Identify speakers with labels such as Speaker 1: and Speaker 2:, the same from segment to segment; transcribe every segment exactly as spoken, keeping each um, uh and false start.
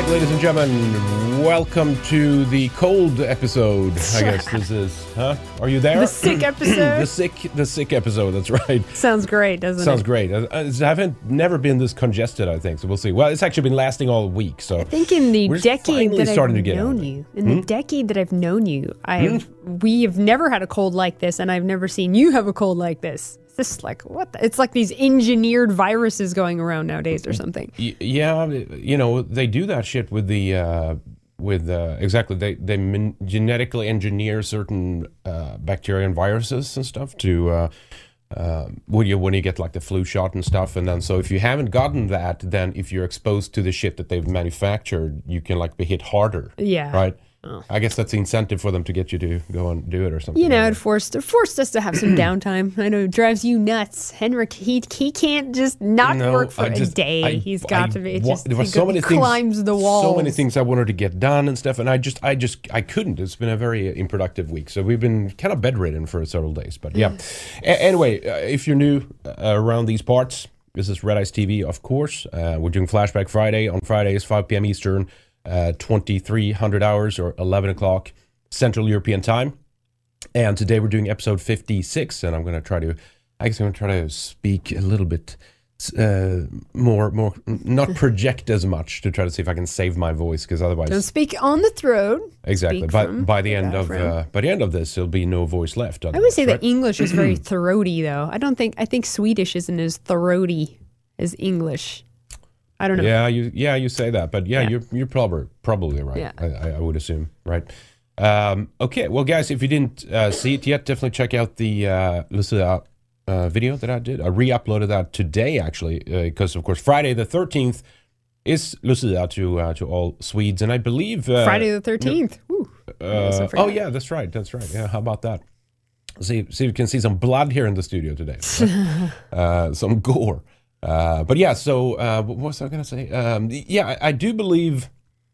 Speaker 1: ladies and gentlemen, welcome to the cold episode. I guess this is, huh? Are you there?
Speaker 2: The sick episode.
Speaker 1: the sick, the sick episode. That's right.
Speaker 2: Sounds great, doesn't
Speaker 1: Sounds
Speaker 2: it?
Speaker 1: great. I, I haven't never been this congested. I think so. We'll see. Well, it's actually been lasting all week. So
Speaker 2: I think in the
Speaker 1: we're
Speaker 2: decade
Speaker 1: finally
Speaker 2: that
Speaker 1: starting
Speaker 2: I've
Speaker 1: to get
Speaker 2: known
Speaker 1: out of it.
Speaker 2: you, in
Speaker 1: Hmm?
Speaker 2: the decade that I've known you, I've we have never had a cold like this, and I've never seen you have a cold like this. It's just like what? The, it's like these engineered viruses going around nowadays, or something.
Speaker 1: Y- Yeah, you know they do that shit with the uh, with uh, exactly they they min- genetically engineer certain uh, bacteria and viruses and stuff to uh, uh, when you when you get like the flu shot and stuff, and then so if you haven't gotten that, then if you're exposed to the shit that they've manufactured, you can like be hit harder.
Speaker 2: Yeah.
Speaker 1: Right.
Speaker 2: Oh.
Speaker 1: I guess that's the incentive for them to get you to go and do it or something.
Speaker 2: You know,
Speaker 1: like
Speaker 2: it forced it forced us to have some downtime. I know it drives you nuts, Henrik. He he can't just not
Speaker 1: No,
Speaker 2: work for
Speaker 1: I
Speaker 2: a
Speaker 1: just-
Speaker 2: day.
Speaker 1: I-
Speaker 2: He's got
Speaker 1: I
Speaker 2: to be. It
Speaker 1: wa-
Speaker 2: just,
Speaker 1: there were
Speaker 2: he
Speaker 1: so
Speaker 2: go-
Speaker 1: many
Speaker 2: he
Speaker 1: things,
Speaker 2: climbs the walls.
Speaker 1: so many things I wanted to get done and stuff, and I just, I just, I couldn't. It's been a very unproductive week, so we've been kind of bedridden for several days. But yeah, a- anyway, uh, if you're new uh, around these parts, this is Red Ice T V, of course. Uh, we're doing Flashback Friday on Fridays, five p.m. Eastern, uh, twenty-three hundred hours or eleven o'clock Central European Time. And today we're doing episode fifty-six, and I'm going to try to, I guess I'm going to try to speak a little bit uh, more, more, not project as much to try to see if I can save my voice, because otherwise,
Speaker 2: Don't speak on the throat.
Speaker 1: exactly.
Speaker 2: Speak
Speaker 1: By
Speaker 2: from
Speaker 1: by the
Speaker 2: the
Speaker 1: end of
Speaker 2: diaphragm.
Speaker 1: uh, by the end of this, there'll be no voice left.
Speaker 2: I would say
Speaker 1: right?
Speaker 2: that English is very throaty, though. I don't think I think Swedish isn't as throaty as English. I don't know.
Speaker 1: Yeah, you yeah you say that, but yeah,
Speaker 2: Yeah.
Speaker 1: you're you're probably probably right.
Speaker 2: Yeah.
Speaker 1: I, I I would assume, right? Um, okay, well, guys, if you didn't uh, see it yet, definitely check out the uh, Lucia uh, video that I did. I re-uploaded that today, actually, because of course Friday the thirteenth is Lucia to uh, to all Swedes, and I believe uh,
Speaker 2: Friday the thirteenth. Ooh. Yes, I
Speaker 1: Uh,
Speaker 2: forgot.
Speaker 1: oh yeah, that's right, that's right. Yeah, how about that? See, see, you can see some blood here in the studio today, uh, some gore. Uh, but yeah, so uh, what was I going to say? Um, yeah, I, I do believe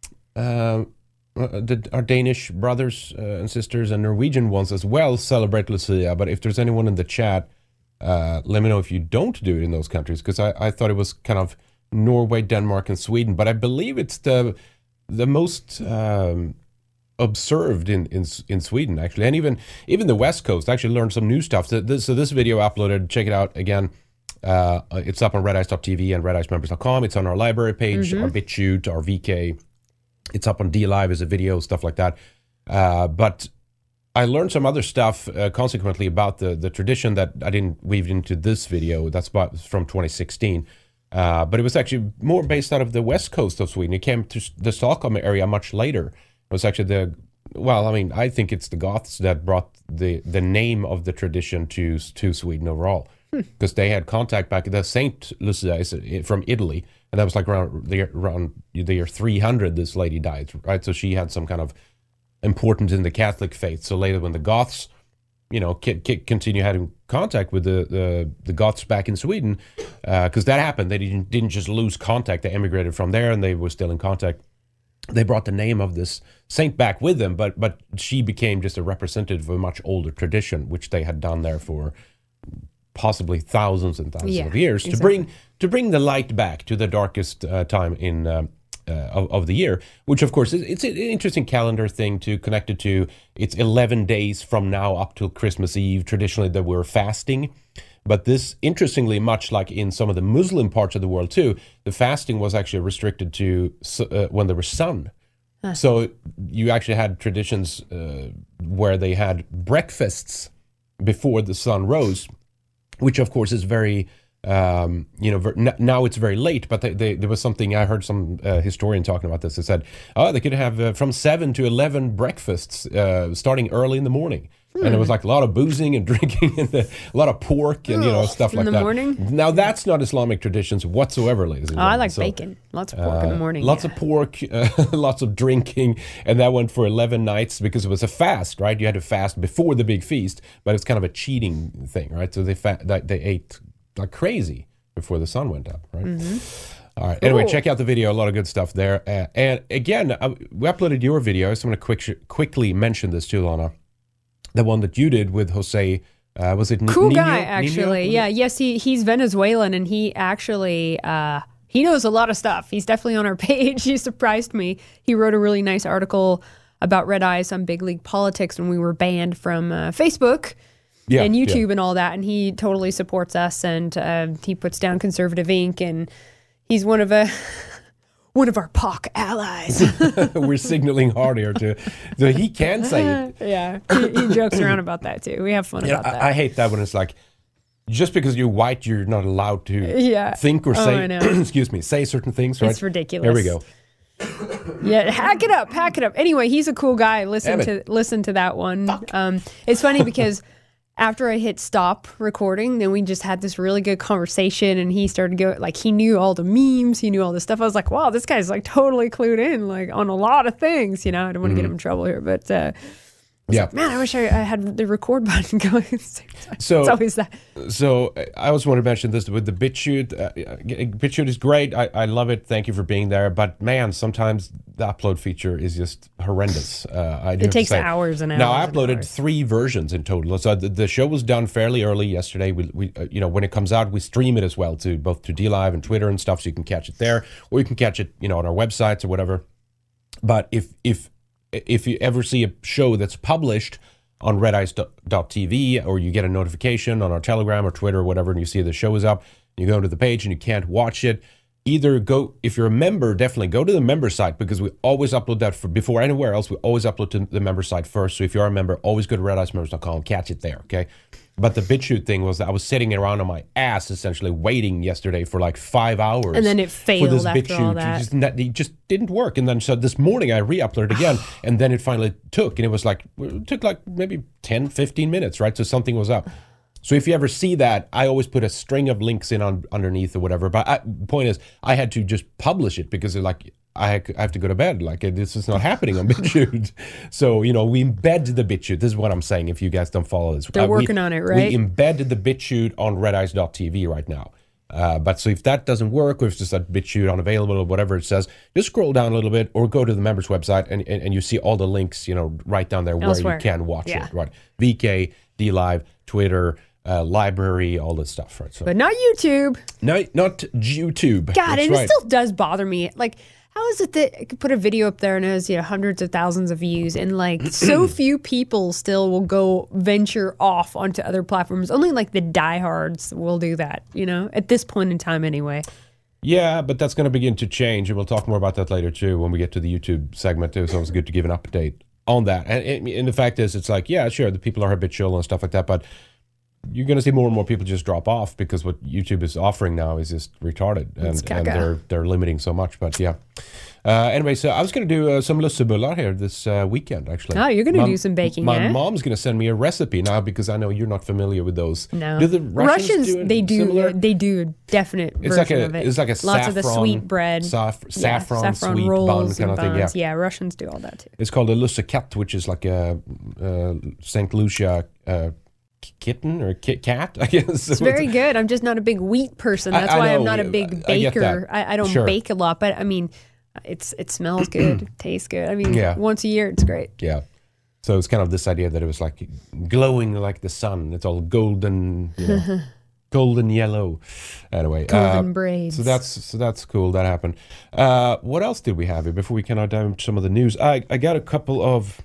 Speaker 1: uh, uh, that our Danish brothers uh, and sisters and Norwegian ones as well celebrate Lucia. But if there's anyone in the chat, uh, let me know if you don't do it in those countries, because I, I thought it was kind of Norway, Denmark, and Sweden. But I believe it's the the most um, observed in, in in Sweden, actually, and even even the West Coast. I actually learned some new stuff. So this, so this video uploaded. Check it out again. Uh, it's up on red ice dot t v and red ice members dot com. It's on our library page, our BitChute, our V K. It's up on D Live as a video, stuff like that. Uh, but I learned some other stuff uh, consequently about the, the tradition that I didn't weave into this video. That's about, from twenty sixteen. Uh, but it was actually more based out of the west coast of Sweden. It came to the Stockholm area much later. It was actually the, well, I mean, I think it's the Goths that brought the, the name of the tradition to to Sweden overall. Because they had contact back, the Saint Lucia is from Italy, and that was like around the, around the year three hundred, this lady died, right? So she had some kind of importance in the Catholic faith. So later when the Goths, you know, c- c- continue having contact with the, the, the Goths back in Sweden, because uh, that happened. They didn't, didn't just lose contact. They emigrated from there, and they were still in contact. They brought the name of this saint back with them, but but she became just a representative of a much older tradition, which they had done there for possibly thousands and thousands
Speaker 2: Yeah,
Speaker 1: of years,
Speaker 2: exactly.
Speaker 1: to bring to bring the light back to the darkest uh, time in um, uh, of, of the year, which of course is it's an interesting calendar thing to connect it to. It's eleven days from now up till Christmas Eve. Traditionally, that we're fasting, but this, interestingly, much like in some of the Muslim parts of the world too, the fasting was actually restricted to uh, when there was sun. So you actually had traditions uh, where they had breakfasts before the sun rose, which of course is very, um, you know, ver- n- now it's very late, but they, they, there was something, I heard some uh, historian talking about this, that said, oh, they could have uh, from seven to eleven breakfasts uh, starting early in the morning.
Speaker 2: Hmm.
Speaker 1: And it was like a lot of boozing and drinking and a lot of pork and, you know,
Speaker 2: Ugh,
Speaker 1: stuff
Speaker 2: in
Speaker 1: like
Speaker 2: the
Speaker 1: that.
Speaker 2: morning?
Speaker 1: Now, that's not Islamic traditions whatsoever, ladies and
Speaker 2: Oh, I
Speaker 1: gentlemen.
Speaker 2: like
Speaker 1: So,
Speaker 2: bacon. Lots of pork in the
Speaker 1: uh,
Speaker 2: morning.
Speaker 1: Lots
Speaker 2: yeah.
Speaker 1: of pork, uh, lots of drinking, and that went for eleven nights because it was a fast, right? You had to fast before the big feast, but it's kind of a cheating thing, right? So they fa- that they ate like crazy before the sun went up, right? All right. Anyway,
Speaker 2: Cool.
Speaker 1: check out the video. A lot of good stuff there. Uh, and again, uh, we uploaded your video, so I'm going to quick, quickly mention this too, Lana. The one that you did with Jose. Uh, was it Ni-
Speaker 2: Cool
Speaker 1: Nino?
Speaker 2: guy,
Speaker 1: Nino?
Speaker 2: actually.
Speaker 1: Was
Speaker 2: Yeah,
Speaker 1: it?
Speaker 2: yes, he he's Venezuelan, and he actually uh, he knows a lot of stuff. He's definitely on our page. He surprised me. He wrote a really nice article about Red Eyes on big league politics when we were banned from uh, Facebook
Speaker 1: Yeah,
Speaker 2: and YouTube
Speaker 1: yeah.
Speaker 2: and all that. And he totally supports us, and uh, he puts down Conservative Incorporated. And he's one of a one of our P O C allies.
Speaker 1: We're signaling hard here to, so he can say it.
Speaker 2: Yeah, he, he jokes around about that too. We have fun
Speaker 1: Yeah,
Speaker 2: about that.
Speaker 1: I, I hate that when it's like, just because you're white, you're not allowed to
Speaker 2: Yeah.
Speaker 1: think or
Speaker 2: Oh,
Speaker 1: say,
Speaker 2: I know.
Speaker 1: excuse me, say certain things, right?
Speaker 2: It's ridiculous.
Speaker 1: There we go.
Speaker 2: Yeah, hack it up, hack it up. Anyway, he's a cool guy. Listen
Speaker 1: Damn
Speaker 2: to
Speaker 1: it.
Speaker 2: listen to that one. Um, it's funny because after I hit stop recording, then we just had this really good conversation, and he started to go like he knew all the memes, he knew all this stuff. I was like, wow, this guy's like totally clued in, like on a lot of things. You know, I don't want to get him in trouble here, but uh,
Speaker 1: Yeah.
Speaker 2: man, I wish I, I had the record button going. At the same time.
Speaker 1: So-
Speaker 2: it's always that.
Speaker 1: So uh, I also want to mention this with the BitChute. Uh, BitChute is great. I, I love it. Thank you for being there. But man, sometimes the upload feature is just horrendous. Uh, I do
Speaker 2: It
Speaker 1: have to
Speaker 2: takes
Speaker 1: say.
Speaker 2: hours and
Speaker 1: Now I
Speaker 2: hours and
Speaker 1: uploaded
Speaker 2: hours.
Speaker 1: three versions in total. So the, the show was done fairly early yesterday. We, we uh, you know, when it comes out, we stream it as well to both to D Live and Twitter and stuff, so you can catch it there, or you can catch it, you know, on our websites or whatever. But if if if you ever see a show that's published on red eyes dot t v, or you get a notification on our Telegram or Twitter or whatever, and you see the show is up, you go to the page and you can't watch it, either go, if you're a member, definitely go to the member site, because we always upload that for, before anywhere else, we always upload to the member site first. So if you're a member, always go to red eyes members dot com, catch it there, okay? But the BitChute thing was, I was sitting around on my ass essentially waiting yesterday for like five hours.
Speaker 2: And then it
Speaker 1: for
Speaker 2: failed
Speaker 1: this
Speaker 2: after all
Speaker 1: BitChute.
Speaker 2: that.
Speaker 1: It just, not- it just didn't work. And then so this morning I re-uploaded again, and then it finally took. And it was like, it took like maybe ten, fifteen minutes, right? So something was up. So if you ever see that, I always put a string of links in on underneath or whatever. But I, the point is, I had to just publish it because they're like, I ha- I have to go to bed. Like, this is not happening on BitChute. So, you know, we embed the BitChute. This is what I'm saying if you guys don't follow this.
Speaker 2: They're
Speaker 1: Uh, we-
Speaker 2: working on it, right?
Speaker 1: We embedded the BitChute on red eyes dot t v right now. Uh, but so if that doesn't work, or if it's just a BitChute unavailable or whatever it says, just scroll down a little bit or go to the members website, and, and, and you see all the links, you know, right down there where
Speaker 2: Elsewhere.
Speaker 1: you can watch
Speaker 2: Yeah.
Speaker 1: it, right? V K, D Live, Twitter, uh, library, all this stuff, right? So
Speaker 2: But not YouTube.
Speaker 1: no, not YouTube.
Speaker 2: God,
Speaker 1: That's
Speaker 2: and
Speaker 1: right.
Speaker 2: it still does bother me. Like, how is it that I could put a video up there and it has, you know, hundreds of thousands of views, and like so few people still will go venture off onto other platforms? Only like the diehards will do that, you know, at this point in time anyway.
Speaker 1: Yeah, but that's going to begin to change, and we'll talk more about that later too when we get to the YouTube segment too. So it's good to give an update on that. And, and, and the fact is, it's like, yeah, sure, the people are habitual and stuff like that, but you're going to see more and more people just drop off because what YouTube is offering now is just retarded, and,
Speaker 2: It's
Speaker 1: and
Speaker 2: caca.
Speaker 1: they're they're limiting so much. But yeah. Uh, anyway, so I was going to do uh, some lussebullar here this uh, weekend, actually.
Speaker 2: Oh, you're gonna
Speaker 1: My-
Speaker 2: do some baking,
Speaker 1: My
Speaker 2: eh?
Speaker 1: mom's going to send me a recipe now, because I know you're not familiar with those.
Speaker 2: No,
Speaker 1: Do the Russians, do it
Speaker 2: they do
Speaker 1: similar?
Speaker 2: they do a definite
Speaker 1: It's
Speaker 2: version
Speaker 1: like a
Speaker 2: of it.
Speaker 1: it's like a
Speaker 2: lots
Speaker 1: saffron,
Speaker 2: of the sweet bread,
Speaker 1: saff-
Speaker 2: Yeah,
Speaker 1: saffron, sweet
Speaker 2: rolls
Speaker 1: bun
Speaker 2: and
Speaker 1: kind of thing. Yeah,
Speaker 2: buns. Yeah, Russians do all that too.
Speaker 1: it's called a lussekat, which is like a uh, Saint Lucia uh, k- kitten or ki- cat, I guess.
Speaker 2: It's very good. I'm just not a big wheat person.
Speaker 1: I-
Speaker 2: That's
Speaker 1: I
Speaker 2: why I'm
Speaker 1: know.
Speaker 2: not a big
Speaker 1: I get
Speaker 2: baker.
Speaker 1: that.
Speaker 2: I, I don't
Speaker 1: Sure.
Speaker 2: bake a lot, but I mean, it's it smells good, it tastes good. I mean,
Speaker 1: Yeah.
Speaker 2: once a year, it's great.
Speaker 1: Yeah. So it's kind of this idea that it was like glowing like the sun. It's all golden, you know, golden yellow. Anyway,
Speaker 2: Golden
Speaker 1: uh,
Speaker 2: braids.
Speaker 1: So that's so that's cool. That happened. Uh, what else did we have here before we kind of dive into some of the news? I I got a couple of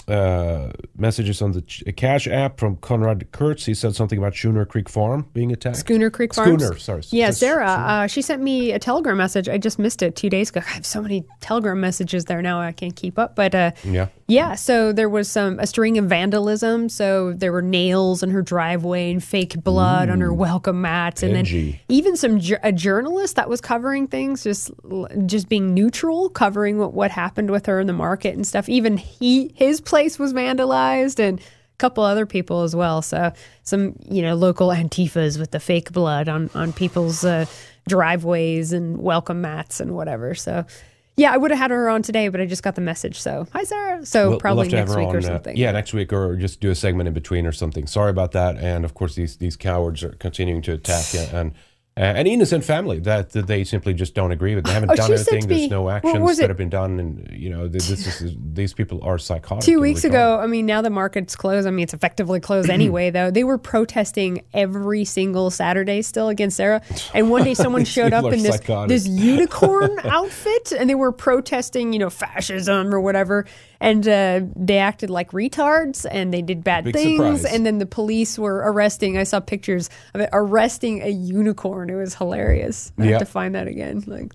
Speaker 1: uh, messages on the Ch- Cash app from Conrad Kurtz. He said something about Schooner Creek Farm being attacked.
Speaker 2: Schooner Creek Farms.
Speaker 1: Schooner, sorry.
Speaker 2: Yeah,
Speaker 1: Just-
Speaker 2: Sarah, uh, she sent me a Telegram message. I just missed it two days ago. I have so many Telegram messages there now, I can't keep up. But uh,
Speaker 1: Yeah.
Speaker 2: yeah, so there was some a string of vandalism. So there were nails in her driveway and fake blood on her welcome mats, and
Speaker 1: edgy.
Speaker 2: then even some ju- a journalist that was covering things, just just being neutral, covering what, what happened with her in the market and stuff. Even he his place was vandalized, and a couple other people as well. So some, you know, local Antifas with the fake blood on on people's uh, driveways and welcome mats and whatever. So yeah, I would have had her on today, but I just got the message. So hi, Sarah. So
Speaker 1: We'll-
Speaker 2: probably
Speaker 1: we'll have to have
Speaker 2: next
Speaker 1: her
Speaker 2: week
Speaker 1: on,
Speaker 2: or
Speaker 1: uh,
Speaker 2: something.
Speaker 1: yeah, next week, or just do a segment in between or something. Sorry about that. And of course, these these cowards are continuing to attack you. And uh, an innocent family that, that they simply just don't agree with. They haven't
Speaker 2: Oh,
Speaker 1: done
Speaker 2: she said
Speaker 1: anything.
Speaker 2: to
Speaker 1: There's
Speaker 2: me-
Speaker 1: no
Speaker 2: what
Speaker 1: actions
Speaker 2: was
Speaker 1: that
Speaker 2: it?
Speaker 1: have been done, and you know th- this is these people are psychotic.
Speaker 2: Two
Speaker 1: and
Speaker 2: weeks
Speaker 1: retarded.
Speaker 2: ago, I mean, now the market's closed. I mean, it's effectively closed anyway, though. They were protesting every single Saturday still against Sarah. And one day someone
Speaker 1: These
Speaker 2: showed up
Speaker 1: people are
Speaker 2: in this,
Speaker 1: psychotic.
Speaker 2: this unicorn outfit, and they were protesting, you know, fascism or whatever. And uh, they acted like retards, and they did bad
Speaker 1: Big
Speaker 2: things.
Speaker 1: surprise.
Speaker 2: And then the police were arresting. I saw pictures of it arresting a unicorn. It was hilarious. I
Speaker 1: Yeah.
Speaker 2: have to find that again. Like,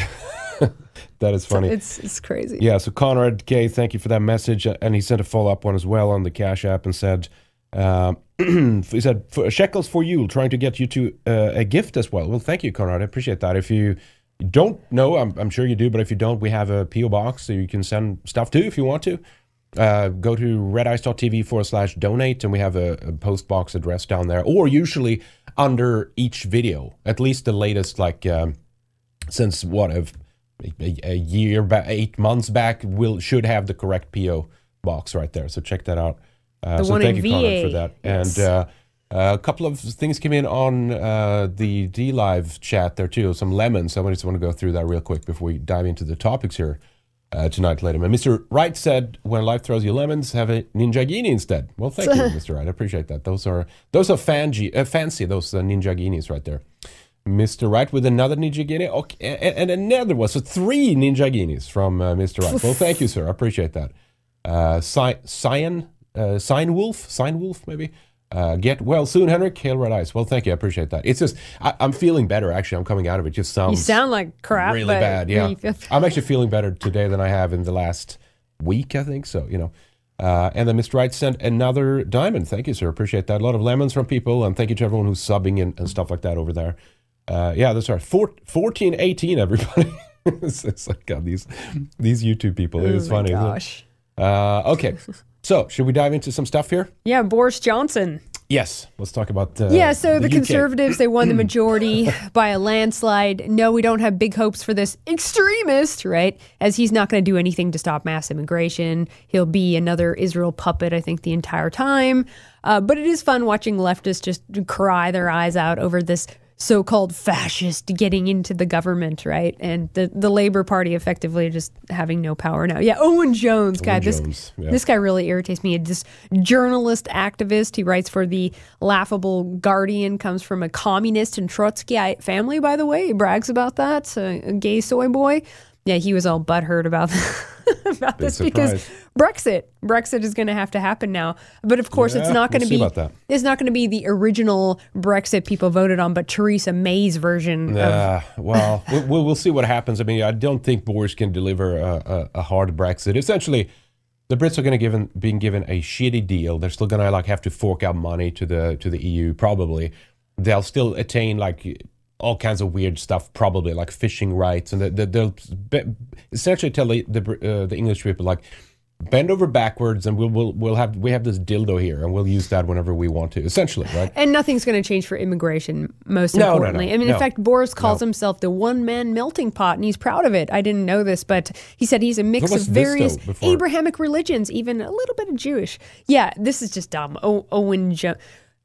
Speaker 1: That is funny.
Speaker 2: it's it's crazy.
Speaker 1: Yeah, so Conrad K, thank you for that message. Uh, And he sent a follow-up one as well on the Cash App and said, uh, he said, "For- shekels for you, trying to get you to uh, a gift as well. Well, thank you, Conrad. I appreciate that. If you don't know, I'm, I'm sure you do, but if you don't, we have a P O box that you can send stuff to if you want to. Uh, go to redice.tv forward slash donate, and we have a, a post box address down there, or usually under each video, at least the latest, like, um, since what, a, a, a year back, eight months back, will should have the correct P O box right there. So check that out. Uh,
Speaker 2: The
Speaker 1: so
Speaker 2: one
Speaker 1: thank
Speaker 2: in
Speaker 1: you, Conrad,
Speaker 2: V A.
Speaker 1: for that.
Speaker 2: Yes.
Speaker 1: And uh, uh, a couple of things came in on uh, the D Live chat there too. Some lemons. I just want to go through that real quick before we dive into the topics here uh, tonight, ladies. Mister Wright said, "When life throws you lemons, have a Ninjagini instead." Well, thank you, Mister Wright. I appreciate that. Those are those are fangy, uh, fancy. Those uh, Ninjaginis right there. Mister Wright with another Ninjagini, okay, and, and another one. So three Ninjaginis from uh, Mister Wright. Well, thank you, sir. I appreciate that. Uh, Cy- Cyan, uh, Sign Wolf, Sign Wolf, maybe. Uh, get well soon, Henrik. Hail Red Ice. Well, thank you. I appreciate that. It's just, I, I'm feeling better, actually. I'm coming out of it. Just sounds
Speaker 2: You sound like crap.
Speaker 1: really
Speaker 2: but
Speaker 1: bad. Yeah.
Speaker 2: you feel-
Speaker 1: I'm actually feeling better today than I have in the last week, I think. So, you know. Uh, and then Mister Wright sent another diamond. Thank you, sir. Appreciate that. A lot of lemons from people. And thank you to everyone who's subbing and, and stuff like that over there. Uh, yeah, that's right. Four, fourteen eighteen, everybody. it's, it's like, God, these, these YouTube people. It is
Speaker 2: oh my
Speaker 1: funny. isn't it?
Speaker 2: gosh.
Speaker 1: Uh, okay. So, should we dive into some stuff here?
Speaker 2: Yeah, Boris Johnson.
Speaker 1: Yes. Let's talk about uh,
Speaker 2: Yeah, so the,
Speaker 1: U K.
Speaker 2: Conservatives, they won the majority by a landslide. No, we don't have big hopes for this extremist, right? As he's not going to do anything to stop mass immigration. He'll be another Israel puppet, I think, the entire time. Uh, but it is fun watching leftists just cry their eyes out over this so-called fascist getting into the government, right? And the, the Labor Party effectively just having no power now. Yeah, Owen Jones, guy.
Speaker 1: Owen
Speaker 2: This
Speaker 1: Jones, yeah.
Speaker 2: this guy really irritates me. This journalist activist. He writes for the laughable Guardian. Comes from a communist and Trotskyite family, by the way. He brags about that. A, a gay soy boy. Yeah, he was all butthurt about about
Speaker 1: Big
Speaker 2: this because
Speaker 1: surprise.
Speaker 2: Brexit. Brexit is going to have to happen now. But of course, it's
Speaker 1: Yeah,
Speaker 2: not going
Speaker 1: we'll
Speaker 2: to
Speaker 1: see
Speaker 2: be.
Speaker 1: about that.
Speaker 2: It's not going to be the original Brexit people voted on, but Theresa May's version. Of,
Speaker 1: Uh, well, we- we'll, we'll see what happens. I mean, I don't think Boris can deliver a, a, a hard Brexit. Essentially, the Brits are going to given being given a shitty deal. They're still going to like have to fork out money to the to the E U. Probably, they'll still attain like all kinds of weird stuff. Probably like fishing rights, and they, they, they'll be, essentially tell the the, uh, the English people like, bend over backwards, and we'll we'll we'll have we have this dildo here, and we'll use that whenever we want to. Essentially, right?
Speaker 2: And nothing's going to change for immigration, most
Speaker 1: No, no,
Speaker 2: importantly.
Speaker 1: no,
Speaker 2: I mean,
Speaker 1: no.
Speaker 2: in fact, Boris calls
Speaker 1: No.
Speaker 2: himself the one-man melting pot, and he's proud of it. I didn't know this, but he said he's a mix
Speaker 1: What was
Speaker 2: of
Speaker 1: this,
Speaker 2: various
Speaker 1: though, before?
Speaker 2: Abrahamic religions, even a little bit of Jewish. Yeah, this is just dumb. O- Owen Jones.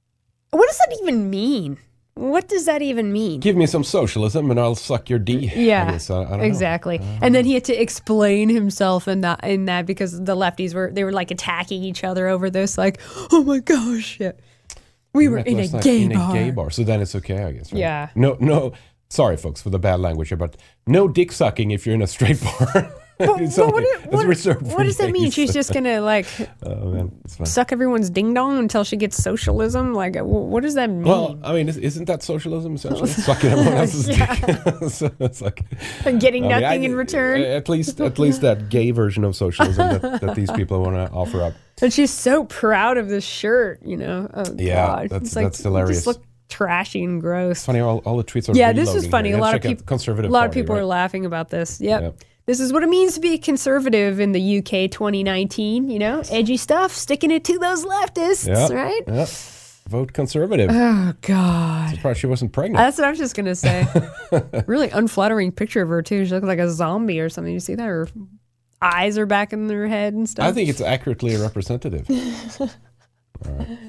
Speaker 2: What does that even mean? What does that even mean?
Speaker 1: Give me some socialism, and I'll suck your D.
Speaker 2: Yeah,
Speaker 1: I guess. I, I don't know.
Speaker 2: exactly. And then he had to explain himself in that in that because the lefties were they were like attacking each other over this. Like, oh my gosh, yeah. we were
Speaker 1: Met
Speaker 2: in a
Speaker 1: last night
Speaker 2: gay
Speaker 1: in
Speaker 2: bar.
Speaker 1: a gay bar. So then it's okay, I guess. Right?
Speaker 2: Yeah.
Speaker 1: No, no. Sorry, folks, for the bad language here, but no dick sucking if you're in a straight bar.
Speaker 2: But,
Speaker 1: It's
Speaker 2: but
Speaker 1: only-
Speaker 2: what,
Speaker 1: it's
Speaker 2: what,
Speaker 1: reserved for
Speaker 2: what does that mean?
Speaker 1: gays.
Speaker 2: She's just gonna like
Speaker 1: Oh man, it's fine.
Speaker 2: suck everyone's ding dong until she gets socialism? Like, wh- what does that mean?
Speaker 1: Well, I mean, is- isn't that socialism essentially? Sucking everyone else's
Speaker 2: Yeah.
Speaker 1: dick. So it's like
Speaker 2: And getting
Speaker 1: I mean,
Speaker 2: nothing
Speaker 1: I-
Speaker 2: in return.
Speaker 1: At least, at least that gay version of socialism that, that these people want to offer up.
Speaker 2: And she's so proud of this shirt, you know. Oh
Speaker 1: Yeah,
Speaker 2: God,
Speaker 1: that's-
Speaker 2: it's like,
Speaker 1: that's hilarious.
Speaker 2: Just look trashy and gross.
Speaker 1: Funny, all, all the tweets are
Speaker 2: Yeah, this is
Speaker 1: reloading
Speaker 2: funny.
Speaker 1: here.
Speaker 2: A lot
Speaker 1: Check
Speaker 2: of
Speaker 1: out the
Speaker 2: people,
Speaker 1: conservative
Speaker 2: a lot of
Speaker 1: party,
Speaker 2: people
Speaker 1: right?
Speaker 2: are laughing about this. Yep.
Speaker 1: Yep.
Speaker 2: This is what it means to be conservative in the U K twenty nineteen. You know, edgy stuff, sticking it to those leftists,
Speaker 1: Yeah,
Speaker 2: right?
Speaker 1: yeah. Vote conservative.
Speaker 2: Oh God.
Speaker 1: Surprised she wasn't pregnant.
Speaker 2: That's what I was just gonna say. Really unflattering picture of her too. She looks like a zombie or something. You see that? Her eyes are back in her head and stuff.
Speaker 1: I think it's accurately representative. All right.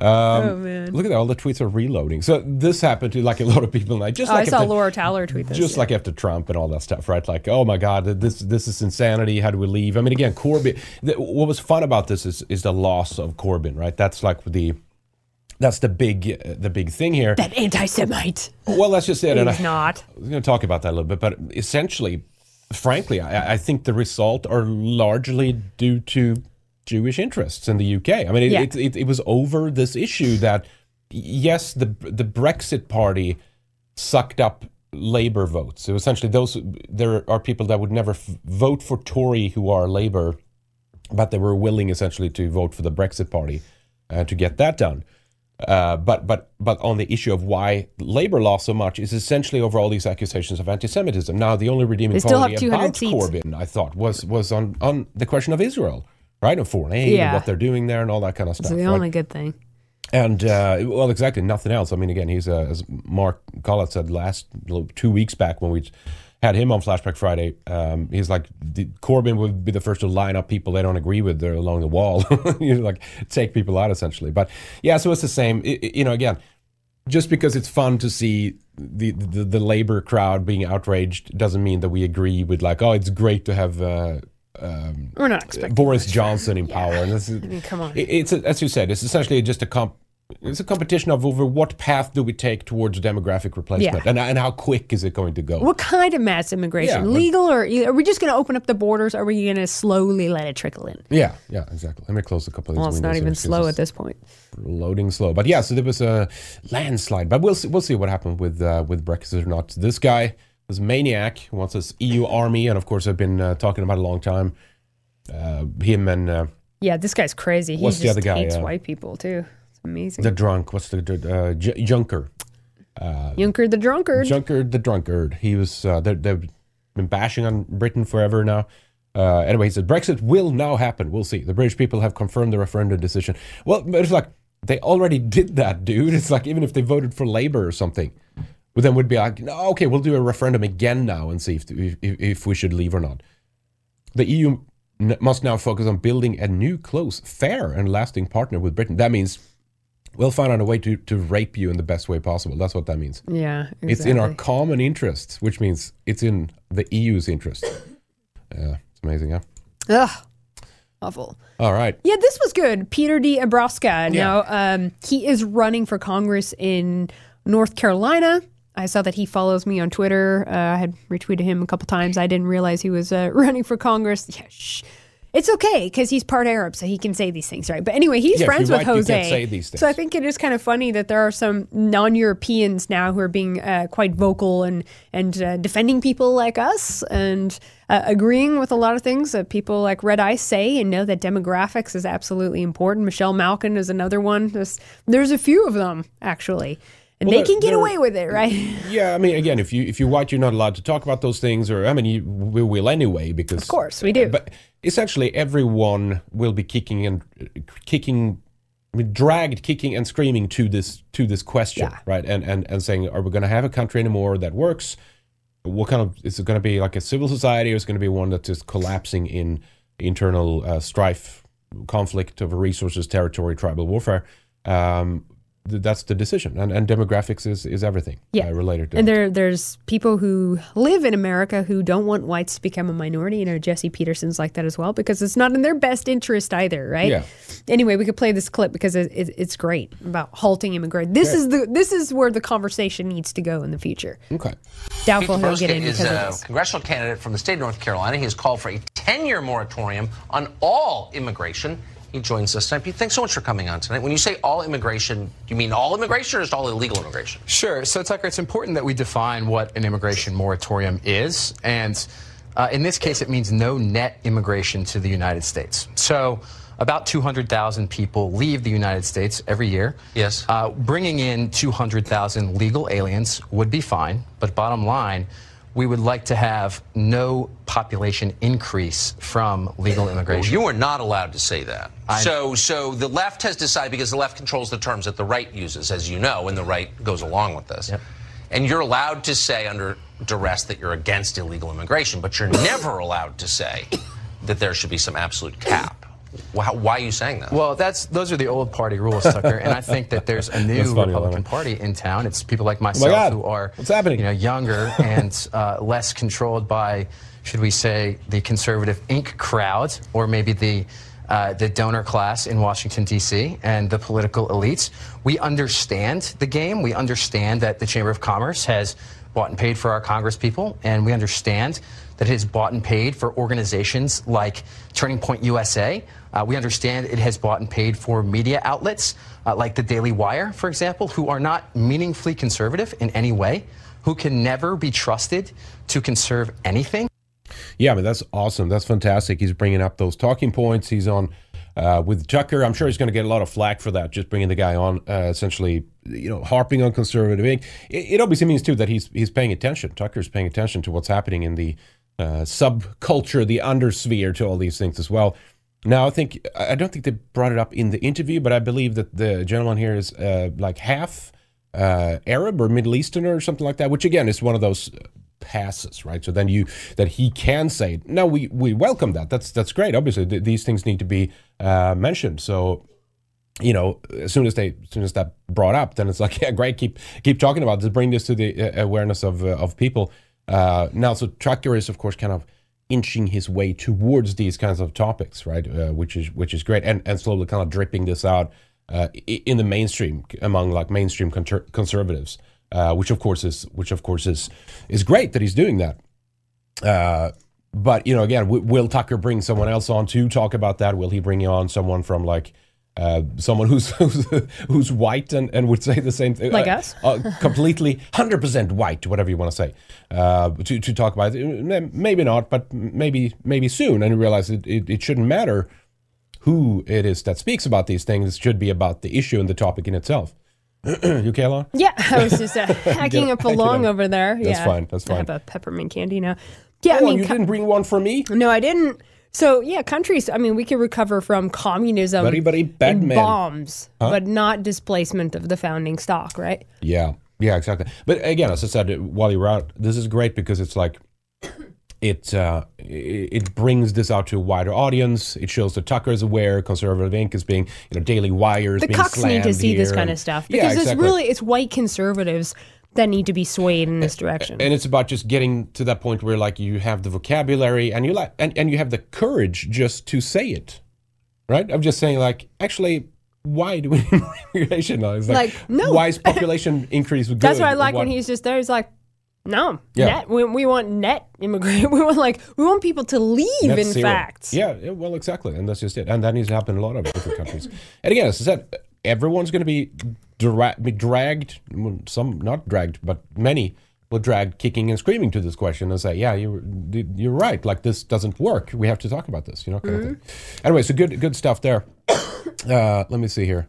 Speaker 1: Um,
Speaker 2: oh man!
Speaker 1: Look at that! All the tweets are reloading. So this happened to like a lot of people. Like just
Speaker 2: oh,
Speaker 1: like
Speaker 2: I saw
Speaker 1: after,
Speaker 2: Laura Tyler tweet this.
Speaker 1: just
Speaker 2: yeah.
Speaker 1: like after Trump and all that stuff, right? Like, oh my God, this this is insanity. How do we leave? I mean, again, Corbyn. The, what was fun about this is is the loss of Corbyn, right? That's like the that's the big uh, the big thing here.
Speaker 2: That anti-Semite.
Speaker 1: Well, that's just it.
Speaker 2: He's
Speaker 1: and I,
Speaker 2: not.
Speaker 1: I was going to talk about that a little bit, but essentially, frankly, I, I think the result are largely due to Jewish interests in the U K. I mean, it,
Speaker 2: Yeah.
Speaker 1: it, it, it was over this issue that, yes, the the Brexit party sucked up Labour votes. So essentially, those there are people that would never f- vote for Tory who are Labour, but they were willing essentially to vote for the Brexit party uh, to get that done. Uh, but but but on the issue of why Labour lost so much is essentially over all these accusations of anti-Semitism. Now, the only redeeming
Speaker 2: They still have
Speaker 1: quality
Speaker 2: two hundred
Speaker 1: about
Speaker 2: seats.
Speaker 1: Corbyn, I thought, was was on, on the question of Israel, right? And foreign aid
Speaker 2: Yeah.
Speaker 1: and what they're doing there and all that kind of stuff.
Speaker 2: It's the
Speaker 1: right?
Speaker 2: only good thing.
Speaker 1: And, uh, well, exactly, nothing else. I mean, again, he's, uh, as Mark Collett said last two weeks back when we had him on Flashback Friday, um, he's like, the, Corbyn would be the first to line up people they don't agree with there along the wall. you know, like, take people out, essentially. But, yeah, so it's the same. It, it, you know, again, just because it's fun to see the, the, the Labour crowd being outraged doesn't mean that we agree with, like, oh, it's great to have... Uh, Um,
Speaker 2: We're not expecting
Speaker 1: Boris
Speaker 2: much.
Speaker 1: Johnson in power,
Speaker 2: Yeah.
Speaker 1: and this is,
Speaker 2: I mean, come on.
Speaker 1: it- it's a, as you said, it's essentially just a comp. It's a competition of over what path do we take towards demographic replacement,
Speaker 2: Yeah.
Speaker 1: and and how quick is it going to go?
Speaker 2: What kind of mass immigration?
Speaker 1: Yeah, but-
Speaker 2: Legal, or are we just going to open up the borders? Or are we going to slowly let it trickle in?
Speaker 1: Yeah, yeah, exactly. Let me close a couple of these
Speaker 2: Well, it's not
Speaker 1: windows
Speaker 2: even
Speaker 1: here,
Speaker 2: slow
Speaker 1: because
Speaker 2: at this point.
Speaker 1: it's loading slow. But yeah, so there was a landslide. But we'll see, we'll see what happened with uh, with Brexit or not. This guy, this maniac, who wants this E U army, and of course I've been uh, talking about it a long time. Uh, him and uh,
Speaker 2: Yeah, this guy's crazy. He
Speaker 1: What's
Speaker 2: just
Speaker 1: the other guy,
Speaker 2: hates
Speaker 1: uh,
Speaker 2: white people too. It's amazing.
Speaker 1: the drunk. What's the uh, J- Junker?
Speaker 2: Junker the drunkard.
Speaker 1: Junker the drunkard. He was. Uh, they, they've been bashing on Britain forever now. Uh, anyway, he said Brexit will now happen. We'll see. The British people have confirmed the referendum decision. Well, but it's like they already did that, dude. It's like even if they voted for Labour or something, but then would be like, no, okay, we'll do a referendum again now and see if if, if we should leave or not. The E U n- must now focus on building a new, close, fair, and lasting partner with Britain. That means we'll find out a way to, to rape you in the best way possible. That's what that means.
Speaker 2: Yeah, exactly.
Speaker 1: It's in our common interests, which means it's in the E U's interest. Yeah, it's amazing, huh?
Speaker 2: Ugh, awful.
Speaker 1: All right.
Speaker 2: Yeah, this was good. Peter D. Abrosca.
Speaker 1: Yeah.
Speaker 2: Now, um, he is running for Congress in North Carolina. I saw that he follows me on Twitter. Uh, I had retweeted him a couple times. I didn't realize he was uh, running for Congress. Yeah, shh. It's okay because he's part Arab, so he can say these things, right? But anyway, he's
Speaker 1: Yeah, if
Speaker 2: friends
Speaker 1: you're
Speaker 2: with
Speaker 1: white, you
Speaker 2: Jose.
Speaker 1: can't say these things.
Speaker 2: So I think it is kind of funny that there are some non-Europeans now who are being uh, quite vocal and and uh, defending people like us and uh, agreeing with a lot of things that people like Red Ice say and know that demographics is absolutely important. Michelle Malkin is another one. There's, there's a few of them actually. And
Speaker 1: Well,
Speaker 2: they can get
Speaker 1: they're-
Speaker 2: away with it, right?
Speaker 1: Yeah, I mean, again, if you if you're white, you're not allowed to talk about those things, or I mean, you, we will anyway because
Speaker 2: Of course, we do.
Speaker 1: But essentially, everyone will be kicking and kicking, I mean, dragged, kicking and screaming to this to this question,
Speaker 2: Yeah.
Speaker 1: right? And and and saying, are we going to have a country anymore that works? What kind of is it going to be like a civil society, or is it going to be one that's just collapsing in internal uh, strife, conflict over resources, territory, tribal warfare? Um, th- that's the decision, and and demographics is is everything
Speaker 2: Yeah.
Speaker 1: uh, related to
Speaker 2: And
Speaker 1: it.
Speaker 2: there, there's people who live in America who don't want whites to become a minority. You know, Jesse Peterson's like that as well because it's not in their best interest either, right?
Speaker 1: Yeah.
Speaker 2: Anyway, we could play this clip because it, it, it's great about halting immigration. This
Speaker 1: Yeah.
Speaker 2: is the this is where the conversation needs to go in the future.
Speaker 1: Okay.
Speaker 2: Doubtful
Speaker 3: Pete
Speaker 2: he'll get
Speaker 3: Broska
Speaker 2: in
Speaker 3: is
Speaker 2: because of
Speaker 3: a
Speaker 2: this.
Speaker 3: congressional candidate from the state of North Carolina. He has called for a ten-year moratorium on all immigration. He joins us tonight. Pete, thanks so much for coming on tonight. When you say all immigration, do you mean all immigration or just all illegal immigration?
Speaker 4: Sure. So, Tucker, it's important that we define what an immigration moratorium is. And uh, in this case, it means no net immigration to the United States. So about two hundred thousand people leave the United States every year.
Speaker 3: Yes.
Speaker 4: Uh, bringing in two hundred thousand legal aliens would be fine. But bottom line, we would like to have no population increase from legal immigration.
Speaker 3: You are not allowed to say that.
Speaker 4: I-
Speaker 3: So, so the left has decided, because the left controls the terms that the right uses, as you know, and the right goes along with this.
Speaker 4: Yep.
Speaker 3: And you're allowed to say under duress that you're against illegal immigration, but you're never allowed to say that there should be some absolute cap. Why, why are you saying that?
Speaker 4: Well, that's those are the old party rules, Tucker, and I think that there's a new
Speaker 1: funny,
Speaker 4: Republican Party in town. It's people like
Speaker 1: Oh my
Speaker 4: myself
Speaker 1: God.
Speaker 4: who are
Speaker 1: What's happening?
Speaker 4: you know, younger and uh, less controlled by, should we say, the conservative Incorporated crowd, or maybe the uh, the donor class in Washington, D C, and the political elites. We understand the game. We understand that the Chamber of Commerce has bought and paid for our Congress people, and we understand that it has bought and paid for organizations like Turning Point U S A. Uh, we understand it has bought and paid for media outlets uh, like the Daily Wire, for example, who are not meaningfully conservative in any way, who can never be trusted to conserve anything.
Speaker 1: Yeah, I mean, that's awesome. That's fantastic. He's bringing up those talking points. He's on uh, with Tucker. I'm sure he's going to get a lot of flack for that, just bringing the guy on, uh, essentially, you know, harping on conservative. It, it obviously means, too, that he's he's paying attention. Tucker's paying attention to what's happening in the uh, subculture, the undersphere, to all these things as well. Now, I think, I don't think they brought it up in the interview, but I believe that the gentleman here is uh, like half uh, Arab or Middle Eastern or something like that, which, again, is one of those passes, right? So then you, that he can say, no, we, we welcome that. That's that's great. Obviously, th- these things need to be uh, mentioned. So, you know, as soon as they, as soon as that brought up, then it's like, yeah, great, keep keep talking about this, bring this to the uh, awareness of uh, of people. Uh, now, so Tucker is, of course, kind of inching his way towards these kinds of topics, right? Uh, which is which is great, and and slowly kind of dripping this out uh, in the mainstream among like mainstream con- conservatives, uh, which of course is which of course is is great that he's doing that. Uh, but you know, again, w- will Tucker bring someone else on to talk about that? Will he bring on someone from like uh, someone who's who's, who's white and, and would say the same thing,
Speaker 2: like
Speaker 1: uh,
Speaker 2: us,
Speaker 1: uh, completely one hundred percent white, whatever you want to say, uh, to to talk about it? Maybe not, but maybe maybe soon, and realize it, it, it shouldn't matter who it is that speaks about these things. It should be about the issue and the topic in itself. You okay, Lauren?
Speaker 2: Yeah, I was just uh, hacking
Speaker 1: Get-
Speaker 2: up a lung over there.
Speaker 1: That's
Speaker 2: yeah.
Speaker 1: fine, that's
Speaker 2: I
Speaker 1: fine.
Speaker 2: have a peppermint candy now. Yeah,
Speaker 1: Oh,
Speaker 2: I mean,
Speaker 1: you
Speaker 2: co-
Speaker 1: didn't bring one for me?
Speaker 2: no, I didn't. So yeah, countries. I mean, we could recover from communism
Speaker 1: Very, very bad
Speaker 2: and
Speaker 1: man.
Speaker 2: bombs, but not displacement of the founding stock, right?
Speaker 1: Yeah, yeah, exactly. But again, as I said, while you're out, this is great because it's like it uh, it brings this out to a wider audience. It shows that Tucker is aware, Conservative Incorporated is being, you know, Daily Wire is
Speaker 2: The
Speaker 1: being
Speaker 2: cucks need to
Speaker 1: slammed
Speaker 2: see this
Speaker 1: here
Speaker 2: kind
Speaker 1: and-
Speaker 2: of stuff
Speaker 1: Yeah,
Speaker 2: because it's
Speaker 1: exactly.
Speaker 2: really it's white conservatives that need to be swayed in this direction.
Speaker 1: And it's about just getting to that point where like you have the vocabulary and you like and, and you have the courage just to say it, right? I'm just saying like actually, why do we need more immigration now? It's like,
Speaker 2: Like, no.
Speaker 1: why is population increase good?
Speaker 2: That's what I like
Speaker 1: Why-
Speaker 2: when he's just there. He's like, no,
Speaker 1: Yeah.
Speaker 2: net. We, we want net immigrant. We want like we want people to leave.
Speaker 1: Net
Speaker 2: in
Speaker 1: zero.
Speaker 2: fact,
Speaker 1: Yeah, yeah, well, exactly, and that's just it. And that needs to happen in a lot of different countries. And again, as I said, everyone's going to be, dra- be dragged. well, Some not dragged, but many will drag kicking and screaming to this question and say, "Yeah, you're you're right. Like this doesn't work. We have to talk about this." You know, kind
Speaker 2: Mm-hmm.
Speaker 1: of thing. Anyway, so good good stuff there. Uh, let me see here.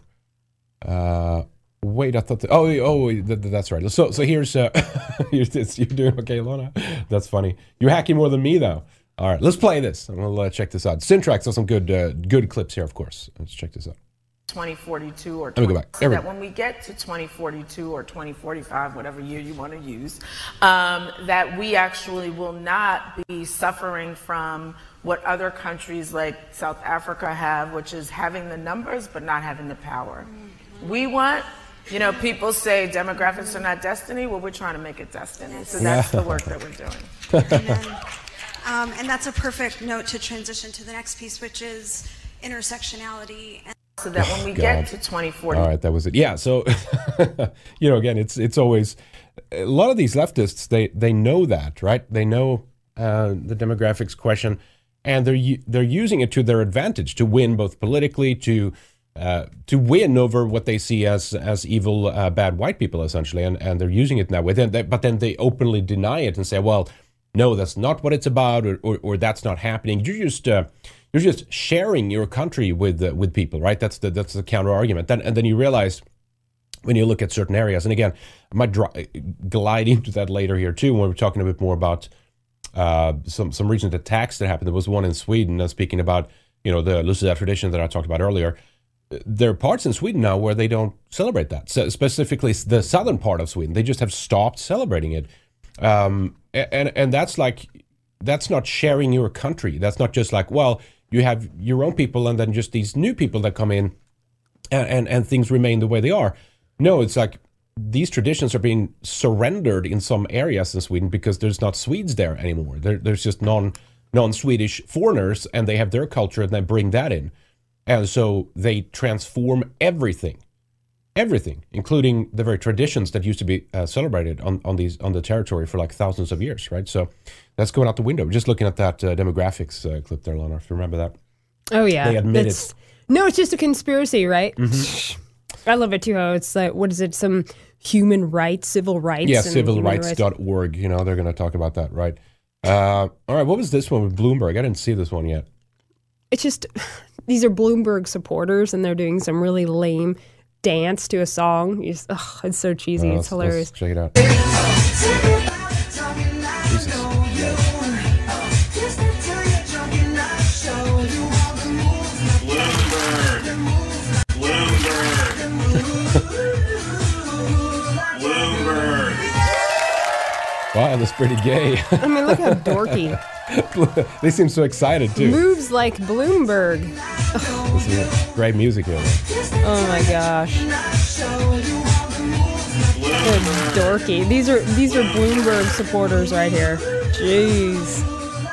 Speaker 1: Uh, wait, I thought. That, oh, oh, that, that's right. So, so here's uh, here's this. You're doing okay, Lona? That's funny. You're hacking more than me, though. All right, let's play this. And we'll uh, check this out. Syntrax has some good uh, good clips here, of course. Let's check this out.
Speaker 5: twenty forty-two or
Speaker 1: Let me go
Speaker 5: twenty,
Speaker 1: back. There we
Speaker 5: that
Speaker 1: go.
Speaker 5: when we get to twenty forty-two or twenty forty-five, whatever year you want to use, um, that we actually will not be suffering from what other countries like South Africa have, which is having the numbers but not having the power. We want, you know, people say demographics are not destiny. Well, we're trying to make it destiny. So that's the work that we're doing.
Speaker 6: Amen. Um, and that's a perfect note to transition to the next piece, which is intersectionality. And
Speaker 5: So that when we
Speaker 1: God.
Speaker 5: get to twenty forty,
Speaker 1: All right, that was it. Yeah, so you know, again, it's it's always a lot of these leftists. They they know that, right? They know uh, the demographics question, and they're u- they're using it to their advantage to win both politically, to uh, to win over what they see as as evil, uh, bad white people, essentially, and and they're using it in that way. Then they, but then they openly deny it and say, well, no, that's not what it's about, or or, or that's not happening. You're just uh, you're just sharing your country with uh, with people, right? That's the that's the counter argument. Then and then you realize when you look at certain areas, and again, I might dri- glide into that later here too when we're talking a bit more about uh, some some recent attacks that happened. There was one in Sweden. And speaking about you know the Lucia tradition that I talked about earlier, there are parts in Sweden now where they don't celebrate that. So specifically, the southern part of Sweden, they just have stopped celebrating it. Um, and and that's like that's not sharing your country. That's not just like, well, you have your own people and then just these new people that come in and, and, and things remain the way they are. No, it's like these traditions are being surrendered in some areas in Sweden because there's not Swedes there anymore. There, there's just non, non-Swedish foreigners, and they have their culture and they bring that in. And so they transform everything, everything, including the very traditions that used to be uh, celebrated on, on these on the territory for like thousands of years, right? So that's going out the window. Just looking at that uh, demographics uh, clip there, Lana, if you remember that.
Speaker 2: Oh, yeah.
Speaker 1: They admit
Speaker 2: That's,
Speaker 1: it.
Speaker 2: No, it's just a conspiracy, right?
Speaker 1: Mm-hmm.
Speaker 2: I love it too, how it's like, what is it, some human rights, civil rights?
Speaker 1: Yeah,
Speaker 2: and
Speaker 1: civil
Speaker 2: human
Speaker 1: rights dot org, you know, they're going to talk about that, right? Uh, all right, what was this one with Bloomberg? I didn't see this one yet.
Speaker 2: It's just, these are Bloomberg supporters, and they're doing some really lame dance to a song. You just, ugh, it's so cheesy.
Speaker 1: Uh,
Speaker 2: it's
Speaker 1: let's,
Speaker 2: hilarious.
Speaker 1: let's check it out. Jesus. Wow, that's pretty gay.
Speaker 2: I mean, look how dorky.
Speaker 1: They seem so excited, too.
Speaker 2: Moves like Bloomberg.
Speaker 1: This is great music here.
Speaker 2: Oh my gosh. They're dorky. These are these are Bloomberg supporters right here. Jeez.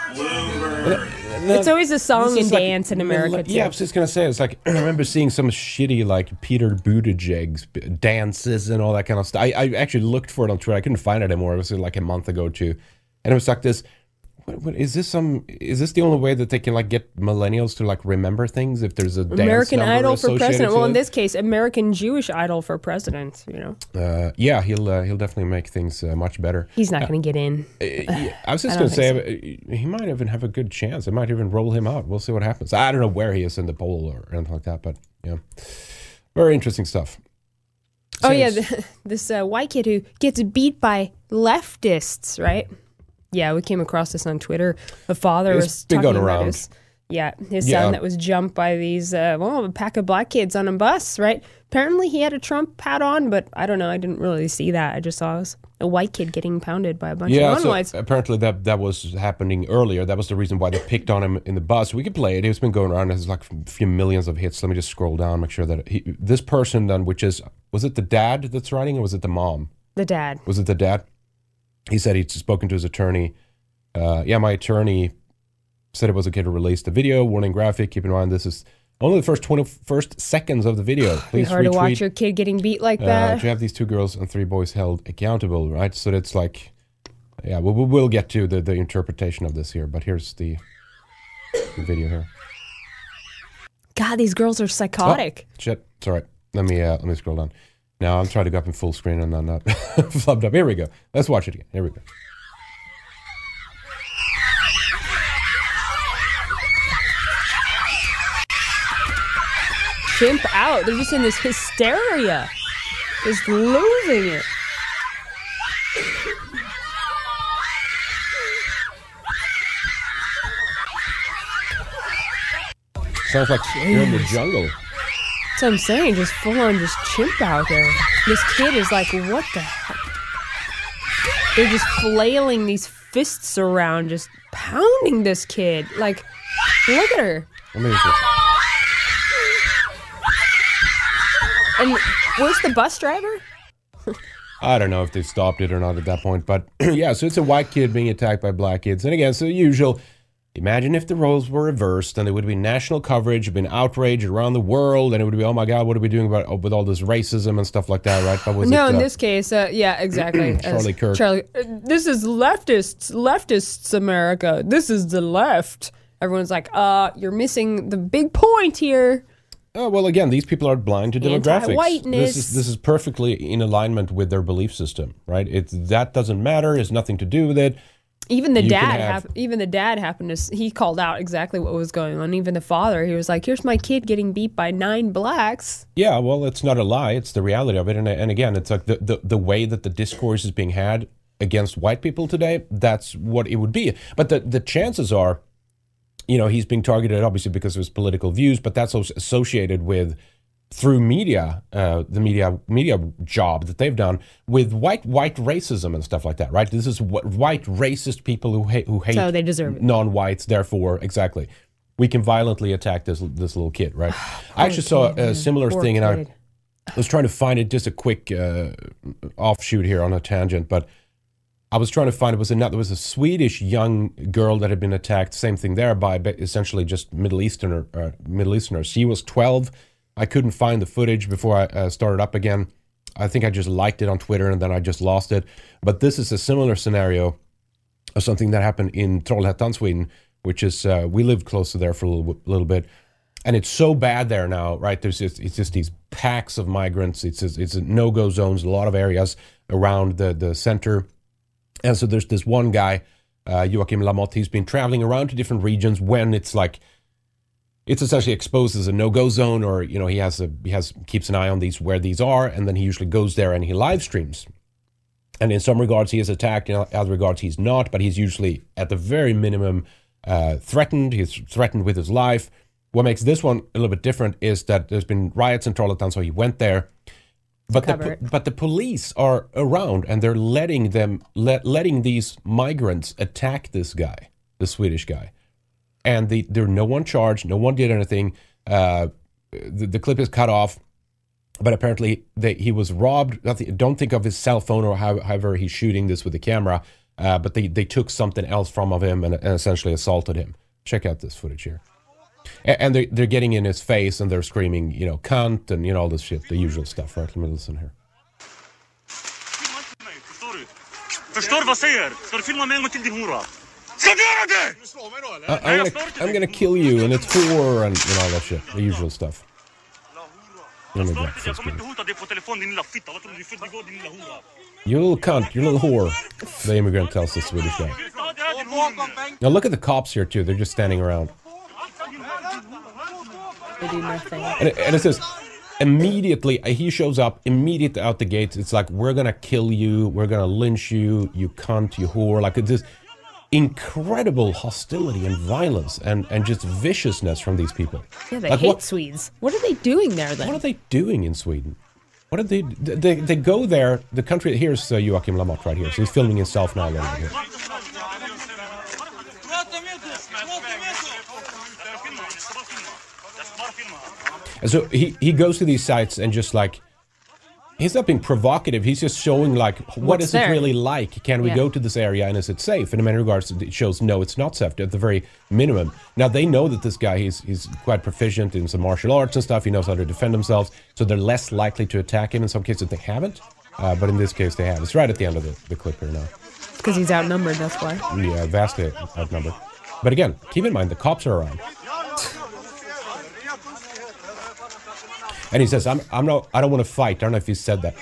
Speaker 2: It's always a song and
Speaker 1: like,
Speaker 2: dance in America, too.
Speaker 1: Yeah, I was just going to say, it's like, I remember seeing some shitty, like, Peter Buttigieg dances and all that kind of stuff. I, I actually looked for it on Twitter. I couldn't find it anymore. It was like a month ago or two. And it was like this, what, what, is this some, is this the only way that they can, like, get millennials to, like, remember things if there's a dance
Speaker 2: American
Speaker 1: number
Speaker 2: Idol for
Speaker 1: associated
Speaker 2: president.
Speaker 1: to
Speaker 2: Well, in
Speaker 1: it?
Speaker 2: this case, American Jewish Idol for president, you know.
Speaker 1: Uh, yeah, he'll uh, he'll definitely make things uh, much better.
Speaker 2: He's not going to get in.
Speaker 1: Uh, yeah, I was just
Speaker 2: I
Speaker 1: going to
Speaker 2: don't
Speaker 1: say, uh, he might even have a good chance. It might even roll him out. We'll see what happens. I don't know where he is in the poll or anything like that, but yeah, very interesting stuff.
Speaker 2: Oh, yeah,
Speaker 1: Says-
Speaker 2: the, this uh, white kid who gets beat by leftists, right? Yeah, we came across this on Twitter. The father
Speaker 1: It's
Speaker 2: was
Speaker 1: been
Speaker 2: talking
Speaker 1: going
Speaker 2: about
Speaker 1: around.
Speaker 2: his, yeah, his
Speaker 1: Yeah.
Speaker 2: son that was jumped by these, uh, well, a pack of black kids on a bus, right? Apparently he had a Trump hat on, but I don't know. I didn't really see that. I just saw it was a white kid getting pounded by a bunch
Speaker 1: Yeah,
Speaker 2: of
Speaker 1: so
Speaker 2: non-whites.
Speaker 1: apparently that that was happening earlier. That was the reason why they picked on him in the bus. We could play it. It's been going around. There's like a few millions of hits. Let me just scroll down, make sure that he, this person then, which is, was it the dad that's writing or was it the mom?
Speaker 2: The dad.
Speaker 1: Was it the dad? He said he'd spoken to his attorney. Uh, yeah, my attorney said it was okay to release the video. Warning graphic. Keep in mind, this is only the first twenty-first seconds of the video.
Speaker 2: It's
Speaker 1: Please
Speaker 2: hard to watch
Speaker 1: retweet.
Speaker 2: your kid getting beat like
Speaker 1: Uh,
Speaker 2: that.
Speaker 1: to have these two girls and three boys held accountable, right? So that's like, yeah, we'll, we'll get to the, the interpretation of this here, but here's the, the video here.
Speaker 2: God, these girls are psychotic.
Speaker 1: Oh, shit, it's all right. Let me uh, let me scroll down. Now I'm trying to go up in full screen and I'm not flubbed up. Here we go. Let's watch it again. Here we go.
Speaker 2: Chimp out. They're just in this hysteria. Just losing it.
Speaker 1: Sounds like you're in the jungle.
Speaker 2: That's what I'm saying. Just full on just chimp out there. This kid is like, what the heck? They're just flailing these fists around, just pounding this kid. Like, look at her.
Speaker 1: Let me just,
Speaker 2: And where's the bus driver?
Speaker 1: I don't know if they stopped it or not at that point, but yeah, so it's a white kid being attacked by black kids. And again, so the usual, imagine if the roles were reversed and there would be national coverage, it'd been outrage around the world, and it would be, oh my God, what are we doing about with all this racism and stuff like that, right? But was
Speaker 2: No,
Speaker 1: it,
Speaker 2: in
Speaker 1: uh,
Speaker 2: this case, uh, yeah, exactly.
Speaker 1: Charlie
Speaker 2: As-
Speaker 1: Kirk.
Speaker 2: Charlie, uh, this is leftists, leftists America. This is the left. Everyone's like, uh, you're missing the big point here.
Speaker 1: Oh, well, again, these people are blind to demographics.
Speaker 2: Anti-whiteness.
Speaker 1: This is this is perfectly in alignment with their belief system, right? It's that doesn't matter. It's nothing to do with it.
Speaker 2: Even the
Speaker 1: You can
Speaker 2: dad,
Speaker 1: have-
Speaker 2: hap- even the dad happened to. s- He called out exactly what was going on. Even the father, he was like, "Here's my kid getting beat by nine blacks."
Speaker 1: Yeah, well, it's not a lie. It's the reality of it. And, and again, it's like the, the, the way that the discourse is being had against white people today, that's what it would be. But the, the chances are, you know, he's being targeted obviously because of his political views, but that's also associated with, through media, uh, the media media job that they've done with white white racism and stuff like that, right? This is what white racist people who hate who hate
Speaker 2: So they deserve it.
Speaker 1: non-whites, therefore, exactly. we can violently attack this this little kid, right? I actually saw a similar
Speaker 2: Poor
Speaker 1: thing, and I
Speaker 2: kid.
Speaker 1: was trying to find it. Just a quick uh, offshoot here on a tangent, but I was trying to find it was another. There was a Swedish young girl that had been attacked. Same thing there by but essentially just Middle Easterner, uh, Middle Easterners. She was twelve. I couldn't find the footage before I uh, started up again. I think I just liked it on Twitter and then I just lost it. But this is a similar scenario of something that happened in Trollhättan, Sweden, which is uh, we lived close to there for a little, little bit. And it's so bad there now, right? There's just, it's just these packs of migrants. It's just, it's no-go zones, a lot of areas around the, the center. And so there's this one guy, uh, Joachim Lamotte, he's been traveling around to different regions when it's like, it's essentially exposed as a no-go zone, or, you know, he has a, he has, keeps an eye on these, where these are, and then he usually goes there and he live streams. And in some regards he is attacked, in other regards he's not, but he's usually at the very minimum uh, threatened. He's threatened with his life. What makes this one a little bit different is that there's been riots in Trollhättan, so he went there. But the, but the police are around and they're letting them let, letting these migrants attack this guy, the Swedish guy, and the, there no one charged, no one did anything. Uh, the, the clip is cut off, but apparently they, he was robbed. Don't think of his cell phone or how, however he's shooting this with the camera, uh, but they they took something else from of him and, and essentially assaulted him. Check out this footage here. And they're, they're getting in his face and they're screaming, you know, cunt and, you know, all this shit, the usual stuff, right? Let me listen here.
Speaker 7: Förstår vad säger? Ska du filma mig en gång till din hora? Ska du göra det?
Speaker 1: I, I'm gonna, I'm gonna kill you and it's whore and, you know, all that shit, the usual stuff. Let me get
Speaker 7: Jag kommer inte hota dig på telefon din lilla fitta. Vad tror du? Du är född igår din lilla hora.
Speaker 1: You little cunt, you little whore, the immigrant tells the Swedish guy. Now look at the cops here too, they're just standing around.
Speaker 2: They do nothing.
Speaker 1: And it, and it says, immediately, he shows up, immediately out the gates, it's like, we're gonna kill you, we're gonna lynch you, you cunt, you whore, like this incredible hostility and violence and, and just viciousness from these people.
Speaker 2: Yeah, they
Speaker 1: like
Speaker 2: hate
Speaker 1: what,
Speaker 2: Swedes. What are they doing there then?
Speaker 1: What are they doing in Sweden? What are they, they, they go there, the country, here's uh, Joachim Lamotte right here, so he's filming himself now over here. And so he, he goes to these sites and just like, he's not being provocative, he's just showing like, what
Speaker 2: What's
Speaker 1: is
Speaker 2: there?
Speaker 1: it really like? Can we
Speaker 2: Yeah.
Speaker 1: go to this area and is it safe? And in many regards, it shows no, it's not safe at the very minimum. Now they know that this guy, he's, he's quite proficient in some martial arts and stuff, he knows how to defend themselves, so they're less likely to attack him. In some cases they haven't, uh, but in this case they have. It's right at the end of the, the clip here now.
Speaker 2: Because he's outnumbered, that's why.
Speaker 1: Yeah, vastly outnumbered. But again, keep in mind, the cops are around. And he says, I'm, I'm not, I don't want to fight. I don't know if he said that.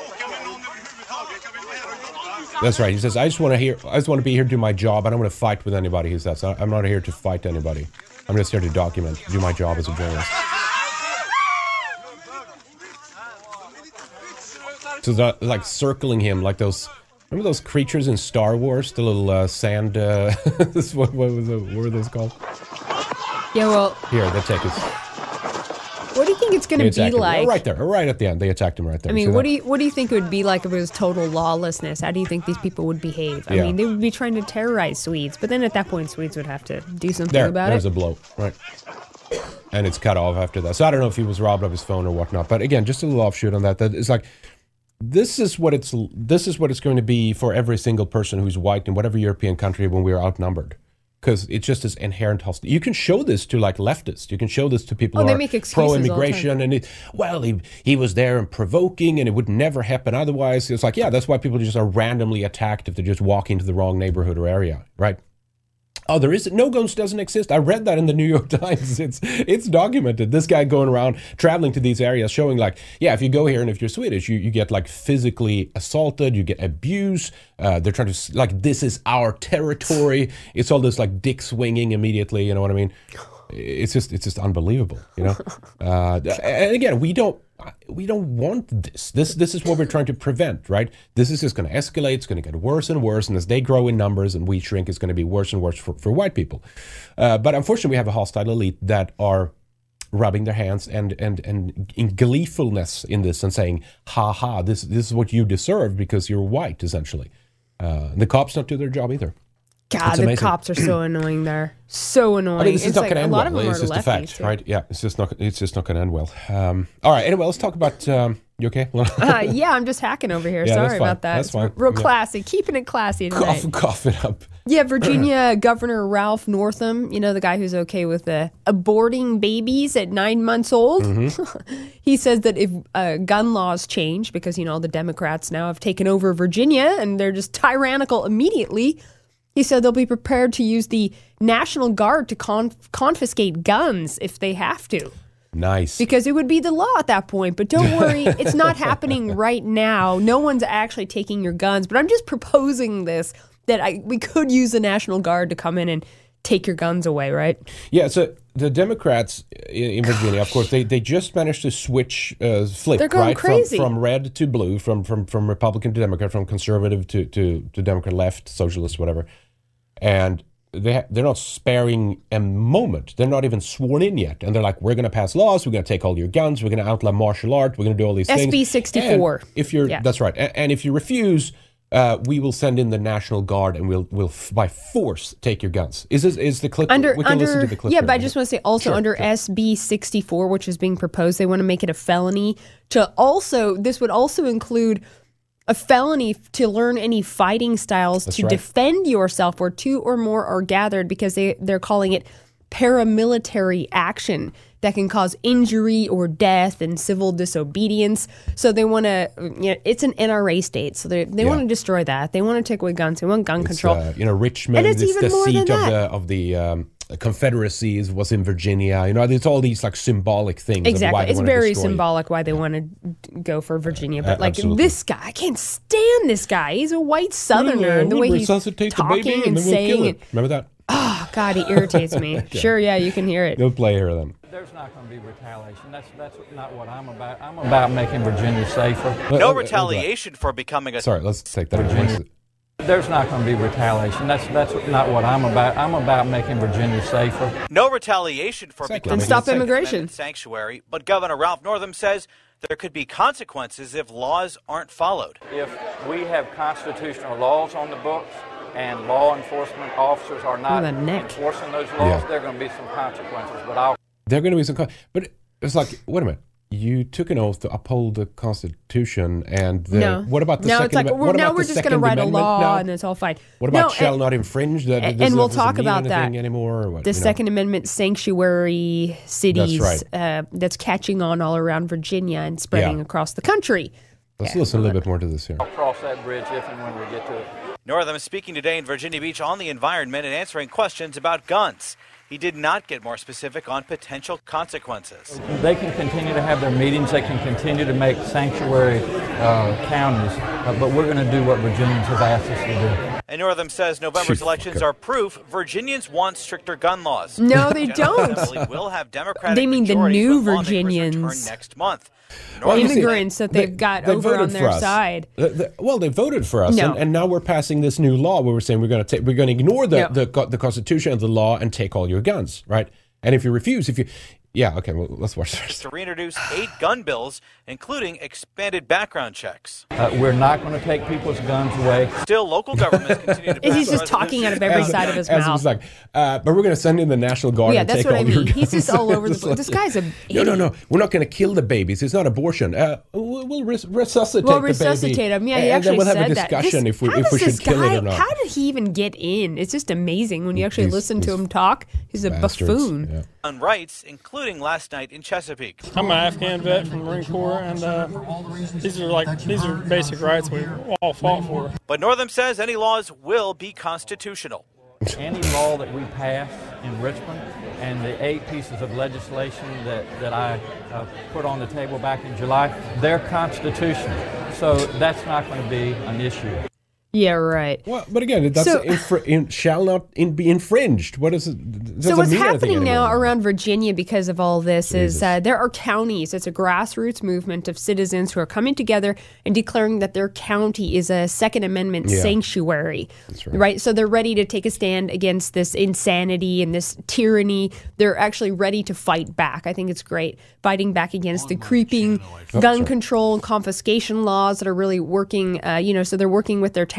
Speaker 1: That's right. He says, I just want to hear, I just want to be here to do my job. I don't want to fight with anybody, he says. I'm not here to fight anybody. I'm just here to document, do my job as a journalist. So they're like circling him like those, remember those creatures in Star Wars? The little uh, sand, uh, what, what, was it, what were those called?
Speaker 2: Yeah, well,
Speaker 1: Here, they take his...
Speaker 2: what do you think it's going to be
Speaker 1: him.
Speaker 2: like?
Speaker 1: Oh, right there, right at the end. They attacked him right there.
Speaker 2: I mean,
Speaker 1: See
Speaker 2: what
Speaker 1: that?
Speaker 2: do you what do you think it would be like if it was total lawlessness? How do you think these people would behave? I
Speaker 1: Yeah.
Speaker 2: mean, they would be trying to terrorize Swedes, but then at that point, Swedes would have to do something
Speaker 1: There,
Speaker 2: about
Speaker 1: there's
Speaker 2: it.
Speaker 1: a blow, right? And it's cut off after that. So I don't know if he was robbed of his phone or whatnot. But again, just a little offshoot on that. That is like, this is what it's this is what it's going to be for every single person who's white in whatever European country when we are outnumbered. Because it's just this inherent hostility. You can show this to like leftists. You can show this to people
Speaker 2: Oh,
Speaker 1: who
Speaker 2: they
Speaker 1: are
Speaker 2: make excuses all the time.
Speaker 1: pro-immigration. And it, well, he he was there and provoking, and it would never happen otherwise. It's like, yeah, that's why people just are randomly attacked if they just walk into the wrong neighborhood or area, right? Oh, there is no guns doesn't exist. I read that in the New York Times. It's it's documented. This guy going around traveling to these areas, showing like, yeah, if you go here and if you're Swedish, you, you get like physically assaulted, you get abused. Uh, they're trying to like, this is our territory. It's all this like dick swinging immediately. You know what I mean? It's just it's just unbelievable. You know. Uh, and again, we don't. We don't want this. This this is what we're trying to prevent, right? This is just going to escalate. It's going to get worse and worse. And as they grow in numbers and we shrink, it's going to be worse and worse for, for white people. Uh, but unfortunately, we have a hostile elite that are rubbing their hands and and and in gleefulness in this and saying, ha ha, this, this is what you deserve because you're white, essentially. Uh, the cops don't do their job either.
Speaker 2: God,
Speaker 1: It's
Speaker 2: the
Speaker 1: amazing.
Speaker 2: cops are so annoying there. So annoying.
Speaker 1: I mean, this is
Speaker 2: It's
Speaker 1: not
Speaker 2: like
Speaker 1: going to
Speaker 2: a
Speaker 1: end
Speaker 2: lot of
Speaker 1: well.
Speaker 2: them
Speaker 1: It's
Speaker 2: are
Speaker 1: just a
Speaker 2: lefties,
Speaker 1: fact,
Speaker 2: too.
Speaker 1: right? Yeah, it's just not. It's just not going to end well. Um, all right. Anyway, let's talk about. Um, you okay?
Speaker 2: Uh, yeah, I'm just hacking over here.
Speaker 1: Yeah, that's
Speaker 2: Sorry
Speaker 1: fine.
Speaker 2: about that.
Speaker 1: That's
Speaker 2: It's
Speaker 1: fine.
Speaker 2: real
Speaker 1: Yeah.
Speaker 2: classy. Keeping it classy tonight.
Speaker 1: cough, cough it up.
Speaker 2: Yeah, Virginia Governor Ralph Northam, you know, the guy who's okay with uh, aborting babies at nine months old.
Speaker 1: Mm-hmm.
Speaker 2: He says that if uh, gun laws change, because, you know, the Democrats now have taken over Virginia and they're just tyrannical immediately, he said they'll be prepared to use the National Guard to conf- confiscate guns if they have to.
Speaker 1: Nice.
Speaker 2: Because it would be the law at that point. But don't worry, it's not happening right now. No one's actually taking your guns. But I'm just proposing this, that I we could use the National Guard to come in and take your guns away, right?
Speaker 1: Yeah, so the Democrats in in Virginia, of course, they, they just managed to switch, uh, flip,
Speaker 2: They're going
Speaker 1: right?
Speaker 2: crazy.
Speaker 1: From, from red to blue, from, from, from Republican to Democrat, from conservative to, to, to Democrat, left, socialist, whatever. And they ha- they're not sparing a moment. They're not even sworn in yet. And they're like, we're going to pass laws. We're going to take all your guns. We're going to outlaw martial art. We're going to do all these
Speaker 2: S
Speaker 1: things.
Speaker 2: B sixty-four.
Speaker 1: And if you're,
Speaker 2: Yeah.
Speaker 1: that's right. And, and if you refuse, uh, we will send in the National Guard and we'll, we'll f- by force take your guns. Is this, is the clip?
Speaker 2: Under
Speaker 1: we can
Speaker 2: under
Speaker 1: listen to the clip
Speaker 2: yeah,
Speaker 1: here.
Speaker 2: but I just want to say also
Speaker 1: Sure,
Speaker 2: under
Speaker 1: sure.
Speaker 2: S B sixty-four, which is being proposed, they want to make it a felony to also this would also include a felony to learn any fighting styles
Speaker 1: That's
Speaker 2: to
Speaker 1: right.
Speaker 2: defend yourself where two or more are gathered, because they they're calling it paramilitary action that can cause injury or death and civil disobedience. So they want to, you know, it's an N R A state, so they they
Speaker 1: Yeah.
Speaker 2: want to destroy that. They want to take away guns. They want gun
Speaker 1: It's,
Speaker 2: control.
Speaker 1: uh, you know, Richmond
Speaker 2: And it's
Speaker 1: is
Speaker 2: even
Speaker 1: the
Speaker 2: more
Speaker 1: seat
Speaker 2: than
Speaker 1: of
Speaker 2: that.
Speaker 1: the of the um, Confederacy was in Virginia. You know, there's all these like symbolic things. of why
Speaker 2: Exactly.
Speaker 1: they
Speaker 2: It's
Speaker 1: wanna
Speaker 2: very
Speaker 1: destroy it.
Speaker 2: symbolic why they want to go for Virginia. But
Speaker 1: Uh,
Speaker 2: like
Speaker 1: absolutely.
Speaker 2: this guy, I can't stand this guy. He's a white southerner.
Speaker 1: Yeah,
Speaker 2: and the
Speaker 1: we'll
Speaker 2: way he's
Speaker 1: resuscitate the
Speaker 2: talking
Speaker 1: baby
Speaker 2: and
Speaker 1: then we'll kill
Speaker 2: saying
Speaker 1: it.
Speaker 2: it.
Speaker 1: Remember that?
Speaker 2: Oh, God, he irritates me. Sure, yeah, you can hear it.
Speaker 1: Go play here then.
Speaker 8: There's not going to be retaliation. That's that's not what I'm about. I'm about making Virginia safer.
Speaker 1: Let-
Speaker 9: No
Speaker 1: let-
Speaker 9: retaliation for becoming a...
Speaker 1: Sorry, let's take that.
Speaker 8: Virginia.
Speaker 1: Voice.
Speaker 8: There's not going to be retaliation. That's that's not what I'm about. I'm about making Virginia safer.
Speaker 9: No retaliation for
Speaker 1: Exactly.
Speaker 9: becoming
Speaker 1: Then
Speaker 2: stop
Speaker 9: a Second
Speaker 2: immigration.
Speaker 9: Amendment sanctuary, but Governor Ralph Northam says there could be consequences if laws aren't followed.
Speaker 8: If we have constitutional laws on the books and law enforcement officers are not
Speaker 2: Ooh, the neck.
Speaker 8: enforcing those laws,
Speaker 1: Yeah.
Speaker 8: there are going to be some consequences. But I'll
Speaker 1: There are going to be some, con- but it's like, wait a minute. You took an oath to uphold the Constitution, and the,
Speaker 2: No.
Speaker 1: what about the
Speaker 2: now
Speaker 1: second?
Speaker 2: it's like
Speaker 1: Amendment?
Speaker 2: we're,
Speaker 1: What
Speaker 2: now
Speaker 1: about
Speaker 2: we're
Speaker 1: the
Speaker 2: just going to
Speaker 1: Second
Speaker 2: write a
Speaker 1: Amendment
Speaker 2: law
Speaker 1: now?
Speaker 2: and it's all fine.
Speaker 1: What about
Speaker 2: no,
Speaker 1: shall
Speaker 2: and,
Speaker 1: not infringe? That
Speaker 2: and
Speaker 1: doesn't-
Speaker 2: we'll
Speaker 1: doesn't
Speaker 2: talk
Speaker 1: mean
Speaker 2: about
Speaker 1: anything
Speaker 2: that.
Speaker 1: anymore. Or what,
Speaker 2: the
Speaker 1: you know?
Speaker 2: Second Amendment sanctuary cities
Speaker 1: That's
Speaker 2: uh, that's catching on all around Virginia and spreading
Speaker 1: Yeah.
Speaker 2: across the country.
Speaker 1: Let's
Speaker 2: Yeah.
Speaker 1: listen a little bit more to this here.
Speaker 8: cross that bridge if and when we get to it.
Speaker 9: Northam is speaking today in Virginia Beach on the environment and answering questions about guns. He did not get more specific on potential consequences.
Speaker 8: They can continue to have their meetings. They can continue to make sanctuary uh, counties, uh, but we're going to do what Virginians have asked us to do.
Speaker 9: And Northam says November's
Speaker 1: Chief
Speaker 9: elections
Speaker 1: fucker.
Speaker 9: are proof Virginians want stricter gun laws.
Speaker 2: No, they
Speaker 9: The General
Speaker 2: don't.
Speaker 9: Assembly will have Democratic
Speaker 2: They mean the
Speaker 9: majorities
Speaker 2: new
Speaker 9: when lawmakers
Speaker 2: Virginians.
Speaker 9: return next month.
Speaker 1: Well, you see,
Speaker 2: Immigrants that they've got over
Speaker 1: voted
Speaker 2: on
Speaker 1: for
Speaker 2: their
Speaker 1: us.
Speaker 2: side.
Speaker 1: The- the- well, they voted for us,
Speaker 2: No.
Speaker 1: and, and now we're passing this new law where we're saying we're going to take, we're going to ignore the,
Speaker 2: Yeah.
Speaker 1: the co- the Constitution and the law and take all your guns, right? And if you refuse, if you, yeah, okay, well, let's watch this.
Speaker 9: To reintroduce eight gun bills, including expanded background checks.
Speaker 8: Uh, we're not going to take people's guns away.
Speaker 9: Still, local governments continue to pass
Speaker 2: He's just talking out of every
Speaker 1: As-
Speaker 2: side of his
Speaker 1: as it
Speaker 2: mouth.
Speaker 1: was like, uh, but we're going to send in the National Guard
Speaker 2: Yeah,
Speaker 1: and
Speaker 2: that's
Speaker 1: take
Speaker 2: what
Speaker 1: all
Speaker 2: I
Speaker 1: your
Speaker 2: mean.
Speaker 1: guns.
Speaker 2: He's just all over the
Speaker 1: Just
Speaker 2: place. This guy's a
Speaker 1: no, no, no. We're not going to kill the babies. It's not abortion. Uh, we'll we'll res- resuscitate
Speaker 2: Well,
Speaker 1: the
Speaker 2: resuscitate
Speaker 1: baby.
Speaker 2: him. Yeah, he
Speaker 1: and
Speaker 2: actually
Speaker 1: then we'll have
Speaker 2: said
Speaker 1: a
Speaker 2: that.
Speaker 1: discussion
Speaker 2: This-
Speaker 1: if we
Speaker 2: how
Speaker 1: if we
Speaker 2: does
Speaker 1: should
Speaker 2: this
Speaker 1: kill
Speaker 2: guy,
Speaker 1: it or not.
Speaker 2: How did he even get in? It's just amazing when you actually
Speaker 1: These-
Speaker 2: listen to
Speaker 1: these
Speaker 2: him talk. He's a
Speaker 1: Bastards.
Speaker 2: buffoon.
Speaker 1: Yeah.
Speaker 9: On rights, including last night in Chesapeake.
Speaker 10: I'm an Afghan vet from the Marine Corps, and uh, these are like these are basic rights we all fought for.
Speaker 9: But Northam says any laws will be constitutional.
Speaker 8: Any law that we pass in Richmond and the eight pieces of legislation that, that I uh, put on the table back in July, they're constitutional. So that's not going to be an issue.
Speaker 2: Yeah, right.
Speaker 1: Well, but again, that's
Speaker 2: So-
Speaker 1: infr- in, shall not in, be infringed. What is it? Doesn't
Speaker 2: So what's
Speaker 1: mean anything
Speaker 2: happening now
Speaker 1: anymore.
Speaker 2: around Virginia because of all this is
Speaker 1: Jesus.
Speaker 2: uh, there are counties. It's a grassroots movement of citizens who are coming together and declaring that their county is a Second Amendment
Speaker 1: Yeah.
Speaker 2: sanctuary.
Speaker 1: That's right.
Speaker 2: So they're ready to take a stand against this insanity and this tyranny. They're actually ready to fight back. I think it's great fighting back against the creeping gun
Speaker 1: sorry.
Speaker 2: control and confiscation laws that are really working. Uh, you know, so they're working with their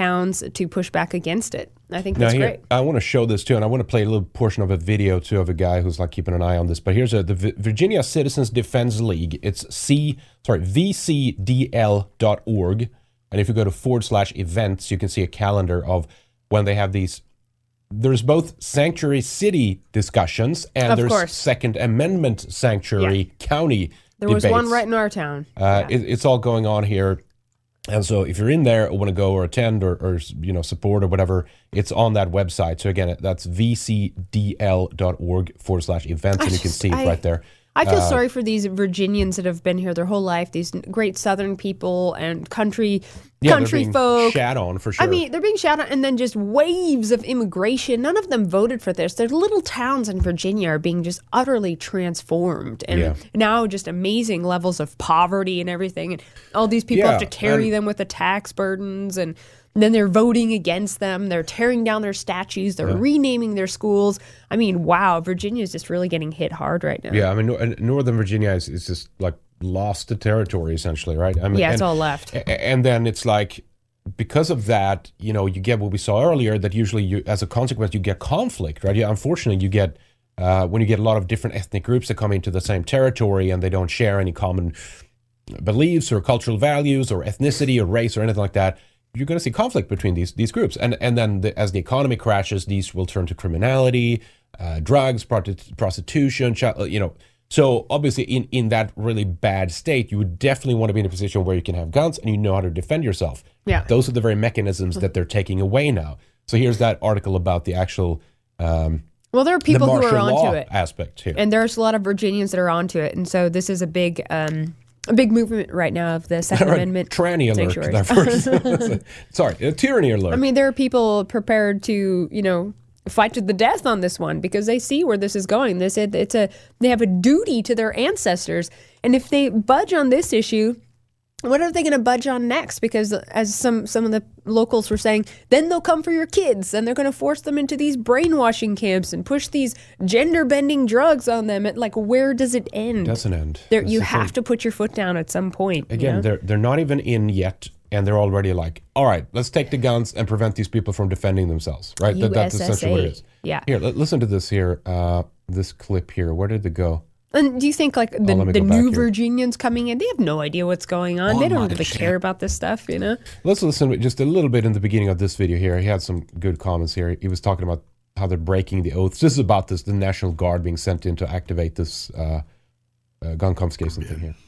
Speaker 2: towns to push back against it. I think
Speaker 1: Now
Speaker 2: that's
Speaker 1: here,
Speaker 2: great.
Speaker 1: I want to show this too, and I want to play a little portion of a video too of a guy who's like keeping an eye on this. But here's a, the V- Virginia Citizens Defense League. It's C sorry V C D L dot org, and if you go to forward slash events, you can see a calendar of when they have these. There's both sanctuary city discussions and
Speaker 2: Of
Speaker 1: there's
Speaker 2: course.
Speaker 1: Second Amendment sanctuary county.
Speaker 2: There was
Speaker 1: debates.
Speaker 2: one right in our town.
Speaker 1: Uh, it, it's all going on here. And so if you're in there or want to go or attend or, or you know support or whatever, it's on that website. So again, that's V C D L dot org forward slash events, and you can
Speaker 2: just-
Speaker 1: see it
Speaker 2: I-
Speaker 1: right there.
Speaker 2: I feel
Speaker 1: Uh,
Speaker 2: sorry for these Virginians that have been here their whole life, these great Southern people and country
Speaker 1: Yeah,
Speaker 2: country
Speaker 1: they're being
Speaker 2: folk.
Speaker 1: shat on for sure.
Speaker 2: I mean, they're being shat on, and then just waves of immigration. None of them voted for this. Their little towns in Virginia are being just utterly transformed, and
Speaker 1: Yeah.
Speaker 2: now just amazing levels of poverty and everything. And all these people
Speaker 1: Yeah,
Speaker 2: have to carry
Speaker 1: and-
Speaker 2: them with the tax burdens, and then they're voting against them. They're tearing down their statues. They're
Speaker 1: Yeah.
Speaker 2: renaming their schools. I mean, wow, Virginia is just really getting hit hard right now.
Speaker 1: yeah, I mean, Nor- and Northern Virginia is, is just like lost to territory essentially, right? I mean,
Speaker 2: Yeah, it's
Speaker 1: and-
Speaker 2: all left.
Speaker 1: a- And then it's like, because of that, you know, you get what we saw earlier, that usually you, as a consequence, you get conflict, right? Yeah, unfortunately, you get, uh, when you get a lot of different ethnic groups that come into the same territory and they don't share any common beliefs or cultural values or ethnicity or race or anything like that, you're going to see conflict between these these groups. And and then the, as the economy crashes, these will turn to criminality, uh, drugs, prosti- prostitution, child, you know. So obviously in, in that really bad state, you would definitely want to be in a position where you can have guns and you know how to defend yourself.
Speaker 2: Yeah.
Speaker 1: Those are the very mechanisms that they're taking away now. So here's that article about the actual um,
Speaker 2: Well, there are
Speaker 1: the
Speaker 2: people who
Speaker 1: martial
Speaker 2: are onto
Speaker 1: law
Speaker 2: it.
Speaker 1: aspect here.
Speaker 2: And there's a lot of Virginians that are onto it, and so this is a big, um, a big movement right now of the Second
Speaker 1: Right,
Speaker 2: Amendment.
Speaker 1: tranny alert
Speaker 2: sanctuaries.
Speaker 1: there first. Sorry, a tyranny alert.
Speaker 2: I mean, there are people prepared to, you know, fight to the death on this one because they see where this is going. They said it's a they have a duty to their ancestors, and if they budge on this issue, what are they going to budge on next? Because as some some of the locals were saying, then they'll come for your kids and they're going to force them into these brainwashing camps and push these gender bending drugs on them. It, like, where does it end?
Speaker 1: Doesn't end.
Speaker 2: There,
Speaker 1: That's
Speaker 2: you
Speaker 1: the
Speaker 2: have
Speaker 1: thing.
Speaker 2: to put your foot down at some point. you
Speaker 1: Again,
Speaker 2: know?
Speaker 1: they're they're not even in yet, and they're already like, all right, let's take the guns and prevent these people from defending themselves. Right? That, that's essentially what it is.
Speaker 2: Yeah.
Speaker 1: Here, li- listen to this here. Uh, this clip here. Where did it go?
Speaker 2: And do you think like the,
Speaker 1: Oh, let me
Speaker 2: the
Speaker 1: go back
Speaker 2: new
Speaker 1: here.
Speaker 2: Virginians coming in, they have no idea what's going on.
Speaker 1: On
Speaker 2: they don't
Speaker 1: my
Speaker 2: really
Speaker 1: channel.
Speaker 2: care about this stuff, you know?
Speaker 1: Let's listen just a little bit in the beginning of this video here. He had some good comments here. He was talking about how they're breaking the oaths. This is about this the National Guard being sent in to activate this uh, uh, gun confiscation thing here.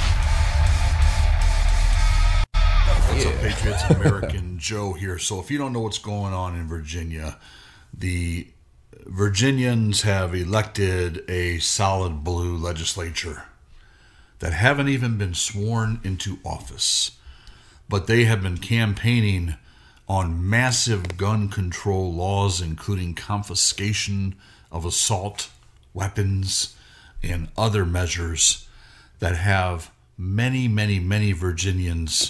Speaker 11: What's up, Patriots? American Joe here. So if you don't know what's going on in Virginia, the Virginians have elected a solid blue legislature that haven't even been sworn into office, but they have been campaigning on massive gun control laws, including confiscation of assault weapons and other measures that have many, many, many Virginians,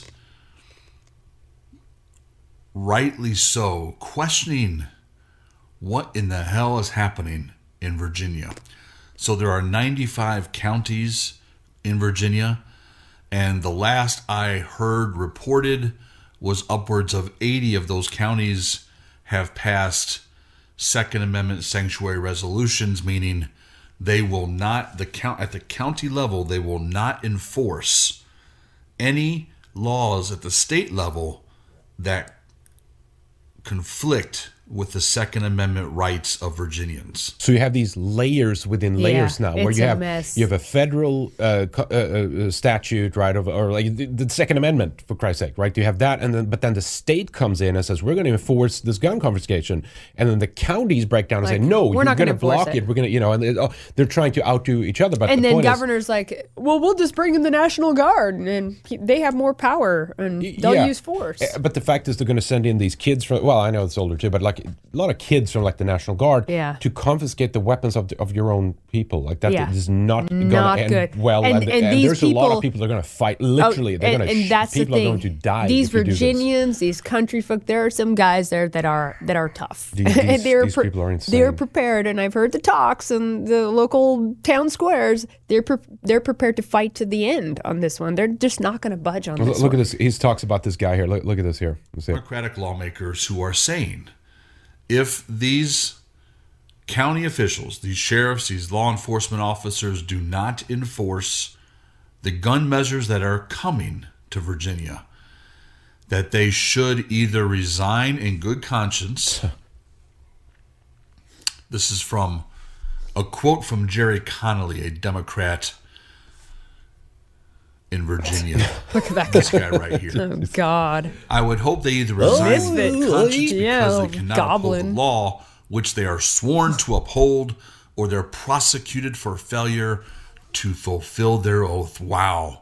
Speaker 11: rightly so, questioning what in the hell is happening in Virginia. So there are ninety-five counties in Virginia, and the last I heard reported was upwards of eighty of those counties have passed Second Amendment sanctuary resolutions, meaning they will not, the count at the county level, they will not enforce any laws at the state level that conflict with the Second Amendment rights of Virginians.
Speaker 1: So you have these layers within layers
Speaker 2: Yeah,
Speaker 1: now, where
Speaker 2: it's
Speaker 1: you
Speaker 2: a
Speaker 1: have
Speaker 2: mess.
Speaker 1: you have a federal uh, co- uh, uh, statute, right, of, or like the, the Second Amendment, for Christ's sake, right? You have that, and then but then the state comes in and says we're going to enforce this gun confiscation, and then the counties break down and
Speaker 2: Like,
Speaker 1: say no,
Speaker 2: we're
Speaker 1: you're
Speaker 2: not
Speaker 1: going to
Speaker 2: gonna enforce
Speaker 1: block
Speaker 2: it.
Speaker 1: it. We're going to, you know, and they, oh, they're trying to outdo each other. But
Speaker 2: And
Speaker 1: the
Speaker 2: then
Speaker 1: point is,
Speaker 2: governor's like, well, we'll just bring in the National Guard, and he- they have more power, and they'll
Speaker 1: yeah.
Speaker 2: use force.
Speaker 1: Uh, But the fact is, they're going to send in these kids from. Well, I know it's older too, but like like a lot of kids from like the National Guard
Speaker 2: Yeah.
Speaker 1: to confiscate the weapons of the, of your own people. Like that
Speaker 2: Yeah.
Speaker 1: is not, going to
Speaker 2: Not
Speaker 1: end
Speaker 2: good.
Speaker 1: well.
Speaker 2: And-
Speaker 1: And,
Speaker 2: and
Speaker 1: and
Speaker 2: these
Speaker 1: there's a lot
Speaker 2: people-
Speaker 1: of people that are going to fight. Literally,
Speaker 2: Oh,
Speaker 1: they're
Speaker 2: and,
Speaker 1: going to.
Speaker 2: and that's
Speaker 1: People
Speaker 2: the thing.
Speaker 1: are going to die.
Speaker 2: These
Speaker 1: if you do this.
Speaker 2: Virginians, these country folk, there are some guys there that are that are tough.
Speaker 1: These- these-
Speaker 2: And they're
Speaker 1: these people are insane.
Speaker 2: They're prepared, and I've heard the talks in the local town squares. They're pre- they're prepared to fight to the end on this one. They're just not going to budge on
Speaker 1: Look,
Speaker 2: this
Speaker 1: look
Speaker 2: one.
Speaker 1: at this. He talks about this guy here. Look, look at this here. Let's see.
Speaker 11: Democratic lawmakers who are saying if these county officials, these sheriffs, these law enforcement officers do not enforce the gun measures that are coming to Virginia, that they should either resign in good conscience. This is from a quote from Jerry Connolly, a Democrat in Virginia.
Speaker 2: Look at that
Speaker 11: This
Speaker 2: guy.
Speaker 11: guy right here.
Speaker 2: Oh God!
Speaker 11: I would hope they either resign
Speaker 2: Misfit.
Speaker 11: in conscience
Speaker 2: Yeah,
Speaker 11: because they
Speaker 2: little
Speaker 11: cannot
Speaker 2: goblin.
Speaker 11: uphold the law which they are sworn to uphold, or they're prosecuted for failure to fulfill their oath. Wow.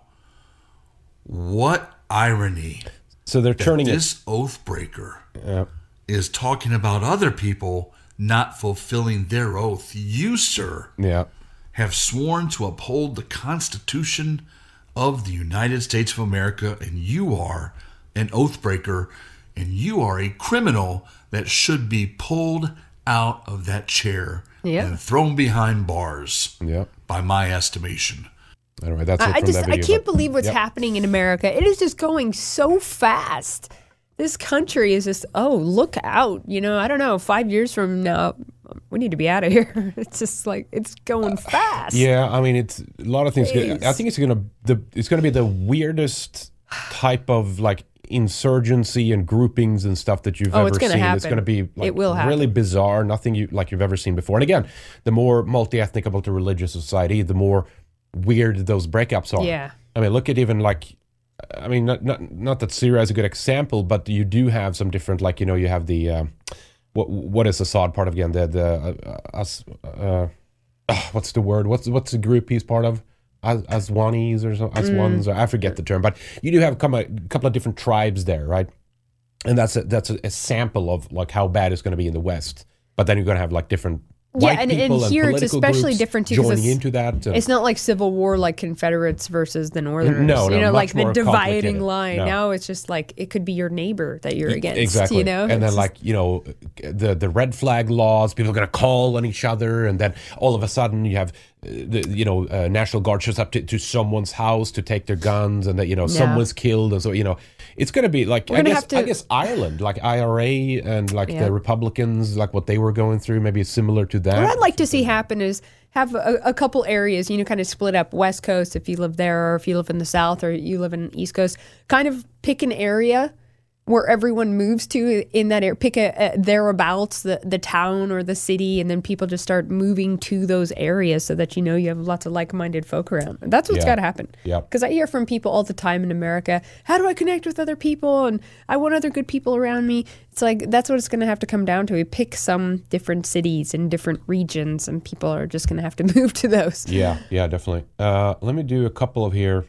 Speaker 11: What irony.
Speaker 1: So they're
Speaker 11: that
Speaker 1: turning it-
Speaker 11: this oath breaker
Speaker 1: Yeah.
Speaker 11: is talking about other people not fulfilling their oath. You, sir,
Speaker 1: Yeah.
Speaker 11: have sworn to uphold the Constitution of the United States of America, and you are an oath breaker, and you are a criminal that should be pulled out of that chair
Speaker 2: Yeah.
Speaker 11: and thrown behind bars,
Speaker 1: Yeah.
Speaker 11: by my estimation.
Speaker 1: Anyway, that's it
Speaker 2: I, I
Speaker 1: from
Speaker 2: just
Speaker 1: that
Speaker 2: I
Speaker 1: video,
Speaker 2: can't
Speaker 1: but-
Speaker 2: believe what's
Speaker 1: Yep.
Speaker 2: happening in America. It is just going so fast. This country is just oh look out. You know I don't know. Five years from now, we need to be out of here. It's just like it's going fast.
Speaker 1: Yeah, I mean, it's a lot of things.
Speaker 2: Jeez.
Speaker 1: I think it's gonna the it's gonna be the weirdest type of like insurgency and groupings and stuff that you've
Speaker 2: Oh,
Speaker 1: ever
Speaker 2: it's gonna
Speaker 1: seen. It's
Speaker 2: happen.
Speaker 1: gonna be like,
Speaker 2: It will happen.
Speaker 1: really bizarre. Nothing you like you've ever seen before. And again, the more multi-ethnic, multi-religious society, the more weird those breakups are.
Speaker 2: Yeah.
Speaker 1: I mean, look at even like. I mean, not, not not that Syria is a good example, but you do have some different, like you know, you have the um, what what is Assad part of again? The the uh, us uh, uh, what's the word? What's what's the group he's part of? As Aswanis or something? Aswans? Or I forget the term, but you do have a couple, a couple of different tribes there, right? And that's a, that's a, a sample of like how bad it's going to be in the West. But then you're going to have like different.
Speaker 2: Yeah,
Speaker 1: white
Speaker 2: and, and
Speaker 1: people
Speaker 2: here it's
Speaker 1: political
Speaker 2: especially
Speaker 1: groups
Speaker 2: different too. 'cause
Speaker 1: joining
Speaker 2: it's,
Speaker 1: into that. and-
Speaker 2: it's not like Civil War, like Confederates versus the Northerners.
Speaker 1: No, no,
Speaker 2: you know,
Speaker 1: much
Speaker 2: like the
Speaker 1: more
Speaker 2: dividing
Speaker 1: complicated.
Speaker 2: line.
Speaker 1: No.
Speaker 2: Now it's just like it could be your neighbor that you're against.
Speaker 1: Exactly.
Speaker 2: You know,
Speaker 1: and
Speaker 2: It's
Speaker 1: then
Speaker 2: just-
Speaker 1: like, you know, the the red flag laws, people are going to call on each other. And then all of a sudden you have, uh, the you know, uh, National Guard shows up to, to someone's house to take their guns and that, you know,
Speaker 2: Yeah.
Speaker 1: someone's killed. And so, you know, it's going to be like,
Speaker 2: We're
Speaker 1: I
Speaker 2: gonna
Speaker 1: guess,
Speaker 2: have to-
Speaker 1: I guess Ireland, like I R A and like
Speaker 2: Yeah.
Speaker 1: the Republicans, like what they were going through, maybe similar to that.
Speaker 2: What I'd like to see happen is have a, a couple areas, you know, kind of split up West Coast if you live there, or if you live in the South, or you live in East Coast. Kind of pick an area where everyone moves to in that area. Pick a, a thereabouts the the town or the city, and then people just start moving to those areas so that you know you have lots of like-minded folk around. That's what's
Speaker 1: Yeah.
Speaker 2: got to happen.
Speaker 1: Yep.
Speaker 2: Because I hear from people all the time in America, how do I connect with other people? And I want other good people around me. It's like, that's what it's going to have to come down to. We pick some different cities and different regions, and people are just going to have to move to those.
Speaker 1: Yeah, yeah, definitely. Uh, let me do a couple of here,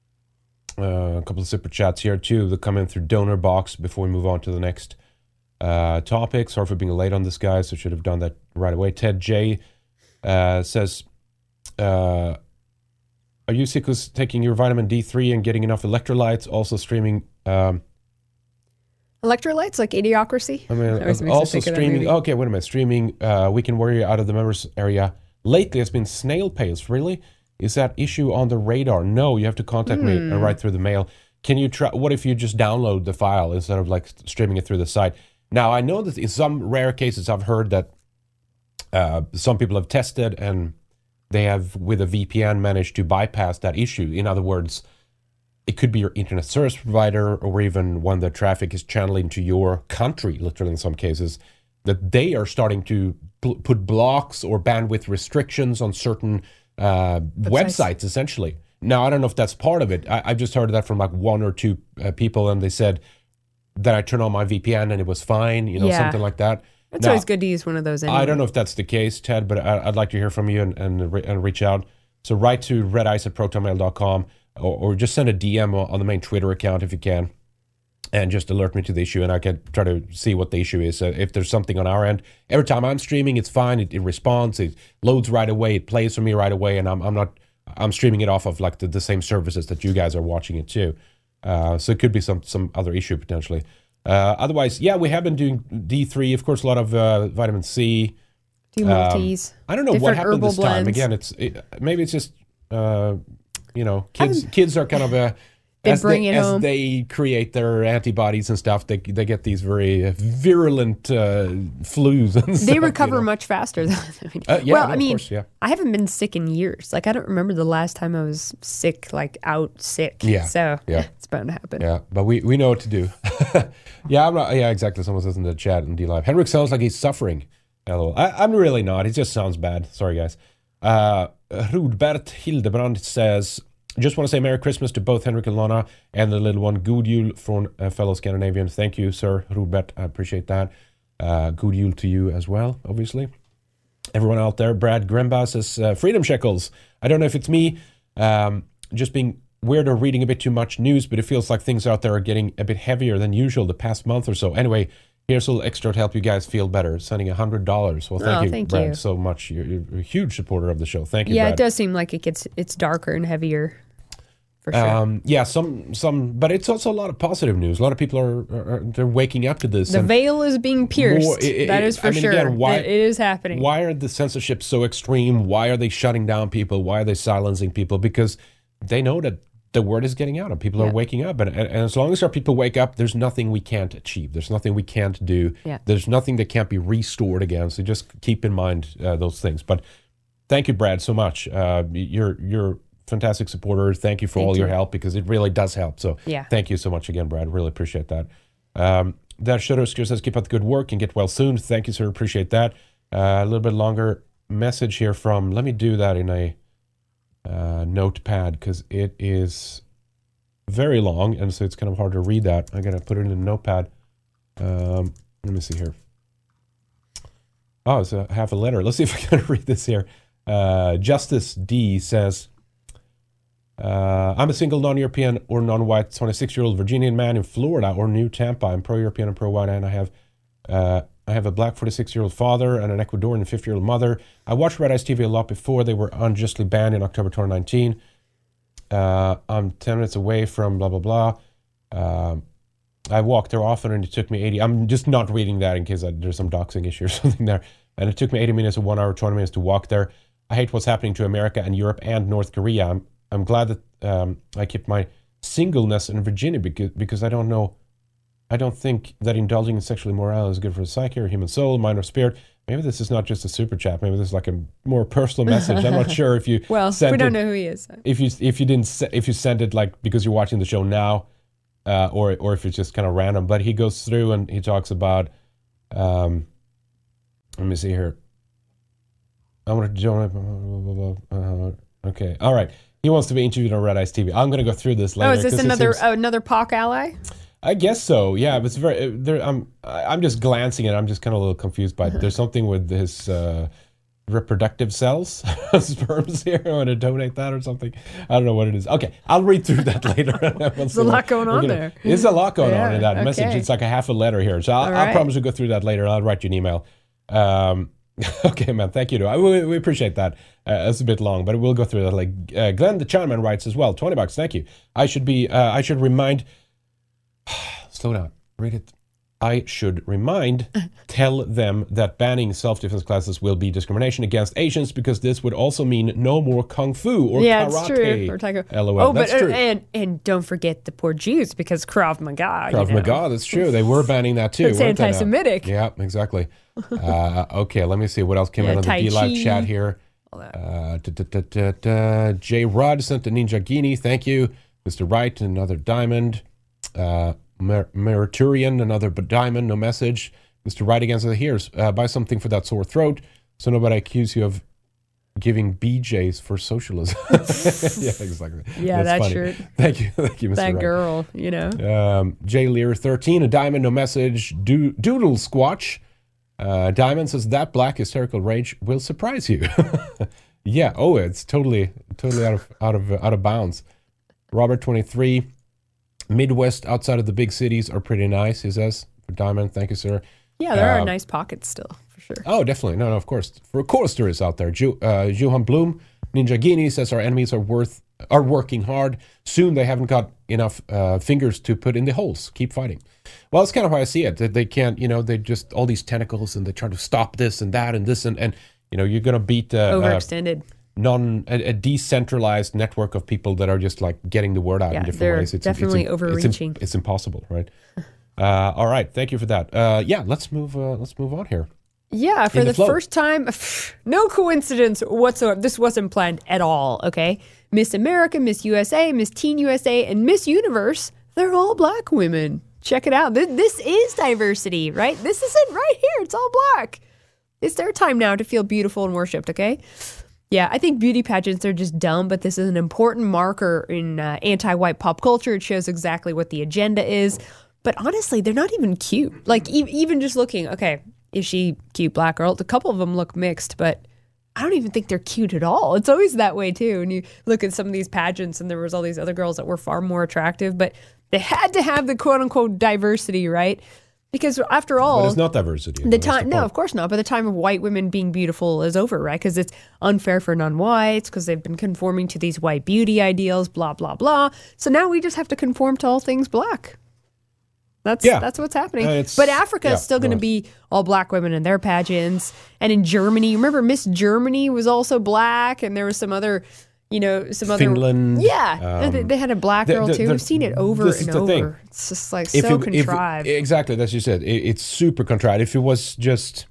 Speaker 1: uh, a couple of super chats here too that come in through donor box before we move on to the next uh, topic. Sorry for being late on this, guys. So should have done that right away. Ted J uh, says, uh, "Are you sickos taking your vitamin D three and getting enough electrolytes? Also streaming." Um,
Speaker 2: Electrolytes, like Idiocracy.
Speaker 1: I mean,
Speaker 2: That always makes me
Speaker 1: also
Speaker 2: think of that
Speaker 1: streaming.
Speaker 2: movie.
Speaker 1: Okay, wait a minute. Streaming uh, Weekend Warrior out of the members area. Lately, it's been snail pails. Really? Is that issue on the radar? No, you have to contact me
Speaker 2: Hmm.
Speaker 1: and write through the mail. Can you try? What if you just download the file instead of like streaming it through the site? Now, I know that in some rare cases, I've heard that uh, some people have tested and they have, with a V P N, managed to bypass that issue. In other words, it could be your internet service provider or even when the traffic is channeling to your country, literally in some cases, that they are starting to pl- put blocks or bandwidth restrictions on certain uh, websites, essentially. Now, I don't know if that's part of it. I, I've just heard that from like one or two uh, people, and they said that I turned on my V P N and it was fine, you know,
Speaker 2: Yeah.
Speaker 1: something like that.
Speaker 2: It's
Speaker 1: Now,
Speaker 2: always good to use one of those anyway.
Speaker 1: I don't know if that's the case, Ted, but I, I'd like to hear from you and, and, re- and reach out. So write to redice at protonmail dot com or, or just send a D M on the main Twitter account if you can. and just alert me to the issue, and I can try to see what the issue is. Uh, if there's something on our end, every time I'm streaming, it's fine. It, it responds, it loads right away, it plays for me right away, and I'm I'm not I'm streaming it off of like the, the same services that you guys are watching it too. Uh, so it could be some some other issue potentially. Uh, otherwise, yeah, we have been doing D three, of course, a lot of uh, vitamin C.
Speaker 2: Do multis.
Speaker 1: Um, I don't know what happened this time.
Speaker 2: Blends.
Speaker 1: Again, it's it, maybe it's just uh, you know kids kids are kind of a.
Speaker 2: They
Speaker 1: as
Speaker 2: bring
Speaker 1: they,
Speaker 2: it
Speaker 1: as
Speaker 2: home.
Speaker 1: they create their antibodies and stuff, they they get these very virulent uh, flus. And
Speaker 2: They
Speaker 1: stuff,
Speaker 2: recover
Speaker 1: you know?
Speaker 2: much faster. Than, I mean,
Speaker 1: Uh, yeah,
Speaker 2: well,
Speaker 1: no,
Speaker 2: I
Speaker 1: of
Speaker 2: mean,
Speaker 1: course, yeah.
Speaker 2: I haven't been sick in years. Like I don't remember the last time I was sick, like out sick.
Speaker 1: Yeah,
Speaker 2: So
Speaker 1: yeah.
Speaker 2: it's bound to happen.
Speaker 1: Yeah, but we, we know what to do. yeah, I'm not. Yeah, exactly. Someone says in the chat in D Live, Henrik sounds like he's suffering. Lol. I, I'm really not. It just sounds bad. Sorry, guys. Uh, Rudbert Hildebrand says, just want to say Merry Christmas to both Henrik and Lana and the little one. God jul from uh, fellow Scandinavian. Thank you, sir, Rudbert. I appreciate that. Uh, good jul to you as well, obviously. Everyone out there. Brad Gremba says, uh, Freedom Shekels. I don't know if it's me um, just being weird or reading a bit too much news, but it feels like things out there are getting a bit heavier than usual the past month or so. Anyway, here's a little extra to help you guys feel better. Sending one hundred dollars. Well, thank
Speaker 2: Oh,
Speaker 1: you,
Speaker 2: thank
Speaker 1: Brad,
Speaker 2: you.
Speaker 1: so much. You're, you're a huge supporter of the show. Thank you,
Speaker 2: Yeah,
Speaker 1: Brad.
Speaker 2: it does seem like it gets it's darker and heavier. For sure.
Speaker 1: Um, yeah, some, some, but it's also a lot of positive news. A lot of people are, are, are they're waking up to this.
Speaker 2: the
Speaker 1: and
Speaker 2: veil is being pierced.
Speaker 1: more- it-
Speaker 2: that
Speaker 1: it-
Speaker 2: is for
Speaker 1: I mean,
Speaker 2: sure.
Speaker 1: again, why-
Speaker 2: it, it is happening.
Speaker 1: Why are the censorship so extreme? Why are they shutting down people? Why are they silencing people? Because they know that the word is getting out and people
Speaker 2: Yeah.
Speaker 1: are waking up. And, and, and as long as our people wake up, there's nothing we can't achieve. There's nothing we can't do.
Speaker 2: Yeah.
Speaker 1: There's nothing that can't be restored again. So just keep in mind uh, those things. But thank you, Brad, so much. Uh, you're you're a fantastic supporter. Thank you for
Speaker 2: Thank
Speaker 1: all your
Speaker 2: you.
Speaker 1: help because it really does help. So
Speaker 2: Yeah.
Speaker 1: thank you so much again, Brad. Really appreciate that. Um, that Shutter says, keep up the good work and get well soon. Thank you, sir. Appreciate that. Uh, a little bit longer message here from, let me do that in a uh, notepad because it is very long and so it's kind of hard to read that. I got to put it in a notepad. Um, let me see here. Oh, it's a half a letter. Let's see if I can read this here. Uh, Justice D says, uh, I'm a single non-European or non-white twenty-six-year-old Virginian man in Florida or New Tampa. I'm pro-European and pro-white, and I have uh, I have a black forty-six-year-old father and an Ecuadorian fifty-year-old mother. I watched Red Ice T V a lot before they were unjustly banned in October twenty nineteen. Uh, I'm ten minutes away from blah, blah, blah. Um, I walk there often, and it took me eighty. I'm just not reading that in case I, there's some doxing issue or something there. And it took me eighty minutes or one hour, twenty minutes to walk there. I hate what's happening to America and Europe and North Korea. I'm, I'm glad that um, I kept my singleness in Virginia because, because I don't know, I don't think that indulging in sexual immorality is good for the psyche or human soul, mind or spirit. Maybe this is not just a super chat. Maybe this is like a more personal message. I'm not sure if you
Speaker 2: well,
Speaker 1: sent
Speaker 2: we don't
Speaker 1: it,
Speaker 2: know who he is.
Speaker 1: If you if you didn't se- if you sent it like because you're watching the show now, uh, or or if it's just kind of random. But he goes through and he talks about. Um, let me see here. I want to join. Uh, okay, all right. He wants to be interviewed on Red Ice T V. I'm going to go through this later.
Speaker 2: Oh, is this
Speaker 1: 'cause it
Speaker 2: another
Speaker 1: seems-
Speaker 2: oh, another P O C ally?
Speaker 1: I guess so. Yeah, but it's very. There, I'm. I'm just glancing at it. I'm just kind of a little confused by it. There's something with his uh, reproductive cells, sperms here. I want to donate that or something. I don't know what it is. Okay, I'll read through that later.
Speaker 2: There's a lot going on there.
Speaker 1: There's a lot going
Speaker 2: Yeah,
Speaker 1: on in that message.
Speaker 2: okay.
Speaker 1: It's like a half a letter here. So I'll,
Speaker 2: All
Speaker 1: I'll
Speaker 2: right.
Speaker 1: promise to go through that later. I'll write you an email. Um, okay, man. Thank you. Though. I, we, we appreciate that. Uh, it's a bit long, but we'll go through that. Like uh, Glenn the Chinaman writes as well. Twenty bucks. Thank you. I should be. Uh, I should remind. Slow down. Read it. I should remind, tell them that banning self-defense classes will be discrimination against Asians because this would also mean no more kung fu or
Speaker 2: yeah,
Speaker 1: karate.
Speaker 2: it's true. Or taiko.
Speaker 1: LOL.
Speaker 2: Oh,
Speaker 1: That's
Speaker 2: but
Speaker 1: true.
Speaker 2: and and don't forget the poor Jews because Krav Maga.
Speaker 1: Krav
Speaker 2: you know.
Speaker 1: Maga, that's true. They were banning that too.
Speaker 2: It's
Speaker 1: weren't they now?
Speaker 2: anti-Semitic.
Speaker 1: Yeah, exactly. uh, okay, let me see what else came
Speaker 2: Yeah,
Speaker 1: in on the
Speaker 2: Tai
Speaker 1: D-Live
Speaker 2: Chi.
Speaker 1: chat here. Uh, da, da, da, da, da. Jay Rudd sent a Ninja Guinea. Thank you. Mister Wright, another diamond. Uh, Mer- Meriturian, another b- diamond, no message. Mister Wright against the here's uh, buy something for that sore throat so nobody accuse you of giving B Js for socialism. Yeah, exactly.
Speaker 2: Yeah,
Speaker 1: That's
Speaker 2: that
Speaker 1: funny.
Speaker 2: shirt.
Speaker 1: Thank you. Thank you, Mister
Speaker 2: That
Speaker 1: Wright.
Speaker 2: girl, you know.
Speaker 1: Um, J Lear thirteen, a diamond, no message. Do- Doodle Squatch. Uh, Diamond says that black hysterical rage will surprise you. Yeah. Oh, it's totally, totally out of out of out of bounds. Robert twenty-three. Midwest outside of the big cities are pretty nice, he says. For Diamond, thank you, sir.
Speaker 2: Yeah, there
Speaker 1: Uh,
Speaker 2: are nice pockets still, for sure.
Speaker 1: Oh, definitely. No, no, of course. For of course there is out there. Ju- uh, Johan Blum, Ninja Genie says our enemies are worth are working hard. Soon they haven't got enough uh, fingers to put in the holes. Keep fighting. Well, that's kind of how I see it. That they can't, you know, they just all these tentacles and they try to stop this and that and this and and you know you're gonna beat uh,
Speaker 2: Overextended.
Speaker 1: Uh, non a, a decentralized network of people that are just like getting the word out
Speaker 2: Yeah,
Speaker 1: in different
Speaker 2: they're
Speaker 1: ways. It's
Speaker 2: definitely
Speaker 1: it's,
Speaker 2: overreaching.
Speaker 1: It's, it's impossible, right? uh, all right, thank you for that. Uh, yeah, let's move. Uh, let's move on here.
Speaker 2: Yeah, for
Speaker 1: In
Speaker 2: the,
Speaker 1: the flow.
Speaker 2: first time, no coincidence whatsoever. This wasn't planned at all, okay? Miss America, Miss U S A, Miss Teen U S A, and Miss Universe, they're all black women. Check it out. This, this is diversity, right? This is it right here. It's all black. It's their time now to feel beautiful and worshipped, okay? Yeah, I think beauty pageants are just dumb, but this is an important marker in uh, anti-white pop culture. It shows exactly what the agenda is. But honestly, they're not even cute. Like, e- even just looking, okay, is she cute black girl? A couple of them look mixed, but I don't even think they're cute at all. It's always that way, too. And you look at some of these pageants, and there was all these other girls that were far more attractive, but they had to have the quote-unquote diversity, right? Because after all...
Speaker 1: But it's not diversity.
Speaker 2: The
Speaker 1: That's
Speaker 2: time,
Speaker 1: the
Speaker 2: no,
Speaker 1: point.
Speaker 2: of course not. But the time of white women being beautiful is over, right? Because it's unfair for non-whites, because they've been conforming to these white beauty ideals, blah, blah, blah. So now we just have to conform to all things black. That's
Speaker 1: Yeah.
Speaker 2: that's what's happening.
Speaker 1: Uh, it's-
Speaker 2: but Africa
Speaker 1: yeah,
Speaker 2: is still going to
Speaker 1: no.
Speaker 2: be all black women in their pageants. And in Germany, remember Miss Germany was also black, and there was some other, you know, some other...
Speaker 1: Finland,
Speaker 2: Yeah,
Speaker 1: um,
Speaker 2: they, they had a black
Speaker 1: the-
Speaker 2: girl,
Speaker 1: the-
Speaker 2: too.
Speaker 1: the-
Speaker 2: We've seen it over
Speaker 1: this
Speaker 2: and
Speaker 1: is the
Speaker 2: over.
Speaker 1: thing.
Speaker 2: It's just like
Speaker 1: If
Speaker 2: so
Speaker 1: it- if-
Speaker 2: contrived.
Speaker 1: exactly, as you said, it, it's super contrived. If it was just,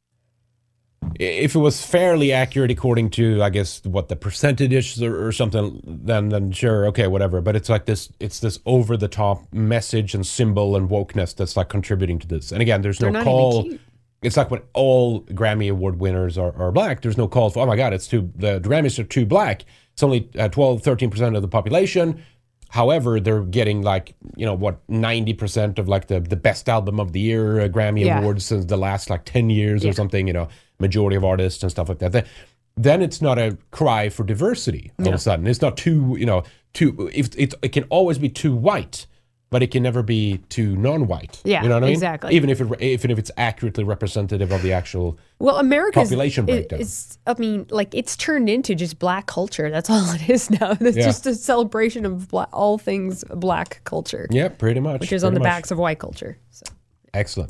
Speaker 1: if it was fairly accurate according to, I guess, what the percentages or, or something, then then sure, okay, whatever. But it's like this, it's this over the top message and symbol and wokeness that's like contributing to this. And again, there's
Speaker 2: They're
Speaker 1: no
Speaker 2: not even
Speaker 1: call.
Speaker 2: cute.
Speaker 1: It's like when all Grammy Award winners are, are black. There's no call for, oh my God, it's too, the Grammys are too black. It's only uh, twelve, thirteen percent of the population. However, they're getting like, you know, what, ninety percent of like the, the best album of the year uh, Grammy
Speaker 2: Yeah.
Speaker 1: Awards since the last like ten years
Speaker 2: Yeah.
Speaker 1: or something, you know, majority of artists and stuff like that. Then, then it's not a cry for diversity all of a sudden. It's not too, you know, too, if it, it can always be too white, but it can never be too non-white.
Speaker 2: Yeah,
Speaker 1: you know what I mean?
Speaker 2: exactly.
Speaker 1: Even if it, even if it's accurately representative of the actual
Speaker 2: Well, America's
Speaker 1: population
Speaker 2: is,
Speaker 1: breakdown.
Speaker 2: is, I mean, like it's turned into just black culture. That's all it is now. It's
Speaker 1: Yeah.
Speaker 2: just a celebration of bla- all things black culture,
Speaker 1: Yeah, pretty much.
Speaker 2: which is on the
Speaker 1: pretty much.
Speaker 2: backs of white culture. So.
Speaker 1: Excellent.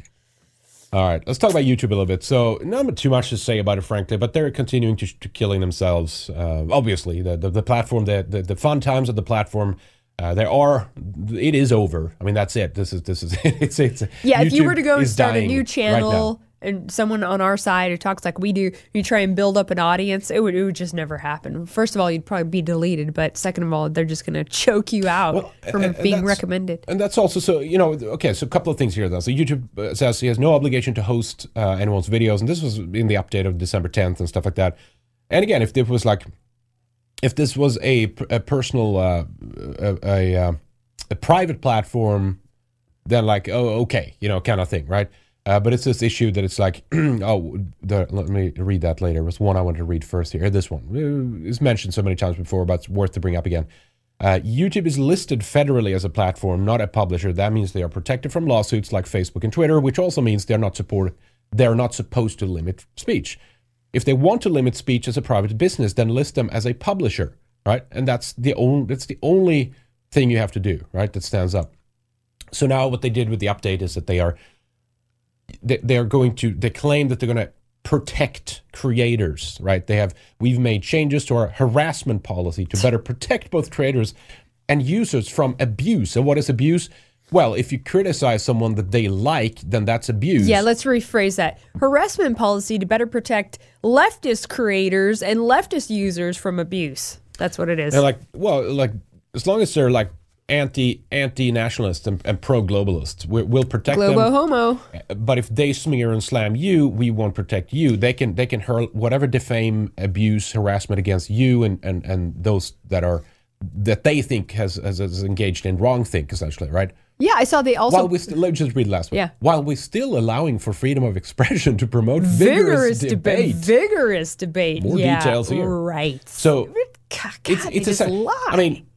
Speaker 1: All right, let's talk about YouTube a little bit. So, not too much to say about it, frankly, but they're continuing to, to killing themselves. Uh, obviously, the, the the platform, the, the the fun times of the platform, uh, there are. It is over. I mean, that's it. This is this is it's it's.
Speaker 2: Yeah, if you
Speaker 1: YouTube
Speaker 2: were to go and
Speaker 1: is
Speaker 2: start a
Speaker 1: dying
Speaker 2: new
Speaker 1: right
Speaker 2: channel
Speaker 1: now.
Speaker 2: and someone on our side who talks like we do, you try and build up an audience, it would it would just never happen. First of all, you'd probably be deleted, but second of all, they're just going to choke you out
Speaker 1: Well,
Speaker 2: from
Speaker 1: and-
Speaker 2: it
Speaker 1: and
Speaker 2: being
Speaker 1: that's-
Speaker 2: recommended.
Speaker 1: And that's also so, you know, okay, so a couple of things here, though. So YouTube uh, says he has no obligation to host uh, anyone's videos, and this was in the update of December tenth and stuff like that. And again, if this was like, if this was a, a personal, uh, a, a, uh, a private platform, then like, oh, okay, you know, kind of thing, right? Uh, but it's this issue that it's like, oh, the, let me read that later. It was one I wanted to read first here. This one. Uh, It's mentioned so many times before, but it's worth to bring up again. Uh, YouTube is listed federally as a platform, not a publisher. That means they are protected from lawsuits like Facebook and Twitter, which also means they're not support. They're not supposed to limit speech. If they want to limit speech as a private business, then list them as a publisher, right? And that's the only that's the only thing you have to do, right? That stands up. So now what they did with the update is that they are they, they're going to they claim that they're going to protect creators, right? They have we've made changes to our harassment policy to better protect both creators and users from abuse. And what is abuse? Well, if you criticize someone that they like, then that's abuse.
Speaker 2: Yeah, let's rephrase that. Harassment policy to better protect leftist creators and leftist users from abuse. That's what it is.
Speaker 1: And like, well, like as long as they're like anti anti nationalists and, and pro globalists, we, we'll protect
Speaker 2: Globo
Speaker 1: them.
Speaker 2: homo.
Speaker 1: But if they smear and slam you, we won't protect you. They can they can hurl whatever defame, abuse, harassment against you and and, and those that are that they think has, has has engaged in wrong think essentially, right?
Speaker 2: Yeah, I saw they also
Speaker 1: While we st- let me just read the last one.
Speaker 2: Yeah.
Speaker 1: While we're still allowing for freedom of expression to promote
Speaker 2: vigorous
Speaker 1: vigorous,
Speaker 2: debate.
Speaker 1: debate.
Speaker 2: Vigorous debate.
Speaker 1: More
Speaker 2: yeah,
Speaker 1: details here.
Speaker 2: Right.
Speaker 1: So
Speaker 2: God,
Speaker 1: it's
Speaker 2: they
Speaker 1: it's a
Speaker 2: just
Speaker 1: se-
Speaker 2: lie.
Speaker 1: I mean,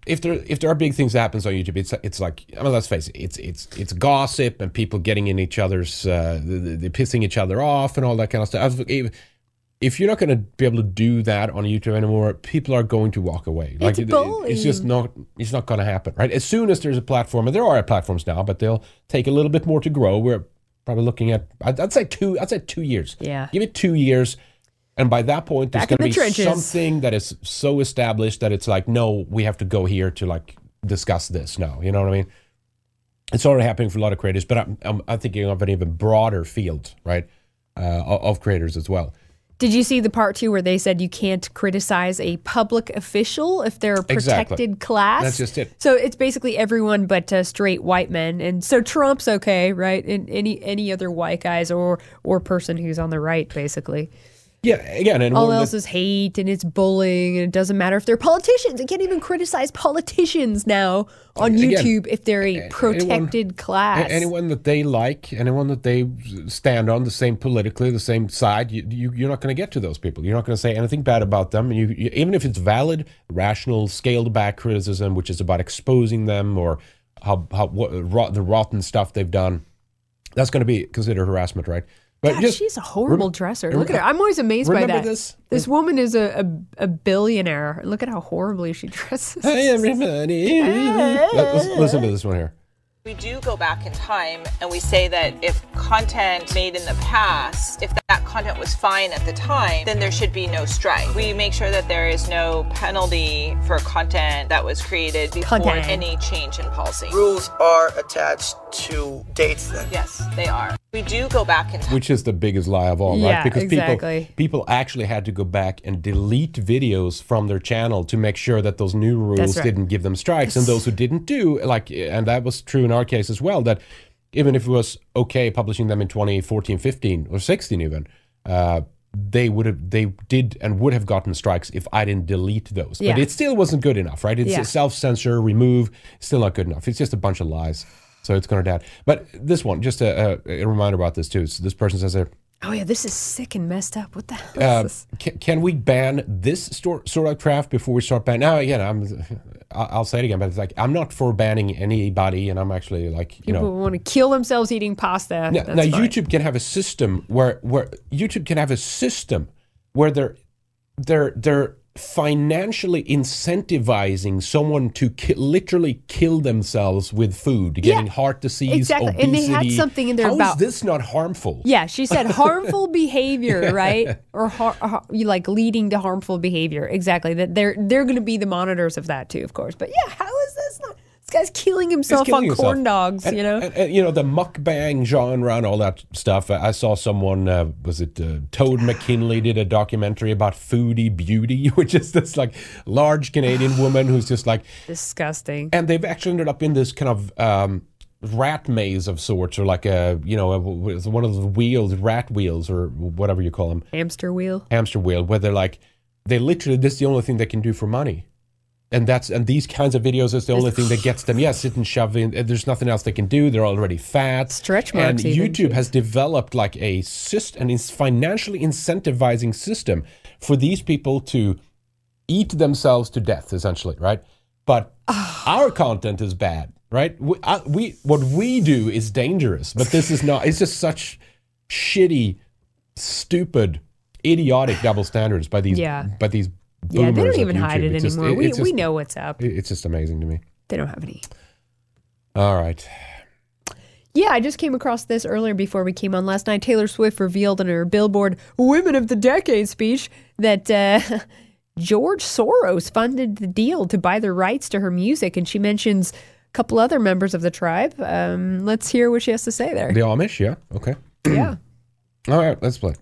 Speaker 1: if there if there are big things that happens on YouTube, it's it's like, I mean, let's face it, it's it's it's gossip and people getting in each other's, uh, the, the pissing each other off and all that kind of stuff. If, if you're not going to be able to do that on YouTube anymore, people are going to walk away. Like
Speaker 2: It's
Speaker 1: it,
Speaker 2: bullying.
Speaker 1: it's just not it's not going to happen, right? As soon as there's a platform, and there are platforms now, but they'll take a little bit more to grow. We're probably looking at, I'd, I'd say two, I'd say two years.
Speaker 2: Yeah.
Speaker 1: Give it two years. And by that point, there's
Speaker 2: Back in
Speaker 1: going to
Speaker 2: the
Speaker 1: be
Speaker 2: trenches.
Speaker 1: something that is so established that it's like, no, we have to go here to like discuss this now. You know what I mean? It's already happening for a lot of creators, but I'm, I'm, I'm thinking of an even broader field, right, uh, of, of creators as well.
Speaker 2: Did you see the part two where they said you can't criticize a public official if they're a protected
Speaker 1: Exactly.
Speaker 2: class?
Speaker 1: That's just it.
Speaker 2: So it's basically everyone but uh, straight white men, and so Trump's okay, right? And any any other white guys or or person who's on the right, basically.
Speaker 1: Yeah, again, and
Speaker 2: All
Speaker 1: one
Speaker 2: else
Speaker 1: that-
Speaker 2: is hate and it's bullying, and it doesn't matter if they're politicians. They can't even criticize politicians now on
Speaker 1: Again,
Speaker 2: YouTube if they're a protected
Speaker 1: anyone-
Speaker 2: class.
Speaker 1: A- anyone that they like, anyone that they stand on the same politically, the same side, you, you, you're not going to get to those people. You're not going to say anything bad about them. You, you, even if it's valid, rational, scaled back criticism, which is about exposing them or how, how what, rot, the rotten stuff they've done, that's going to be considered harassment, right? But
Speaker 2: God,
Speaker 1: just
Speaker 2: she's a horrible
Speaker 1: rem-
Speaker 2: dresser. Look at her. I'm always amazed by
Speaker 1: remember
Speaker 2: that.
Speaker 1: this?
Speaker 2: This woman is a, a, a billionaire. Look at how horribly she dresses.
Speaker 1: Hey, everybody. Let's listen to this one here.
Speaker 12: We do go back in time and we say that if content made in the past, if that content was fine at the time, then there should be no strike. We make sure that there is no penalty for content that was created before
Speaker 2: Content.
Speaker 12: any change in policy.
Speaker 13: Rules are attached to dates then.
Speaker 12: Yes, they are. We do go back in time.
Speaker 1: Which is the biggest lie of all,
Speaker 2: Yeah,
Speaker 1: right? Because
Speaker 2: exactly.
Speaker 1: people people actually had to go back and delete videos from their channel to make sure that those new rules
Speaker 2: That's right.
Speaker 1: didn't give them strikes. And those who didn't do, like, and that was true in our case as well, that even if it was okay publishing them in twenty fourteen, fifteen, or sixteen even, uh, they would have, they did and would have gotten strikes if I didn't delete those.
Speaker 2: Yeah.
Speaker 1: But it still wasn't good enough, right? It's
Speaker 2: Yeah.
Speaker 1: a self-censor, remove, still not good enough. It's just a bunch of lies. So it's going to die. But this one, just a, a, a reminder about this too. So this person says there,
Speaker 2: Oh yeah, this is sick and messed up. What the hell is
Speaker 1: uh,
Speaker 2: this?
Speaker 1: can, can we ban this sort sort of craft before we start banning? Now again, I'm, I'll I'll say it again, but it's like I'm not for banning anybody, and I'm actually like, you
Speaker 2: People
Speaker 1: know.
Speaker 2: want to kill themselves eating pasta.
Speaker 1: Now,
Speaker 2: That's
Speaker 1: now
Speaker 2: fine.
Speaker 1: YouTube can have a system where where YouTube can have a system where they're they're they're financially incentivizing someone to ki- literally kill themselves with food, getting
Speaker 2: Yeah,
Speaker 1: heart disease,
Speaker 2: exactly.
Speaker 1: obesity.
Speaker 2: And they had something in there
Speaker 1: How
Speaker 2: about-
Speaker 1: is this not harmful?
Speaker 2: Yeah, she said harmful behavior, right? Or har- har- you like leading to harmful behavior. Exactly. That they're they're going to be the monitors of that too, of course. But yeah, how is this not? This guy's killing himself
Speaker 1: He's killing
Speaker 2: on
Speaker 1: himself.
Speaker 2: corn dogs.
Speaker 1: And-
Speaker 2: you know.
Speaker 1: and, and, you know, the mukbang genre and all that stuff. I saw someone, uh, was it uh, Toad McKinley did a documentary about Foodie Beauty, which is this like large Canadian woman who's just like
Speaker 2: disgusting.
Speaker 1: And they've actually ended up in this kind of um, rat maze of sorts, or like a, you know, a, one of those wheels, rat wheels, or whatever you call them,
Speaker 2: Hamster wheel.
Speaker 1: hamster wheel, where they're like, they literally, this is the only thing they can do for money. And that's and these kinds of videos is the only thing that gets them. Yeah, sit and shove in. There's nothing else they can do. They're already fat.
Speaker 2: Stretch
Speaker 1: And
Speaker 2: marks even.
Speaker 1: YouTube has developed like a system, and is financially incentivizing system for these people to eat themselves to death, essentially, right? But our content is bad, right? We, I, we what we do is dangerous, but this is not. It's just such shitty, stupid, idiotic double standards by these
Speaker 2: Yeah.
Speaker 1: by these.
Speaker 2: Yeah, they
Speaker 1: boomers
Speaker 2: don't
Speaker 1: of
Speaker 2: even hide
Speaker 1: YouTube.
Speaker 2: it
Speaker 1: It's just-
Speaker 2: anymore.
Speaker 1: it-
Speaker 2: we
Speaker 1: it's
Speaker 2: we
Speaker 1: just-
Speaker 2: know what's up.
Speaker 1: it- It's just amazing to me.
Speaker 2: They don't have any.
Speaker 1: All right.
Speaker 2: Yeah, I just came across this earlier before we came on last night. Taylor Swift revealed in her Billboard Women of the Decade speech that uh, George Soros funded the deal to buy the rights to her music, and she mentions a couple other members of the tribe. Um, let's hear what she has to say there.
Speaker 1: The Amish, yeah, okay.
Speaker 2: Yeah.
Speaker 1: All right, let's play.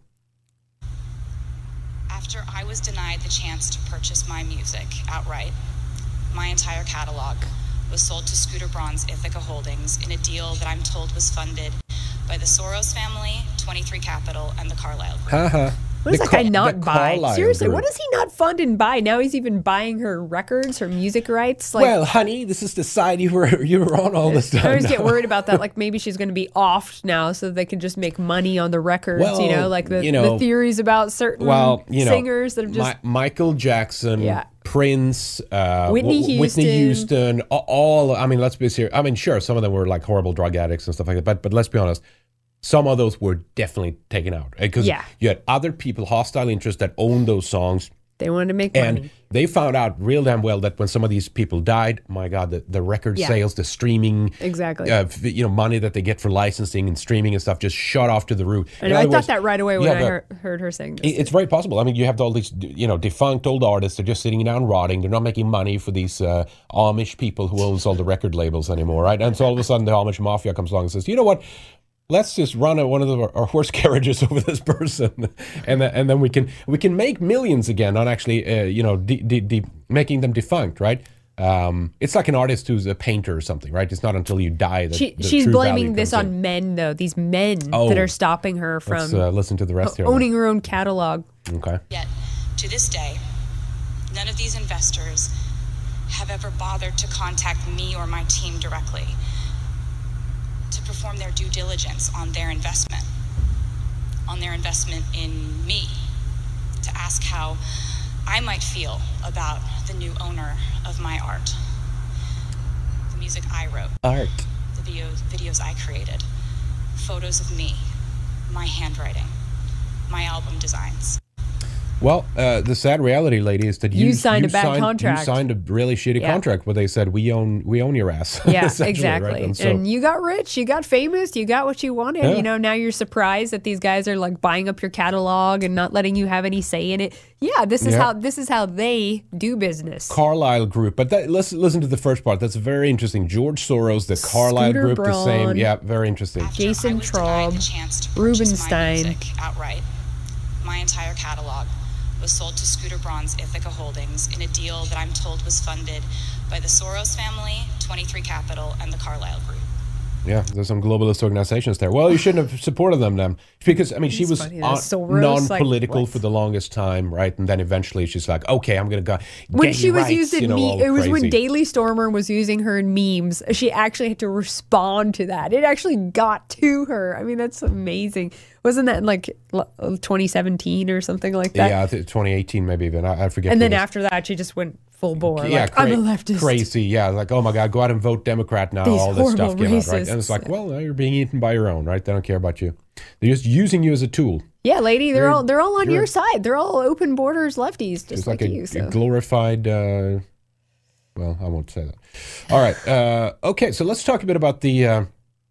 Speaker 14: After I was denied the chance to purchase my music outright, my entire catalog was sold to Scooter Braun's Ithaca Holdings in a deal that I'm told was funded by the Soros family, twenty-three Capital, and the Carlyle Group.
Speaker 1: Haha.
Speaker 2: What does
Speaker 1: The
Speaker 2: that guy
Speaker 1: Car-
Speaker 2: not
Speaker 1: the
Speaker 2: buy?
Speaker 1: Carlyle
Speaker 2: Seriously,
Speaker 1: Group.
Speaker 2: what does he not fund and buy? Now he's even buying her records, her music rights. Like,
Speaker 1: Well, honey, this is the side you were you were on all this
Speaker 2: I
Speaker 1: time.
Speaker 2: always get
Speaker 1: now.
Speaker 2: worried about that. Like maybe she's going to be offed now, so they can just make money on the records.
Speaker 1: Well,
Speaker 2: you know, like the,
Speaker 1: you know,
Speaker 2: the theories about certain
Speaker 1: Well, you know,
Speaker 2: singers that have just
Speaker 1: Mi- Michael Jackson
Speaker 2: Yeah.
Speaker 1: Prince, uh,
Speaker 2: Whitney
Speaker 1: w- Whitney
Speaker 2: Houston.
Speaker 1: Houston, a- all. I mean, let's be serious. I mean, sure, some of them were like horrible drug addicts and stuff like that. But but let's be honest, some of those were definitely taken out because
Speaker 2: Yeah.
Speaker 1: you had other people, hostile interests that owned those songs.
Speaker 2: They wanted to make
Speaker 1: And
Speaker 2: money.
Speaker 1: they found out real damn well that when some of these people died, my God, the, the record
Speaker 2: Yeah.
Speaker 1: sales, the streaming,
Speaker 2: Exactly.
Speaker 1: uh, f- you know, money that they get for licensing and streaming and stuff just shot off to the roof.
Speaker 2: And
Speaker 1: In
Speaker 2: I
Speaker 1: other
Speaker 2: thought
Speaker 1: words,
Speaker 2: that right away when
Speaker 1: you
Speaker 2: I
Speaker 1: have a-
Speaker 2: heard, heard her saying this.
Speaker 1: it- It's very possible. I mean, you have all these, you know, defunct old artists. They're just sitting down rotting. They're not making money for these uh, Amish people who owns all the record labels anymore, right? And so all of a sudden the Amish mafia comes along and says, you know what? Let's just run a, one of the, our horse carriages over this person, and then, and then we can we can make millions again on actually uh, you know de- de- de- making them defunct, right? Um, it's like an artist who's a painter or something, right? It's not until you die that
Speaker 2: She,
Speaker 1: the
Speaker 2: she's
Speaker 1: true
Speaker 2: blaming
Speaker 1: value
Speaker 2: this
Speaker 1: comes
Speaker 2: on
Speaker 1: in.
Speaker 2: men, though. These men
Speaker 1: Oh.
Speaker 2: that are stopping her from
Speaker 1: Let's uh, listen to the rest here.
Speaker 2: owning her own catalog.
Speaker 1: Okay.
Speaker 14: Yet, to this day, none of these investors have ever bothered to contact me or my team directly to perform their due diligence on their investment, on their investment in me, to ask how I might feel about the new owner of my art, the music I wrote,
Speaker 1: Art.
Speaker 14: the videos, videos I created, photos of me, my handwriting, my album designs.
Speaker 1: Well, uh, the sad reality, lady, is that you,
Speaker 2: You signed a bad
Speaker 1: signed,
Speaker 2: contract.
Speaker 1: You signed a really shitty
Speaker 2: Yeah.
Speaker 1: contract where they said we own we own your ass.
Speaker 2: Yeah,
Speaker 1: essentially,
Speaker 2: exactly.
Speaker 1: right?
Speaker 2: And,
Speaker 1: And so,
Speaker 2: you got rich, you got famous, you got what you wanted.
Speaker 1: Yeah.
Speaker 2: You know, now you're surprised that these guys are like buying up your catalog and not letting you have any say in it. Yeah, this is
Speaker 1: Yeah.
Speaker 2: how this is how they do business.
Speaker 1: Carlyle Group, but that, let's listen to the first part. That's very interesting. George Soros, the Carlyle
Speaker 2: Scooter
Speaker 1: Group, the same.
Speaker 2: Braun.
Speaker 1: Yeah, very interesting.
Speaker 2: Jason Traub,
Speaker 14: Purchase my
Speaker 2: Rubenstein.
Speaker 14: music outright. My entire catalog was sold to Scooter Braun's Ithaca Holdings in a deal that I'm told was funded by the Soros family, twenty-three Capital, and the Carlyle Group.
Speaker 1: Yeah, there's some globalist organizations there. Well, you shouldn't have supported them then. Because, I mean, she
Speaker 2: It's
Speaker 1: was
Speaker 2: funny, that
Speaker 1: on-
Speaker 2: Soros,
Speaker 1: non-political
Speaker 2: like,
Speaker 1: for the longest time, right? And then eventually she's like, okay, I'm going to go.
Speaker 2: When
Speaker 1: gay
Speaker 2: she was
Speaker 1: rights,
Speaker 2: used in
Speaker 1: you know,
Speaker 2: me,
Speaker 1: all
Speaker 2: it was when
Speaker 1: crazy.
Speaker 2: Daily Stormer was using her in memes. She actually had to respond to that. It actually got to her. I mean, that's amazing. Wasn't that in like l- twenty seventeen or something like that?
Speaker 1: Yeah, I think twenty eighteen maybe even. I, I forget.
Speaker 2: And then
Speaker 1: when it was.
Speaker 2: after that, she just went full bore.
Speaker 1: Yeah,
Speaker 2: like, I'm a
Speaker 1: cra-
Speaker 2: leftist.
Speaker 1: crazy. Yeah, like, oh my God, go out and vote Democrat now.
Speaker 2: These
Speaker 1: all this stuff
Speaker 2: horrible
Speaker 1: came out, right? And it's
Speaker 2: racists.
Speaker 1: like, well, now you're being eaten by your own, right? They don't care about you. They're just using you as a tool.
Speaker 2: Yeah, lady, they're
Speaker 1: You're-
Speaker 2: all they're all on
Speaker 1: you're-
Speaker 2: your side. They're all open borders lefties, just
Speaker 1: It's
Speaker 2: like,
Speaker 1: like, a,
Speaker 2: you.
Speaker 1: a
Speaker 2: So.
Speaker 1: glorified. Uh, well, I won't say that. All right. Uh, okay, so let's talk a bit about the uh,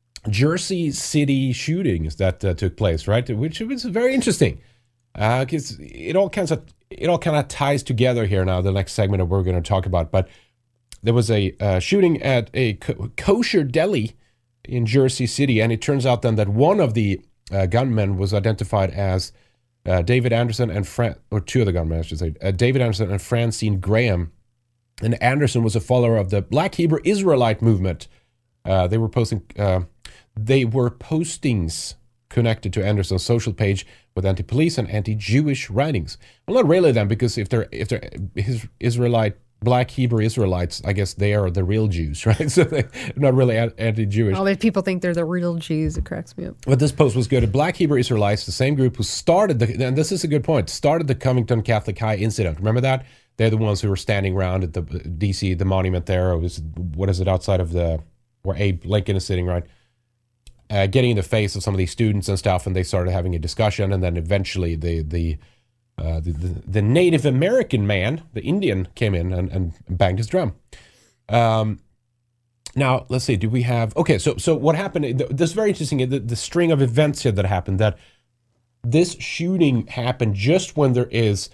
Speaker 1: Jersey City shootings that uh, took place, right? Which was very interesting because it all kinds of it all kind of ties together here now. The next segment that we're going to talk about, but there was a uh, shooting at a co- kosher deli in Jersey City, and it turns out then that one of the uh, gunmen was identified as uh, David Anderson and Fran, or two of the gunmen, I should say, uh, David Anderson and Francine Graham. And Anderson was a follower of the Black Hebrew Israelite movement. Uh, they were posting, uh, they were postings connected to Anderson's social page with anti-police and anti-Jewish writings. Well, not really then, because if they're if they're his Israelite. Black Hebrew Israelites, I guess they are the real Jews, right? So they're not really anti-Jewish.
Speaker 2: All these people think they're the real Jews. It cracks me up.
Speaker 1: But this post was good. Black Hebrew Israelites, the same group who started the, and this is a good point, started the Covington Catholic High incident. Remember that? They're the ones who were standing around at the D C, the monument there. It was, what is it, outside of the, where Abe Lincoln is sitting, right? Uh, getting in the face of some of these students and stuff, and they started having a discussion, and then eventually the, the, Uh, the, the the Native American man, the Indian, came in and, and banged his drum. Um, now, let's see, do we have... Okay, so so what happened... This is very interesting, the, the string of events here that happened, that this shooting happened just when there is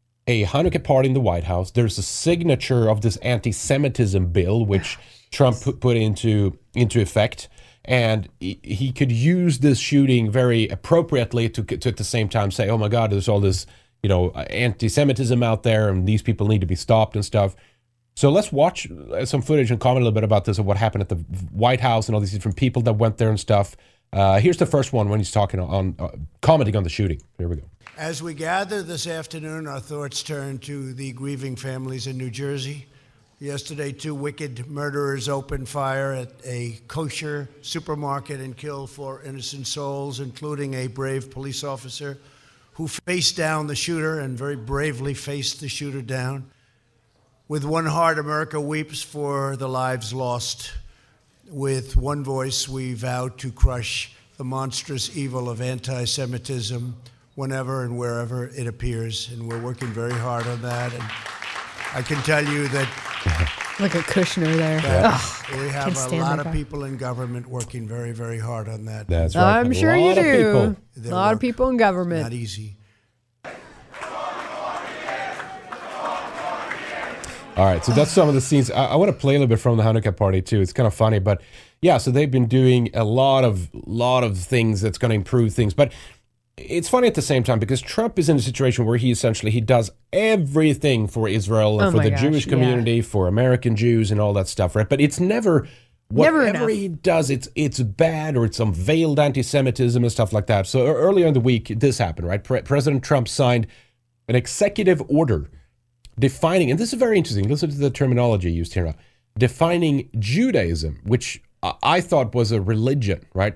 Speaker 1: a Hanukkah party in the White House. There's a signature of this anti-Semitism bill, which Trump put, put into into effect. And he, he could use this shooting very appropriately to, to at the same time say, oh my God, there's all this... you know, anti-Semitism out there, and these people need to be stopped and stuff. So let's watch some footage and comment a little bit about this, of what happened at the White House and all these different people that went there and stuff. Uh, here's the first one when he's talking on, uh, commenting on the shooting. Here we go.
Speaker 15: As we gather this afternoon, our thoughts turn to the grieving families in New Jersey. Yesterday, two wicked murderers opened fire at a kosher supermarket and killed four innocent souls, including a brave police officer who faced down the shooter and very bravely faced the shooter down. With one heart, America weeps for the lives lost. With one voice, we vow to crush the monstrous evil of anti-Semitism whenever and wherever it appears. And we're working very hard on that. And I can tell you that...
Speaker 2: Look at Kushner there.
Speaker 15: Ugh, we
Speaker 2: can't
Speaker 15: have a
Speaker 2: stand
Speaker 15: lot
Speaker 2: that
Speaker 15: of
Speaker 2: guy.
Speaker 15: people in government working very, very hard on that.
Speaker 1: That's right.
Speaker 2: I'm
Speaker 1: A
Speaker 2: sure you
Speaker 1: lot of
Speaker 2: do.
Speaker 1: people.
Speaker 2: A lot of people in government.
Speaker 15: Not easy.
Speaker 1: All right, so that's some of the scenes. I, I want to play a little bit from the Hanukkah party too. It's kind of funny, but yeah. So they've been doing a lot of lot of things that's going to improve things. But it's funny at the same time because Trump is in a situation where he essentially he does everything for Israel and
Speaker 2: Oh
Speaker 1: for
Speaker 2: my
Speaker 1: the
Speaker 2: gosh,
Speaker 1: Jewish
Speaker 2: yeah.
Speaker 1: community, for American Jews, and all that stuff, right? But it's never
Speaker 2: Never
Speaker 1: whatever
Speaker 2: enough.
Speaker 1: he does. It's it's bad or it's some veiled anti-Semitism and stuff like that. So earlier in the week, this happened, right? Pre- President Trump signed an executive order defining, and this is very interesting, listen to the terminology used here now, defining Judaism, which I- I thought was a religion, right,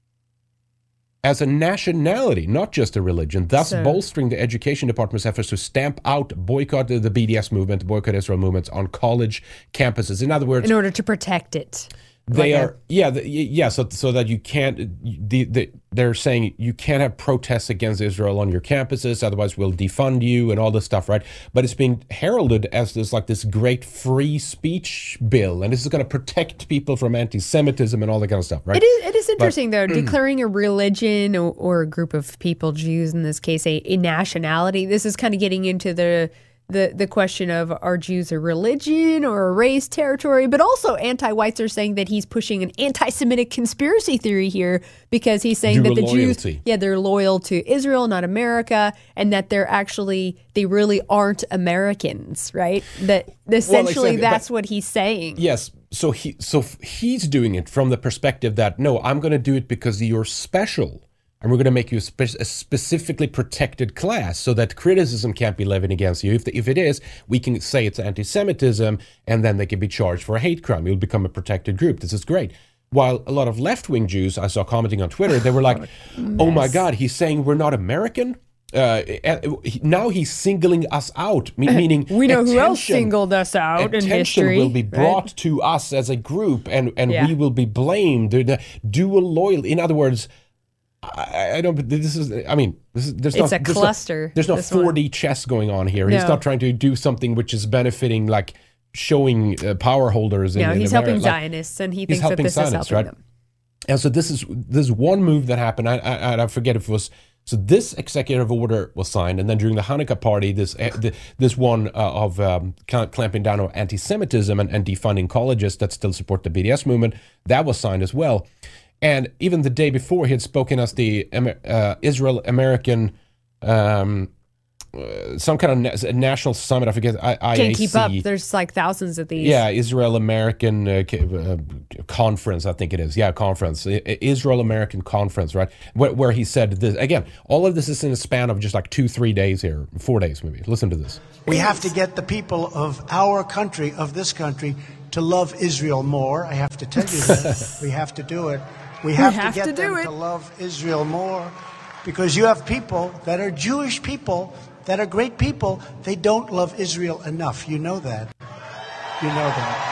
Speaker 1: as a nationality, not just a religion, thus
Speaker 2: So-
Speaker 1: bolstering the education department's efforts to stamp out, boycott the B D S movement, boycott Israel movements on college campuses. In other words,
Speaker 2: In order to protect it.
Speaker 1: they
Speaker 2: Like a-
Speaker 1: are, yeah, the, yeah. So, so that you can't. The, the, they're saying you can't have protests against Israel on your campuses, otherwise we'll defund you and all this stuff, right? But it's being heralded as this like this great free speech bill, and this is going to protect people from anti-Semitism and all that kind of stuff, right?
Speaker 2: It is, it is
Speaker 1: But-
Speaker 2: interesting, though, declaring a religion or, or a group of people, Jews in this case, a, a nationality. This is kind of getting into the, the the question of are Jews a religion or a race territory? But also anti-whites are saying that he's pushing an anti-Semitic conspiracy theory here because he's saying
Speaker 1: Dual
Speaker 2: that the
Speaker 1: loyalty.
Speaker 2: Jews, yeah, they're loyal to Israel, not America, and that they're actually, they really aren't Americans, right? That essentially
Speaker 1: exactly,
Speaker 2: that's
Speaker 1: but-
Speaker 2: what he's saying.
Speaker 1: Yes. So he so f- he's doing it from the perspective that no, I'm going to do it because you're special, and we're going to make you a, spe- a specifically protected class, so that criticism can't be levied against you. If the, if it is, we can say it's anti-Semitism, and then they can be charged for a hate crime. You'll become a protected group. This is great. While a lot of left-wing Jews I saw commenting on Twitter, they were like, "Oh my God, he's saying we're not American." Uh, and now he's singling us out, me- meaning
Speaker 2: We know who else
Speaker 1: attention-
Speaker 2: singled us out in
Speaker 1: attention
Speaker 2: history.
Speaker 1: will be
Speaker 2: right?
Speaker 1: brought to us as a group, and, and
Speaker 2: Yeah.
Speaker 1: we will be blamed. The- the Dual loyalty. In other words, I, I don't. This is. I mean, this is. There's
Speaker 2: It's
Speaker 1: not,
Speaker 2: a
Speaker 1: there's
Speaker 2: cluster,
Speaker 1: Not, there's no
Speaker 2: this one.
Speaker 1: four D chess going on here. He's
Speaker 2: No.
Speaker 1: not trying to do something which is benefiting, like showing uh, power holders. In,
Speaker 2: No,
Speaker 1: in
Speaker 2: he's
Speaker 1: America.
Speaker 2: helping
Speaker 1: Like,
Speaker 2: Zionists, and he
Speaker 1: he's
Speaker 2: thinks that
Speaker 1: helping
Speaker 2: this
Speaker 1: Zionists,
Speaker 2: is helping
Speaker 1: right?
Speaker 2: them.
Speaker 1: And so this is this one move that happened. I, I I forget if it was. So this executive order was signed, and then during the Hanukkah party, this uh, the, this one uh, of um, cl- clamping down on anti-Semitism and, and defunding colleges that still support the B D S movement, that was signed as well. And even the day before, he had spoken as the Amer- uh, Israel-American, um, uh, some kind of na- national summit. I forget. I- I A C.
Speaker 2: Can't keep up. There's like thousands of these.
Speaker 1: Yeah, Israel American uh, ca- uh, conference, I think it is. Yeah, conference, Israel American conference, right? Where, where he said this again. All of this is in a span of just like two, three days here, four days maybe. Listen to this.
Speaker 15: We have to get the people of our country, of this country, to love Israel more. I have to tell you that. We have to do it. We have,
Speaker 2: have
Speaker 15: to get
Speaker 2: to do
Speaker 15: them
Speaker 2: it.
Speaker 15: to love Israel more, because you have people that are Jewish people that are great people. They don't love Israel enough. You know that. You know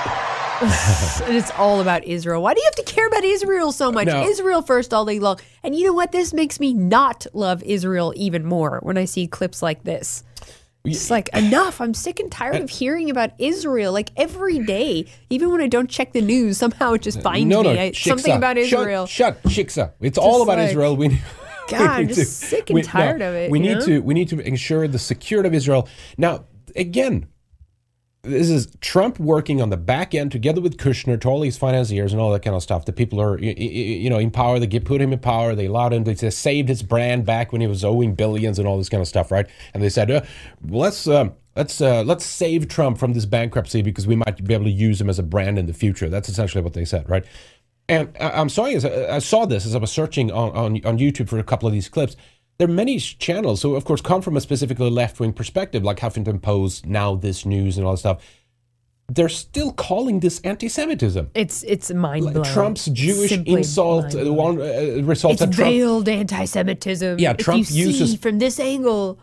Speaker 15: that.
Speaker 2: And it's all about Israel. Why do you have to care about Israel so much?
Speaker 1: No.
Speaker 2: Israel first all day long. And you know what? This makes me not love Israel even more when I see clips like this. It's like, enough. I'm sick and tired of hearing about Israel. Like every day, even when I don't check the news, somehow it just finds
Speaker 1: no, no,
Speaker 2: me. I,
Speaker 1: Shiksa.
Speaker 2: something about
Speaker 1: Shut-
Speaker 2: Israel.
Speaker 1: Shut, Shiksa. It's all about
Speaker 2: like-
Speaker 1: Israel. We,
Speaker 2: God,
Speaker 1: we
Speaker 2: I'm
Speaker 1: need
Speaker 2: just
Speaker 1: to-
Speaker 2: sick and
Speaker 1: we- no,
Speaker 2: tired of it,
Speaker 1: We
Speaker 2: you
Speaker 1: need
Speaker 2: know?
Speaker 1: to we need to ensure the security of Israel. Now, again, this is Trump working on the back end together with Kushner, to all these financiers and all that kind of stuff. The people are, y- y- you know, in power. They get, put him in power. They allowed him. They saved his brand back when he was owing billions and all this kind of stuff, right? And they said, uh, let's um, let's uh, let's save Trump from this bankruptcy because we might be able to use him as a brand in the future. That's essentially what they said, right? And I- I'm sorry, as I I saw this as I was searching on, on on YouTube for a couple of these clips. There are many channels who, of course, come from a specifically left-wing perspective, like Huffington Post, Now This News, and all that stuff. They're still calling this anti-Semitism.
Speaker 2: It's it's mind blowing.
Speaker 1: Trump's Jewish
Speaker 2: Simply
Speaker 1: insult, uh, one uh, result
Speaker 2: It's
Speaker 1: that Trump.
Speaker 2: veiled anti-Semitism.
Speaker 1: Yeah,
Speaker 2: if
Speaker 1: Trump
Speaker 2: you
Speaker 1: uses-
Speaker 2: see from this angle.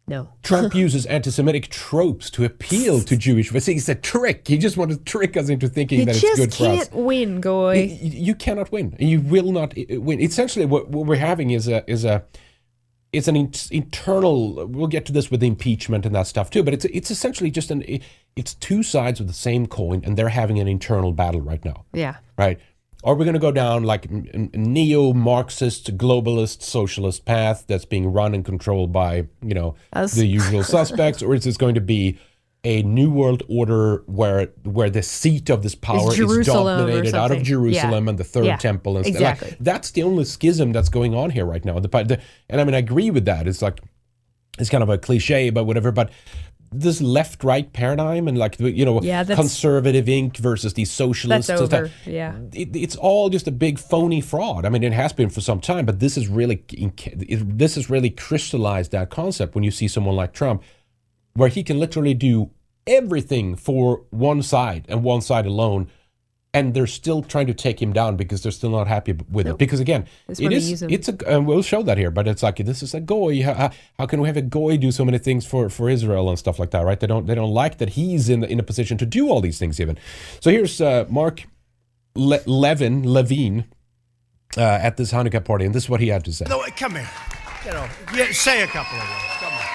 Speaker 2: No.
Speaker 1: Trump uses anti-Semitic tropes to appeal to Jewish. It's a trick. He just wants to trick us into thinking
Speaker 2: You
Speaker 1: that it's
Speaker 2: just
Speaker 1: good for us.
Speaker 2: can't win, Goy.
Speaker 1: You, you cannot win. You will not win. Essentially, what, what we're having is a is a it's an in, internal. We'll get to this with the impeachment and that stuff too. But it's it's essentially just an it's two sides of the same coin, and they're having an internal battle right now.
Speaker 2: Yeah.
Speaker 1: Right. Are we going to go down like a neo-Marxist, globalist, socialist path that's being run and controlled by, you know,
Speaker 2: Us.
Speaker 1: the usual suspects? Or is this going to be a new world order where where the seat of this power is
Speaker 2: Jerusalem or
Speaker 1: dominated out of
Speaker 2: something.
Speaker 1: Jerusalem
Speaker 2: Yeah.
Speaker 1: and the third
Speaker 2: Yeah,
Speaker 1: temple? And stuff?
Speaker 2: exactly.
Speaker 1: Like, that's the only schism that's going on here right now. The, the, and I mean, I agree with that. It's like, it's kind of a cliche, but whatever. But this left-right paradigm and like, you know,
Speaker 2: Yeah, that's-
Speaker 1: conservative Incorporated versus these socialists.
Speaker 2: That's
Speaker 1: and stuff,
Speaker 2: over. Yeah.
Speaker 1: it, it's all just a big phony fraud. I mean, it has been for some time, but this is really it, this has really crystallized that concept when you see someone like Trump, where he can literally do everything for one side and one side alone, and they're still trying to take him down because they're still not happy with
Speaker 2: Nope.
Speaker 1: it. Because again,
Speaker 2: That's
Speaker 1: it
Speaker 2: when they
Speaker 1: is
Speaker 2: use him.
Speaker 1: it's a and we'll show that here, but it's like this is a goy. How, how can we have a goy do so many things for, for Israel and stuff like that, right? They don't they don't like that he's in in a position to do all these things even. So here's uh, Mark Le- Levin Levine uh, at this Hanukkah party, and this is what he had to say.
Speaker 15: No, come here. Get over. Yeah, say a couple of words. Come on.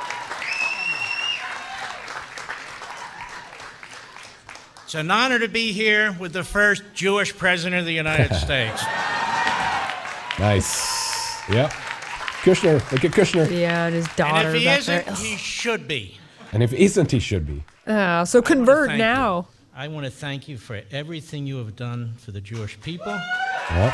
Speaker 15: It's an honor to be here with the first Jewish president of the United States.
Speaker 1: Nice. Yep. Kushner. Look at Kushner.
Speaker 2: Yeah, and his daughter.
Speaker 15: And if he
Speaker 2: back
Speaker 15: isn't,
Speaker 2: there.
Speaker 15: he should be.
Speaker 1: And if isn't, he should be.
Speaker 2: Oh, so convert
Speaker 15: Thank
Speaker 2: now.
Speaker 15: you. I want to thank you for everything you have done for the Jewish people.
Speaker 1: Yep.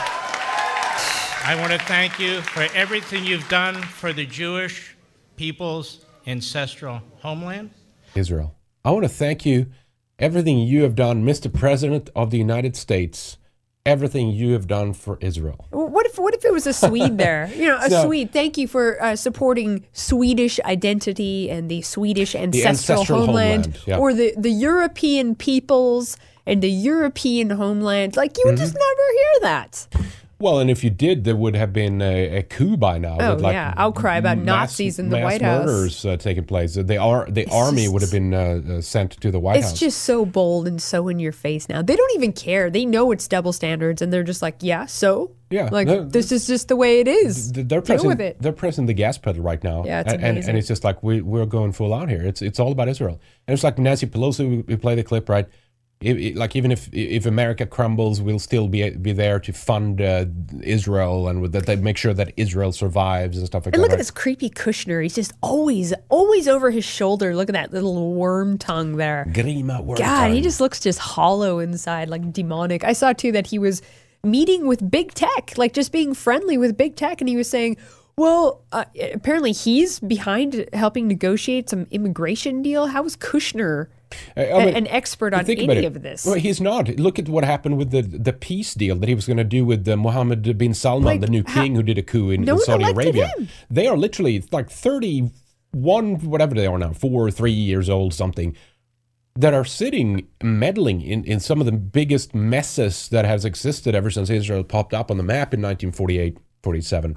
Speaker 15: I want to thank you for everything you've done for the Jewish people's ancestral homeland.
Speaker 1: Israel. I want to thank you. Everything you have done, Mister President of the United States, everything you have done for Israel.
Speaker 2: What if what if it was a Swede there? You know, a
Speaker 1: So-
Speaker 2: Swede. Thank you for uh, supporting Swedish identity and the Swedish ancestral,
Speaker 1: ancestral
Speaker 2: homeland,
Speaker 1: homeland, yeah.
Speaker 2: or the, the European peoples and the European homeland. Like you would just
Speaker 1: Mm-hmm.
Speaker 2: never hear that.
Speaker 1: Well, and if you did, there would have been a, a coup by now.
Speaker 2: Oh,
Speaker 1: with like
Speaker 2: yeah. Outcry about
Speaker 1: mass-
Speaker 2: Nazis in the
Speaker 1: mass
Speaker 2: White House.
Speaker 1: murders uh, taking place. The, ar- the army
Speaker 2: just-
Speaker 1: would have been uh, uh, sent to the White
Speaker 2: It's
Speaker 1: House.
Speaker 2: just so bold and so in your face now. They don't even care. They know it's double standards, and they're just like, yeah, so
Speaker 1: Yeah,
Speaker 2: like
Speaker 1: no,
Speaker 2: this is just the way it is.
Speaker 1: They're
Speaker 2: Deal
Speaker 1: pressing,
Speaker 2: with it.
Speaker 1: They're pressing the gas pedal right now.
Speaker 2: Yeah, it's
Speaker 1: and, and,
Speaker 2: amazing.
Speaker 1: and it's just like we, we're going full out here. It's it's all about Israel. And it's like Nancy Pelosi, we, we play the clip, right? It, it- like even if if America crumbles, we'll still be be there to fund uh, Israel and with that they make sure that Israel survives and stuff like
Speaker 2: And
Speaker 1: that.
Speaker 2: look at
Speaker 1: right?
Speaker 2: this creepy Kushner. He's just always, always over his shoulder. Look at that little worm tongue there.
Speaker 1: Grima worm
Speaker 2: God, he
Speaker 1: tongue.
Speaker 2: just looks just hollow inside, like demonic. I saw too that he was meeting with big tech, like just being friendly with big tech, and he was saying, well, uh, apparently he's behind helping negotiate some immigration deal. How is Kushner
Speaker 1: Uh, I
Speaker 2: a-
Speaker 1: mean,
Speaker 2: an expert on
Speaker 1: think about
Speaker 2: any
Speaker 1: it.
Speaker 2: of this?
Speaker 1: Well, he's not. Look at what happened with the the peace deal that he was going to do with uh, Mohammed bin Salman,
Speaker 2: Like,
Speaker 1: the new
Speaker 2: how-
Speaker 1: king who did a coup in,
Speaker 2: No
Speaker 1: in
Speaker 2: one
Speaker 1: Saudi
Speaker 2: elected
Speaker 1: Arabia.
Speaker 2: him.
Speaker 1: They are literally like thirty-one, whatever they are now, four or three years old, something, that are sitting meddling in, in some of the biggest messes that has existed ever since Israel popped up on the map in nineteen forty-eight, forty-seven.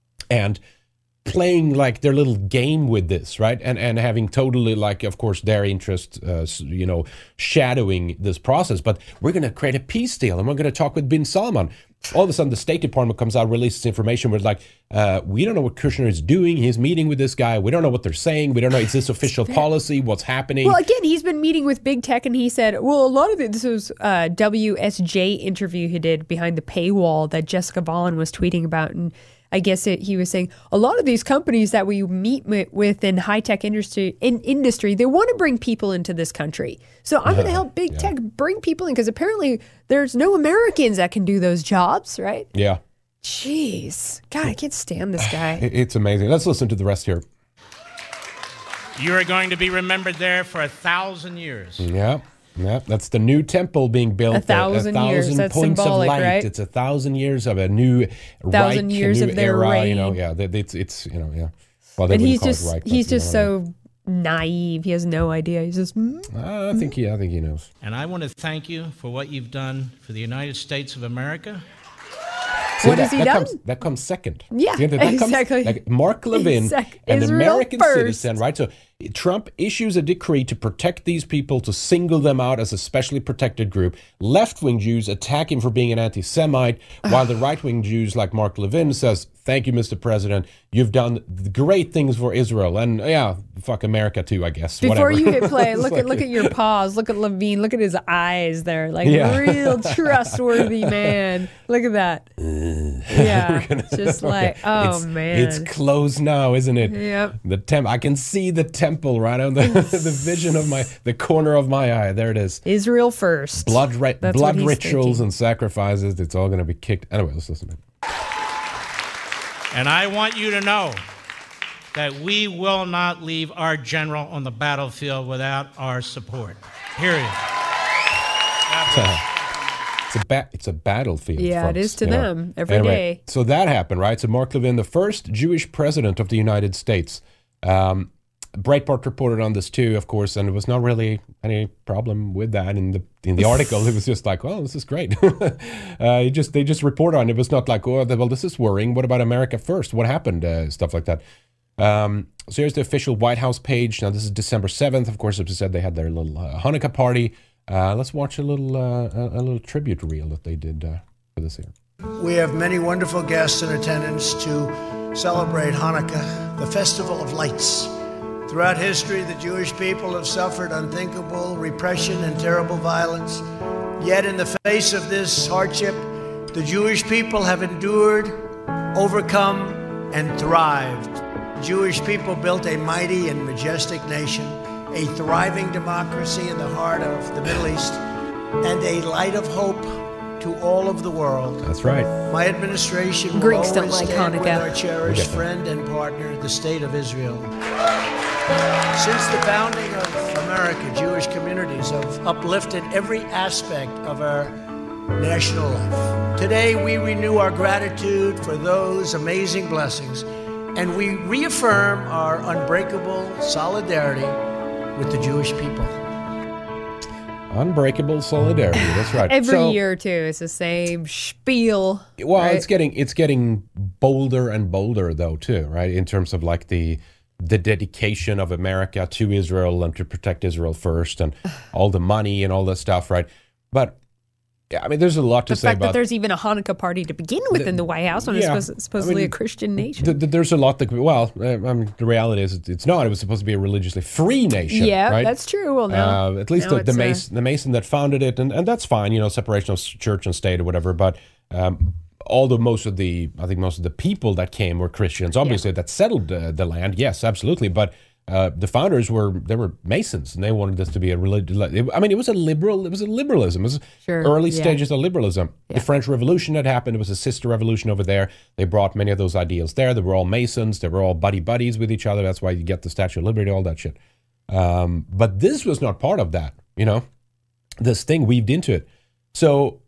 Speaker 1: And playing like their little game with this, right? And and having totally like, of course, their interest, uh, s- you know, shadowing this process. But we're going to create a peace deal, and we're going to talk with bin Salman. All of a sudden, the State Department comes out, releases information where it's like, uh, we don't know what Kushner is doing. He's meeting with this guy. We don't know what they're saying. We don't know. Is this official policy? What's happening?
Speaker 2: Well, again, he's been meeting with big tech, and he said, well, a lot of it, this was a W S J interview he did behind the paywall that Jessica Volin was tweeting about. And I guess it, he was saying a lot of these companies that we meet with, with in high tech industry, in industry, they want to bring people into this country. So I'm going to help big tech bring people in because apparently there's no Americans that can do those jobs, right?
Speaker 1: Yeah.
Speaker 2: Jeez. God, I can't stand this guy.
Speaker 1: It- It's amazing. Let's listen to the rest here.
Speaker 15: You are going to be remembered there for a thousand years.
Speaker 1: Yeah. Yeah, that's the new temple being built.
Speaker 2: A thousand years, that's
Speaker 1: points
Speaker 2: symbolic,
Speaker 1: of light.
Speaker 2: right?
Speaker 1: It's a thousand years of a new
Speaker 2: Thousand
Speaker 1: Reich, a
Speaker 2: years
Speaker 1: new
Speaker 2: of their
Speaker 1: era. You know,
Speaker 2: reign.
Speaker 1: yeah, that- it's it's you know, yeah. Well, they
Speaker 2: And
Speaker 1: wouldn't
Speaker 2: he's
Speaker 1: call it
Speaker 2: just
Speaker 1: Reich, but
Speaker 2: he's
Speaker 1: you
Speaker 2: just
Speaker 1: know what I mean.
Speaker 2: so naive. He has no idea. He's just mm.
Speaker 1: I think he, I think he knows.
Speaker 15: And I want to thank you for what you've done for the United States of America.
Speaker 1: See,
Speaker 2: what
Speaker 1: that,
Speaker 2: has he
Speaker 1: that
Speaker 2: done?
Speaker 1: Comes, that comes second.
Speaker 2: Yeah,
Speaker 1: that comes,
Speaker 2: exactly.
Speaker 1: Like Mark Levin,
Speaker 2: Exact-
Speaker 1: an
Speaker 2: Israel
Speaker 1: American
Speaker 2: first.
Speaker 1: citizen, right? So Trump issues a decree to protect these people, to single them out as a specially protected group. Left-wing Jews attack him for being an anti-Semite, while the right-wing Jews, like Mark Levin, says, "Thank you, Mister President. You've done great things for Israel, and yeah, fuck America too, I guess."
Speaker 2: Before
Speaker 1: Whatever.
Speaker 2: you hit play,
Speaker 1: It's
Speaker 2: look
Speaker 1: like-
Speaker 2: at look at your paws. Look at Levine. Look at his eyes there, like
Speaker 1: Yeah.
Speaker 2: real trustworthy man. Look at that. Yeah, just like oh
Speaker 1: it's,
Speaker 2: man,
Speaker 1: it's closed now, isn't it?
Speaker 2: Yep.
Speaker 1: The temp. I can see the temple right on the the vision of my the corner of my eye. There it is.
Speaker 2: Israel first.
Speaker 1: Blood, ri-
Speaker 2: That's
Speaker 1: blood
Speaker 2: what he's
Speaker 1: rituals
Speaker 2: thinking.
Speaker 1: and sacrifices. It's all going to be kicked. Anyway, let's listen to it.
Speaker 16: And I want you to know that we will not leave our general on the battlefield without our support. Period.
Speaker 1: It's a ba- it's a battlefield.
Speaker 2: Yeah, it
Speaker 1: folks,
Speaker 2: is to
Speaker 1: you know.
Speaker 2: them every
Speaker 1: Anyway,
Speaker 2: day.
Speaker 1: So that happened, right? So Mark Levin, the first Jewish president of the United States. Um, Breitbart reported on this too, of course, and there was not really any problem with that in the in the article. It was just like, well, this is great. uh, it just they just report on it. It was not like, oh, well, this is worrying. What about America first? What happened? Uh, stuff like that. Um, so here's the official White House page. Now this is December seventh. Of course, as I said, they had their little uh, Hanukkah party. Uh, let's watch a little uh, a, a little tribute reel that they did uh, for this year.
Speaker 15: We have many wonderful guests in attendance to celebrate Hanukkah, the festival of lights. Throughout history, the Jewish people have suffered unthinkable repression and terrible violence. Yet in the face of this hardship, the Jewish people have endured, overcome, and thrived. Jewish people built a mighty and majestic nation, a thriving democracy in the heart of the Middle East, and a light of hope to all of the world.
Speaker 1: That's right.
Speaker 15: My administration will
Speaker 2: Greeks don't
Speaker 15: always
Speaker 2: like
Speaker 15: stand with
Speaker 2: Hanukkah.
Speaker 15: our cherished
Speaker 1: Okay.
Speaker 15: friend and partner, the State of Israel. Since the founding of America, Jewish communities have uplifted every aspect of our national life. Today, we renew our gratitude for those amazing blessings, and we reaffirm our unbreakable solidarity with the Jewish people.
Speaker 1: Unbreakable solidarity. That's right.
Speaker 2: Every
Speaker 1: So-
Speaker 2: year too, it's the same spiel.
Speaker 1: Well,
Speaker 2: right?
Speaker 1: it's getting it's getting bolder and bolder though too, right? In terms of like the the dedication of America to Israel and to protect Israel first, and all the money and all that stuff, right? But yeah, I mean, there's a lot to
Speaker 2: the
Speaker 1: say
Speaker 2: fact
Speaker 1: about.
Speaker 2: that there's even a Hanukkah party to begin with in the White House when
Speaker 1: yeah,
Speaker 2: it's supposed, supposedly
Speaker 1: I mean,
Speaker 2: a Christian nation.
Speaker 1: th- th- there's a lot that well, uh, I mean, the reality is it's- it's not. It was supposed to be a religiously free nation.
Speaker 2: Yeah,
Speaker 1: right?
Speaker 2: that's true. Well, now-
Speaker 1: uh, at least
Speaker 2: now
Speaker 1: the, the
Speaker 2: it's, uh,
Speaker 1: Mason, the Mason that founded it, and, and that's fine. You know, separation of s- church and state or whatever. But um, although most of the, I think most of the people that came were Christians, obviously that settled uh, the land. Yes, absolutely. But uh, the founders were they were Masons, and they wanted this to be a religion. I mean, it was a liberal. It was a liberalism. It was
Speaker 2: Sure,
Speaker 1: early
Speaker 2: yeah.
Speaker 1: stages of liberalism. The French Revolution had happened. It was a sister revolution over there. They brought many of those ideals there. They were all Masons. They were all buddy buddies with each other. That's why you get the Statue of Liberty, all that shit. Um, but this was not part of that. You know, this thing weaved into it. So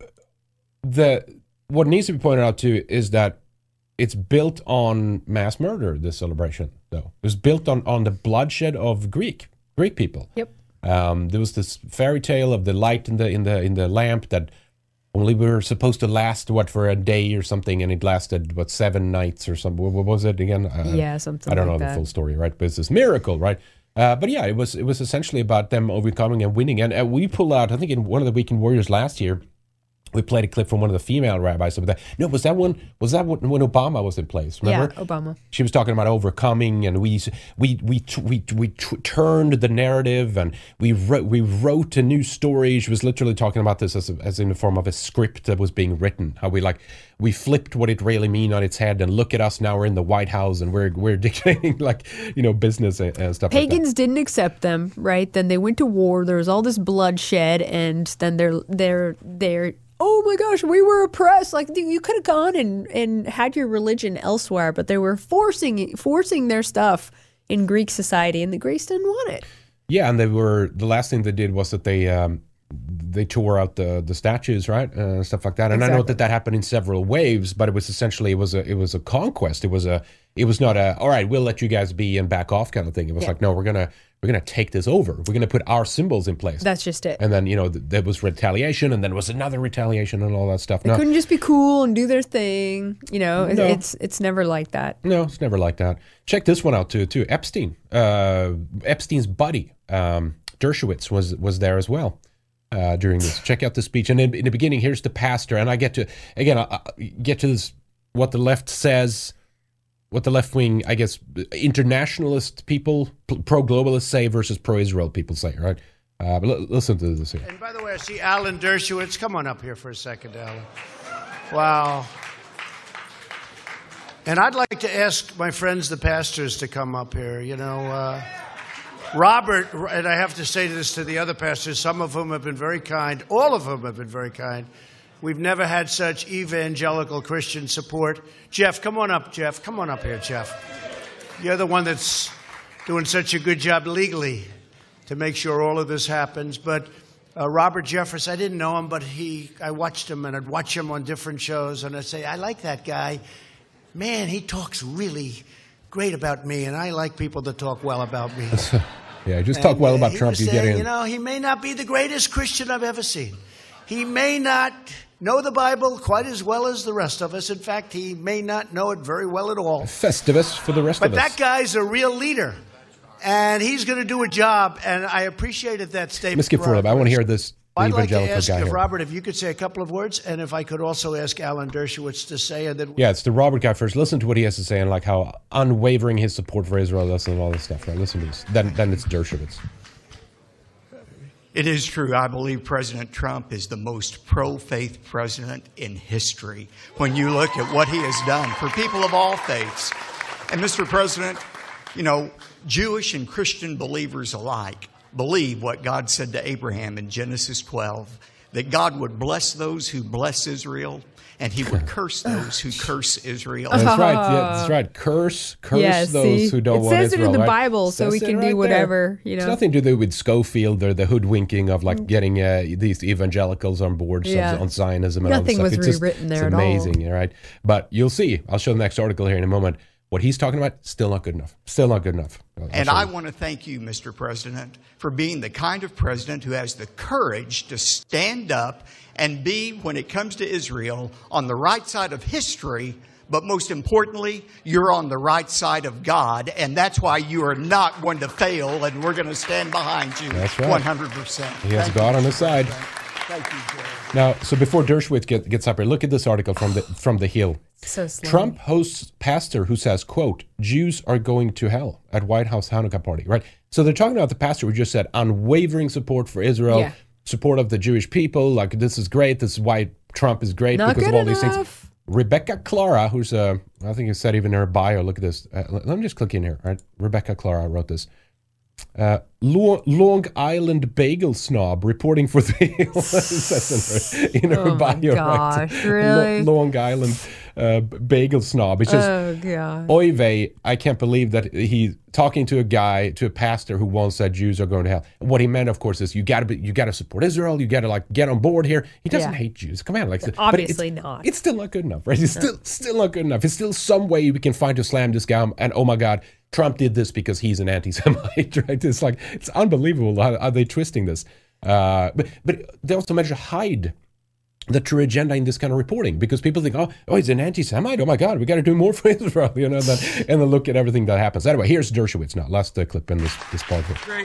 Speaker 1: the what needs to be pointed out too is that it's built on mass murder. This celebration, though, it was built on on the bloodshed of Greek Greek people.
Speaker 2: Yep.
Speaker 1: Um, there was this fairy tale of the light in the in the in the lamp that only were supposed to last what for a day or something, and it lasted what seven nights or something. What, what was it again? Uh,
Speaker 2: Yeah, something
Speaker 1: I don't
Speaker 2: like
Speaker 1: know
Speaker 2: that.
Speaker 1: the full story, right? But it's this miracle, right? Uh, but yeah, it was it was essentially about them overcoming and winning. And uh, we pulled out, I think, in one of the Weekend Warriors last year. We played a clip from one of the female rabbis of that. No, was that one? Was that when when Obama was in place? Remember?
Speaker 2: Yeah, Obama.
Speaker 1: She was talking about overcoming, and we we we we we t- turned the narrative, and we wrote we wrote a new story. She was literally talking about this as a, as in the form of a script that was being written. How we like we flipped what it really mean on its head, and look at us now. We're in the White House, and we're we're dictating like you know business and, and stuff. like that.
Speaker 2: Pagans didn't accept them, right? Then they went to war. There was all this bloodshed, and then they're they're they're. Oh my gosh, we were oppressed. Like you could have gone and, and had your religion elsewhere, but they were forcing forcing their stuff in Greek society, and the Greeks didn't want it.
Speaker 1: Yeah, and they were the last thing they did was that they um, they tore out the the statues, right, uh, stuff like that. And I know
Speaker 2: Exactly.
Speaker 1: that that happened in several waves, but it was essentially it was a it was a conquest. It was a it was not a, all right, we'll let you guys be and back off kind of thing. It was
Speaker 2: Yeah.
Speaker 1: like, no, we're going to we're gonna take this over. We're going to put our symbols in place.
Speaker 2: That's just it.
Speaker 1: And then, you know, th- there was retaliation, and then there was another retaliation and all that stuff.
Speaker 2: They
Speaker 1: No,
Speaker 2: couldn't just be cool and do their thing. You know, it-
Speaker 1: No.
Speaker 2: it's it's never like that.
Speaker 1: no, it's never like that. Check this one out, too. too. Epstein, uh, Epstein's buddy, um, Dershowitz, was, was there as well. Uh, during this, check out the speech. And in, in the beginning, here's the pastor, and I get to again, I, I get to this what the left says, what the left wing, I guess, internationalist people, pro globalist say versus pro Israel people say, right? Uh, but l- listen to this here.
Speaker 15: And by the way, I see Alan Dershowitz. Come on up here for a second, Alan. Wow. And I'd like to ask my friends, the pastors, to come up here. You know, uh, Robert, and I have to say this to the other pastors, some of whom have been very kind, all of whom have been very kind. We've never had such evangelical Christian support. Jeff, come on up, Jeff. Come on up here, Jeff. You're the one that's doing such a good job legally to make sure all of this happens. But uh, Robert Jeffress, I didn't know him, but he, I watched him, and I'd watch him on different shows, and I'd say, I like that guy. Man, he talks really great about me, and I like people that talk well about me.
Speaker 1: Yeah, just talk
Speaker 15: And,
Speaker 1: well
Speaker 15: uh,
Speaker 1: about
Speaker 15: he
Speaker 1: Trump.
Speaker 15: was
Speaker 1: You
Speaker 15: saying,
Speaker 1: get in.
Speaker 15: You know, he may not be the greatest Christian I've ever seen. He may not know the Bible quite as well as the rest of us. In fact, he may not know it very well at all.
Speaker 1: Festivus for the rest
Speaker 15: But
Speaker 1: of us.
Speaker 15: that guy's a real leader, and he's going to do a job, and I appreciated that statement.
Speaker 1: Let's skip forward. I want to hear this
Speaker 15: I'd like to
Speaker 1: evangelical
Speaker 15: ask
Speaker 1: guy
Speaker 15: if
Speaker 1: here.
Speaker 15: Robert, if you could say a couple of words, and if I could also ask Alan Dershowitz to say, and then
Speaker 1: Yeah, it's the Robert guy first. Listen to what he has to say and like how unwavering his support for Israel is and all this stuff. Right? Listen to this. Then, then it's Dershowitz.
Speaker 17: It is true. I believe President Trump is the most pro-faith president in history when you look at what he has done for people of all faiths. And Mister President, you know, Jewish and Christian believers alike believe what God said to Abraham in Genesis twelve, that God would bless those who bless Israel and he would curse those who curse Israel.
Speaker 1: That's right. Yeah, that's right. Curse, curse
Speaker 2: Yeah,
Speaker 1: those
Speaker 2: see?
Speaker 1: who don't
Speaker 2: It
Speaker 1: want
Speaker 2: says it in
Speaker 1: Israel.
Speaker 2: the
Speaker 1: right?
Speaker 2: Bible, so
Speaker 1: Says
Speaker 2: we
Speaker 1: it
Speaker 2: can do
Speaker 1: right
Speaker 2: whatever,
Speaker 1: there.
Speaker 2: you know.
Speaker 1: It's nothing to do with Schofield or the hoodwinking of like getting uh, these evangelicals on board
Speaker 2: Yeah.
Speaker 1: on Zionism and all
Speaker 2: Nothing
Speaker 1: this stuff.
Speaker 2: was
Speaker 1: It's just-
Speaker 2: rewritten there
Speaker 1: it's
Speaker 2: at all.
Speaker 1: amazing, all right? But you'll see. I'll show the next article here in a moment. What he's talking about, still not good enough. Still not good enough. I'll
Speaker 17: And
Speaker 1: show
Speaker 17: I
Speaker 1: you.
Speaker 17: want to thank you, Mister President, for being the kind of president who has the courage to stand up and be, when it comes to Israel, on the right side of history, but most importantly, you're on the right side of God, and that's why you are not going to fail, and we're going to stand behind you
Speaker 1: That's right.
Speaker 17: one hundred percent.
Speaker 1: He has
Speaker 17: Thank
Speaker 1: God
Speaker 17: you,
Speaker 1: on his side.
Speaker 17: Thank you, Joe.
Speaker 1: Now, so before Dershowitz get, gets up here, look at this article from the from the Hill.
Speaker 2: So slow.
Speaker 1: Trump hosts pastor who says, quote, Jews are going to hell at White House Hanukkah party, right? So they're talking about the pastor who just said unwavering support for Israel,
Speaker 2: Yeah.
Speaker 1: support of the Jewish people. Like, this is great. This is why Trump is great
Speaker 2: Not
Speaker 1: because of
Speaker 2: good
Speaker 1: all these things.
Speaker 2: enough.
Speaker 1: Rebecca Clara, who's, uh, I think it said even in her bio, look at this. Uh, let me just click in here, all right? Rebecca Clara wrote this. Uh, Long, Long Island bagel snob reporting for the Hill. It says in her, in her
Speaker 2: Oh my
Speaker 1: bio,
Speaker 2: gosh,
Speaker 1: right?
Speaker 2: really?
Speaker 1: Lo- Long Island uh, bagel snob. It's just,
Speaker 2: Oh, God.
Speaker 1: oy vey, I can't believe that he's talking to a guy, to a pastor who once said Jews are going to hell. What he meant, of course, is you got to be, you got to support Israel. You got to like get on board here. He doesn't
Speaker 2: Yeah.
Speaker 1: hate Jews. Come on, like but
Speaker 2: Obviously
Speaker 1: it's,
Speaker 2: not.
Speaker 1: It's still not good enough, right? It's still still not good enough. It's still some way we can find to slam this guy. And oh my God, Trump did this because he's an anti-Semite, right? It's like, it's unbelievable how are they twisting this. Uh, but, but they also managed to hide the true agenda in this kind of reporting because people think, oh, oh, he's an anti-Semite. Oh my God, we got to do more for Israel, you know, and then, and then look at everything that happens. Anyway, here's Dershowitz now. Last uh, clip in this, this part here.
Speaker 18: Great.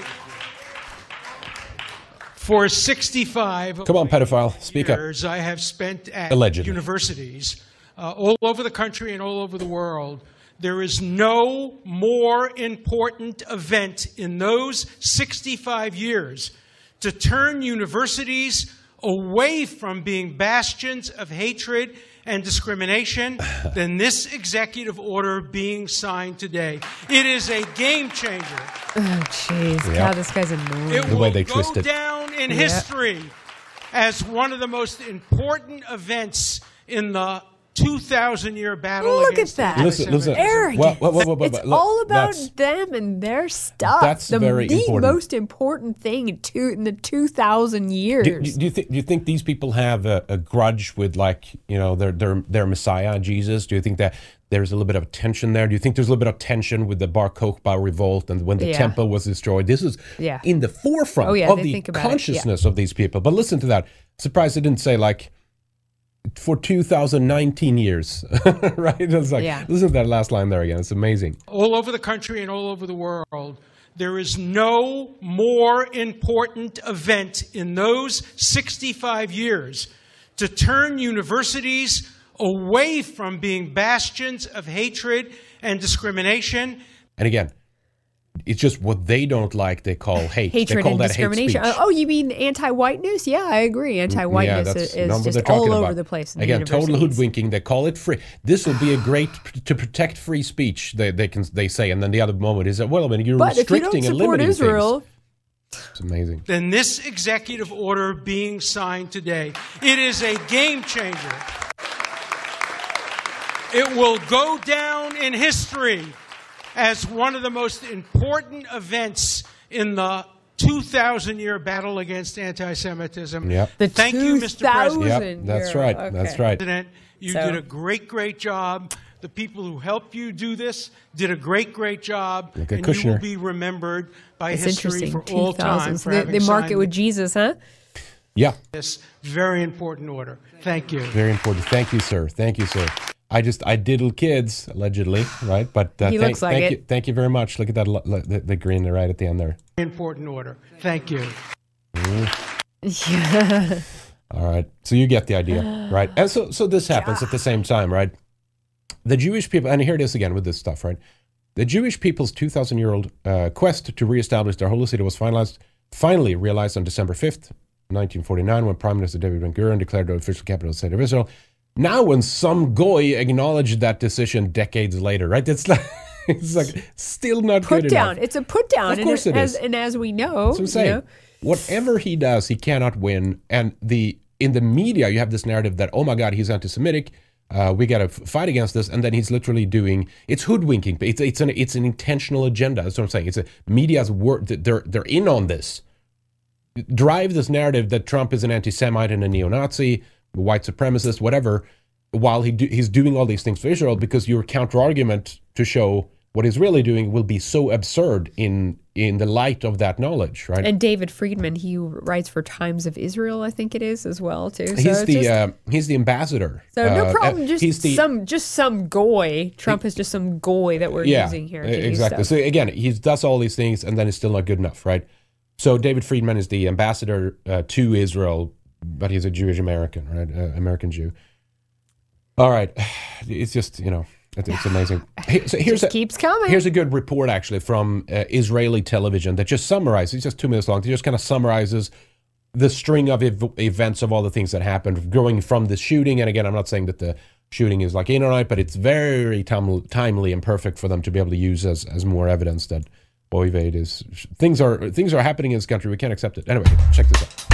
Speaker 18: For sixty-five
Speaker 1: Come on, pedophile, speak up.
Speaker 18: years, I have spent at
Speaker 1: Allegedly.
Speaker 18: universities uh, all over the country and all over the world. There is no more important event in those sixty-five years to turn universities away from being bastions of hatred and discrimination than this executive order being signed today. It is a game changer.
Speaker 2: Oh, jeez.
Speaker 1: Yeah.
Speaker 2: God, this guy's annoying.
Speaker 18: It
Speaker 1: The
Speaker 18: will
Speaker 1: way they
Speaker 18: go
Speaker 1: twist it.
Speaker 18: down in
Speaker 2: Yeah.
Speaker 18: history as one of the most important events in the two thousand year battle
Speaker 2: Look at
Speaker 18: against
Speaker 2: that.
Speaker 1: Listen, listen.
Speaker 2: Arrogance.
Speaker 1: Well, well, well, well, well,
Speaker 2: it's
Speaker 1: look,
Speaker 2: all about
Speaker 1: that's-
Speaker 2: them and their stuff.
Speaker 1: That's
Speaker 2: the,
Speaker 1: very
Speaker 2: the
Speaker 1: important.
Speaker 2: most important thing in, two, in the two thousand years.
Speaker 1: Do, do, do you think? Do you think these people have a, a grudge with, like, you know, their their their Messiah Jesus? Do you think that there's a little bit of tension there? Do you think there's a little bit of tension with the Bar Kokhba revolt and when the
Speaker 2: Yeah.
Speaker 1: temple was destroyed? This is
Speaker 2: Yeah.
Speaker 1: in the forefront
Speaker 2: Oh, yeah,
Speaker 1: of
Speaker 2: they
Speaker 1: the
Speaker 2: think about it, yeah.
Speaker 1: consciousness of these people. But listen to that. Surprised it didn't say like for two thousand nineteen years, right? It's like,
Speaker 18: Yeah.
Speaker 1: listen to that last line there again. It's amazing.
Speaker 18: All over the country and all over the world, there is no more important event in those sixty-five years to turn universities away from being bastions of hatred and discrimination.
Speaker 1: And again, it's just what they don't like, they call hate. they
Speaker 2: Hatred
Speaker 1: call
Speaker 2: and
Speaker 1: that
Speaker 2: discrimination.
Speaker 1: hate speech.
Speaker 2: Oh, you mean anti-whiteness? Yeah, I agree. Anti-whiteness
Speaker 1: that's
Speaker 2: is,
Speaker 1: not
Speaker 2: is
Speaker 1: what they're
Speaker 2: just all
Speaker 1: talking
Speaker 2: over
Speaker 1: about.
Speaker 2: the place. In the
Speaker 1: Again, total
Speaker 2: universities.
Speaker 1: hoodwinking. They call it free. This will be a great to protect free speech. They they can they say, and then the other moment is that well, I mean, you're
Speaker 2: But if you
Speaker 1: restricting
Speaker 2: don't
Speaker 1: and
Speaker 2: support
Speaker 1: limiting
Speaker 2: Israel,
Speaker 1: things. It's amazing.
Speaker 18: Than this executive order being signed today. It is a game changer. It will go down in history as one of the most important events in the two thousand year battle against anti-Semitism.
Speaker 1: Yep.
Speaker 2: The
Speaker 18: Thank you, Mister President.
Speaker 1: Yep, that's right. That's right.
Speaker 18: President, you
Speaker 2: So-
Speaker 18: did a great, great job. The people who helped you do this did a great, great job.
Speaker 1: Look at
Speaker 18: and you
Speaker 1: Kushner.
Speaker 18: will be remembered by
Speaker 2: it's
Speaker 18: history
Speaker 2: interesting.
Speaker 18: for all time
Speaker 2: two thousands.
Speaker 18: for
Speaker 2: They,
Speaker 18: having
Speaker 2: they mark it
Speaker 18: signed
Speaker 2: with Jesus, huh?
Speaker 1: Yeah,
Speaker 18: this very important order. Thank you.
Speaker 1: very important. Thank you, sir. Thank you, sir. I just I diddle kids allegedly, right? But uh,
Speaker 2: He
Speaker 1: thank,
Speaker 2: looks like
Speaker 1: thank
Speaker 2: it.
Speaker 1: you, thank you very much. Look at that, lo- lo- the, the green there right at the end there.
Speaker 18: Important order. Thank you.
Speaker 2: Yeah.
Speaker 1: All right. So you get the idea, right? And so, so this happens at the same time, right? The Jewish people, and here it is again with this stuff, right? The Jewish people's two thousand year old uh, quest to reestablish their holy city was finalized, finally realized on December fifth, nineteen forty-nine, when Prime Minister David Ben-Gurion declared the official capital of the state of Israel. Now, when some goy acknowledged that decision decades later, right? It's like, it's like still not
Speaker 2: Put
Speaker 1: good
Speaker 2: down.
Speaker 1: enough.
Speaker 2: It's a put down.
Speaker 1: Of course
Speaker 2: and
Speaker 1: it
Speaker 2: as,
Speaker 1: is.
Speaker 2: And as we know,
Speaker 1: That's what I'm saying.
Speaker 2: you know,
Speaker 1: Whatever he does, he cannot win. And the in the media, you have this narrative that, oh my God, he's anti-Semitic. Uh, we got to f- fight against this. And then he's literally doing, it's hoodwinking. It's it's an it's an intentional agenda. That's what I'm saying. It's a media's work. They're, they're in on this. Drive this narrative that Trump is an anti-Semite and a neo-Nazi, white supremacist, whatever, while he do, he's doing all these things for Israel, because your counter-argument to show what he's really doing will be so absurd in in the light of that knowledge, right?
Speaker 2: and David Friedman, he writes for Times of Israel, I think it is as well too. So
Speaker 1: he's
Speaker 2: it's
Speaker 1: the
Speaker 2: just,
Speaker 1: uh, he's the ambassador.
Speaker 2: so no
Speaker 1: Uh,
Speaker 2: problem.
Speaker 1: uh,
Speaker 2: Just
Speaker 1: he's the,
Speaker 2: some just some goy. Trump is just some goy that we're
Speaker 1: yeah,
Speaker 2: using here.
Speaker 1: e-
Speaker 2: to do
Speaker 1: exactly.
Speaker 2: stuff.
Speaker 1: So again, he does all these things, and then it's still not good enough, right? So David Friedman is the ambassador uh, to Israel, but he's a Jewish American, right? Uh, American Jew. All right, it's just you know. It's, it's amazing. Hey, so here's
Speaker 2: Just
Speaker 1: a,
Speaker 2: keeps coming.
Speaker 1: Here's a good report actually from uh, Israeli television that just summarizes. It's just two minutes long. It just kind of summarizes the string of ev- events of all the things that happened, going from the shooting. And again, I'm not saying that the shooting is like in or out, but it's very tim- timely and perfect for them to be able to use as as more evidence that Boivade is things are things are happening in this country. We can't accept it. Anyway, check this out.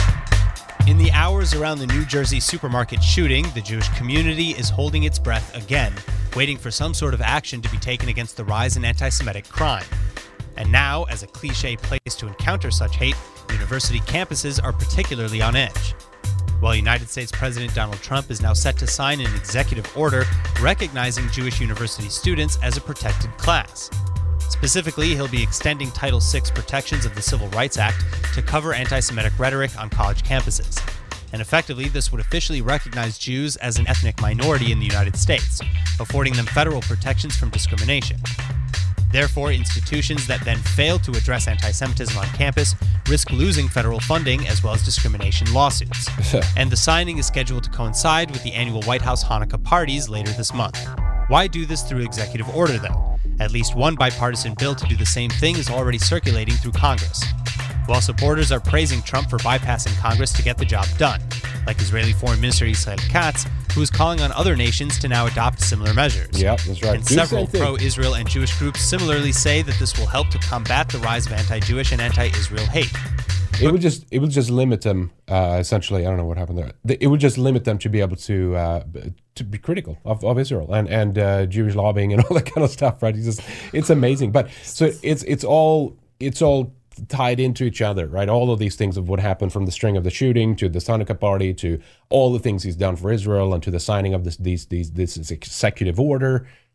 Speaker 19: In the hours around the New Jersey supermarket shooting, the Jewish community is holding its breath again, waiting for some sort of action to be taken against the rise in anti-Semitic crime. And now, as a cliche place to encounter such hate, university campuses are particularly on edge. While United States President Donald Trump is now set to sign an executive order recognizing Jewish university students as a protected class. Specifically, he'll be extending Title six protections of the Civil Rights Act to cover anti-Semitic rhetoric on college campuses. And effectively, this would officially recognize Jews as an ethnic minority in the United States, affording them federal protections from discrimination. Therefore, institutions that then fail to address anti-Semitism on campus risk losing federal funding as well as discrimination lawsuits. And the signing is scheduled to coincide with the annual White House Hanukkah parties later this month. Why do this through executive order, though? At least one bipartisan bill to do the same thing is already circulating through Congress. While supporters are praising Trump for bypassing Congress to get the job done, like Israeli Foreign Minister Israel Katz, who is calling on other nations to now adopt similar measures.
Speaker 1: Yep, that's right.
Speaker 19: And
Speaker 1: Do the
Speaker 19: several
Speaker 1: same thing.
Speaker 19: pro-Israel and Jewish groups similarly say that this will help to combat the rise of anti-Jewish and anti-Israel hate.
Speaker 1: It would just it would just limit them uh, essentially. I don't know what happened there. It would just limit them to be able to uh, to be critical of, of Israel and and uh, Jewish lobbying and all that kind of stuff. Right? It's just it's amazing. But so it's it's all it's all tied into each other, right? All of these things of what happened from the string of the shooting to the Hanukkah party to all the things he's done for Israel and to the signing of this these these this executive order.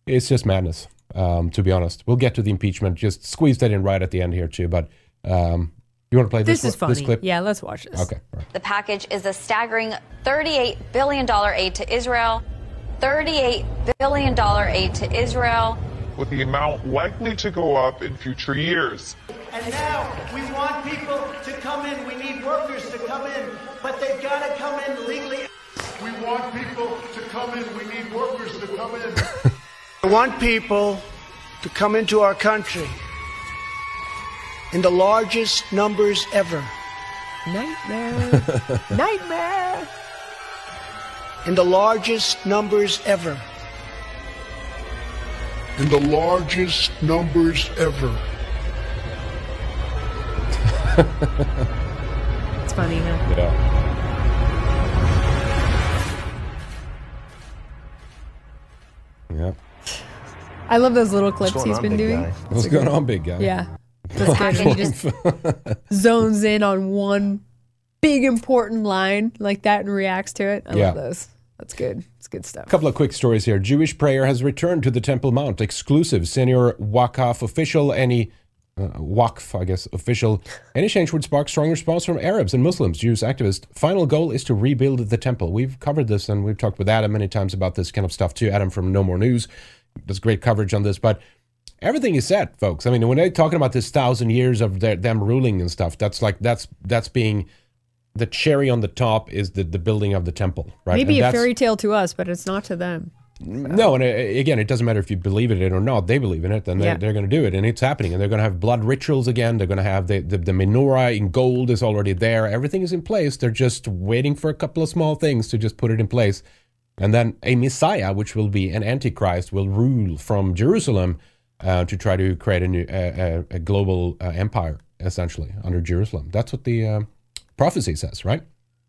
Speaker 1: it's just madness, um, to be honest. We'll get to the impeachment. Just squeeze that in right at the end here, too. But um, you want to play this,
Speaker 2: This is
Speaker 1: one-
Speaker 2: funny.
Speaker 1: this clip?
Speaker 2: Yeah, let's watch this.
Speaker 1: Okay. All right.
Speaker 20: The package is a staggering thirty-eight billion dollars aid to Israel. thirty-eight billion dollars aid to Israel.
Speaker 21: With the amount likely to go up in future years.
Speaker 15: And now we want people to come in. We need workers to come in, but they've got to come in legally.
Speaker 21: We want people to come in. We need workers to come in.
Speaker 15: I want people to come into our country in the largest numbers ever.
Speaker 2: Nightmare. Nightmare.
Speaker 15: In the largest numbers ever.
Speaker 21: In the largest numbers ever.
Speaker 2: It's funny, huh?
Speaker 1: Yeah. Yeah.
Speaker 2: I love those little clips
Speaker 1: going
Speaker 2: he's
Speaker 1: on,
Speaker 2: been
Speaker 1: big
Speaker 2: doing.
Speaker 1: guy? What's going on, big guy?
Speaker 2: Yeah. That's good. He just zones in on one big important line like that and reacts to it. I
Speaker 1: Yeah.
Speaker 2: love those. That's good. It's good stuff.
Speaker 1: A couple of quick stories here. Jewish prayer has returned to the Temple Mount. Exclusive senior Waqf official, any uh, Waqf, I guess, official. Any change would spark strong response from Arabs and Muslims. Jews activists. Final goal is to rebuild the temple. We've covered this and we've talked with Adam many times about this kind of stuff too. Adam from No More News does great coverage on this, but everything is set, folks. I mean, when they're talking about this thousand years of their, them ruling and stuff, that's like that's that's being the cherry on the top is the, the building of the temple, right?
Speaker 2: Maybe
Speaker 1: And
Speaker 2: a
Speaker 1: that's-
Speaker 2: fairy tale to us, but it's not to them.
Speaker 1: No, and uh, again, it doesn't matter if you believe in it or not. They believe in it, and they're,
Speaker 2: Yeah.
Speaker 1: they're going to do it, and it's happening. And they're going to have blood rituals again. They're going to have the, the the menorah in gold is already there. Everything is in place. They're just waiting for a couple of small things to just put it in place, and then a Messiah, which will be an Antichrist, will rule from Jerusalem uh, to try to create a new uh, a, a global uh, empire, essentially under Jerusalem. That's what the uh, prophecy says, right?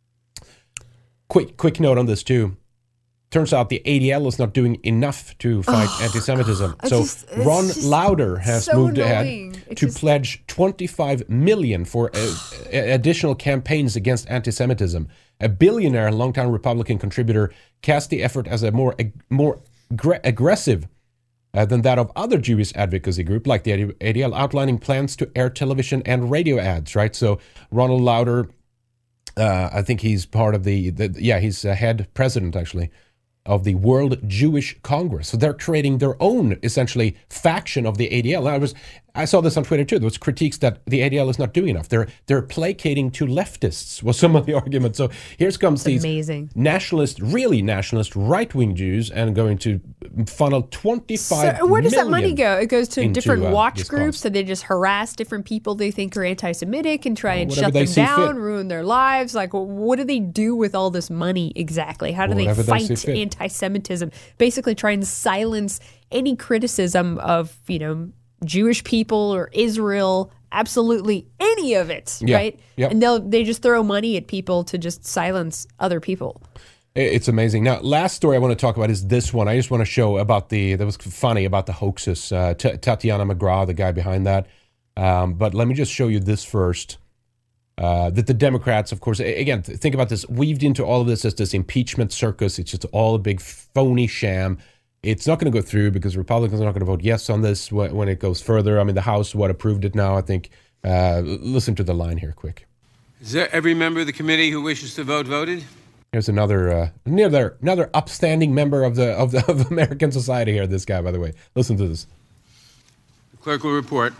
Speaker 1: Quick quick note on this too. Turns out the A D L is not doing enough to fight
Speaker 2: Oh,
Speaker 1: anti-Semitism.
Speaker 2: God.
Speaker 1: So
Speaker 2: Just- it's
Speaker 1: Ron
Speaker 2: just
Speaker 1: Lauder has
Speaker 2: so
Speaker 1: moved
Speaker 2: annoying.
Speaker 1: ahead
Speaker 2: It's
Speaker 1: to
Speaker 2: just-
Speaker 1: pledge twenty-five million dollars for uh, additional campaigns against anti-Semitism. A billionaire, longtime Republican contributor, cast the effort as a more ag- more gra- aggressive uh, than that of other Jewish advocacy group like the A D L, outlining plans to air television and radio ads. Right. So Ronald Lauder, uh, I think he's part of the, the yeah, he's a head president actually of the World Jewish Congress. So they're creating their own, essentially, faction of the A D L. I was, I saw this on Twitter too. There was critiques that the A D L is not doing enough. They're they're placating to leftists was some of the arguments. So here comes
Speaker 2: It's
Speaker 1: these
Speaker 2: amazing.
Speaker 1: nationalist, really nationalist, right-wing Jews and going to funnel twenty-five
Speaker 2: So where does that money
Speaker 1: million
Speaker 2: go? It goes to
Speaker 1: into,
Speaker 2: different
Speaker 1: uh,
Speaker 2: watch
Speaker 1: this
Speaker 2: groups,
Speaker 1: cause.
Speaker 2: so they just harass different people they think are anti-Semitic and try and
Speaker 1: whatever
Speaker 2: shut
Speaker 1: they
Speaker 2: them
Speaker 1: see
Speaker 2: down,
Speaker 1: fit.
Speaker 2: ruin their lives. Like, what do they do with all this money exactly? How do
Speaker 1: Whatever
Speaker 2: they
Speaker 1: they see
Speaker 2: fight
Speaker 1: fit.
Speaker 2: anti-Semitism? Basically, try and silence any criticism of you know Jewish people or Israel. Absolutely any of it,
Speaker 1: Yeah.
Speaker 2: right?
Speaker 1: Yep.
Speaker 2: And they'll they just throw money at people to just silence other people.
Speaker 1: It's amazing. Now, last story I want to talk about is this one. I just want to show about the, that was funny about the hoaxes. Uh, T- Tatiana McGraw, the guy behind that. Um, but let me just show you this first. Uh, that the Democrats, of course, a- again, th- think about this, weaved into all of this as this impeachment circus. It's just all a big phony sham. It's not going to go through because Republicans are not going to vote yes on this when, when it goes further. I mean, the House, what, approved it now, I think. Uh, listen to the line here quick.
Speaker 22: Is there every member of the committee who wishes to vote voted?
Speaker 1: Here's another uh, another another upstanding member of the of the of American society here. This guy, by the way, listen to this.
Speaker 22: The clerk will report.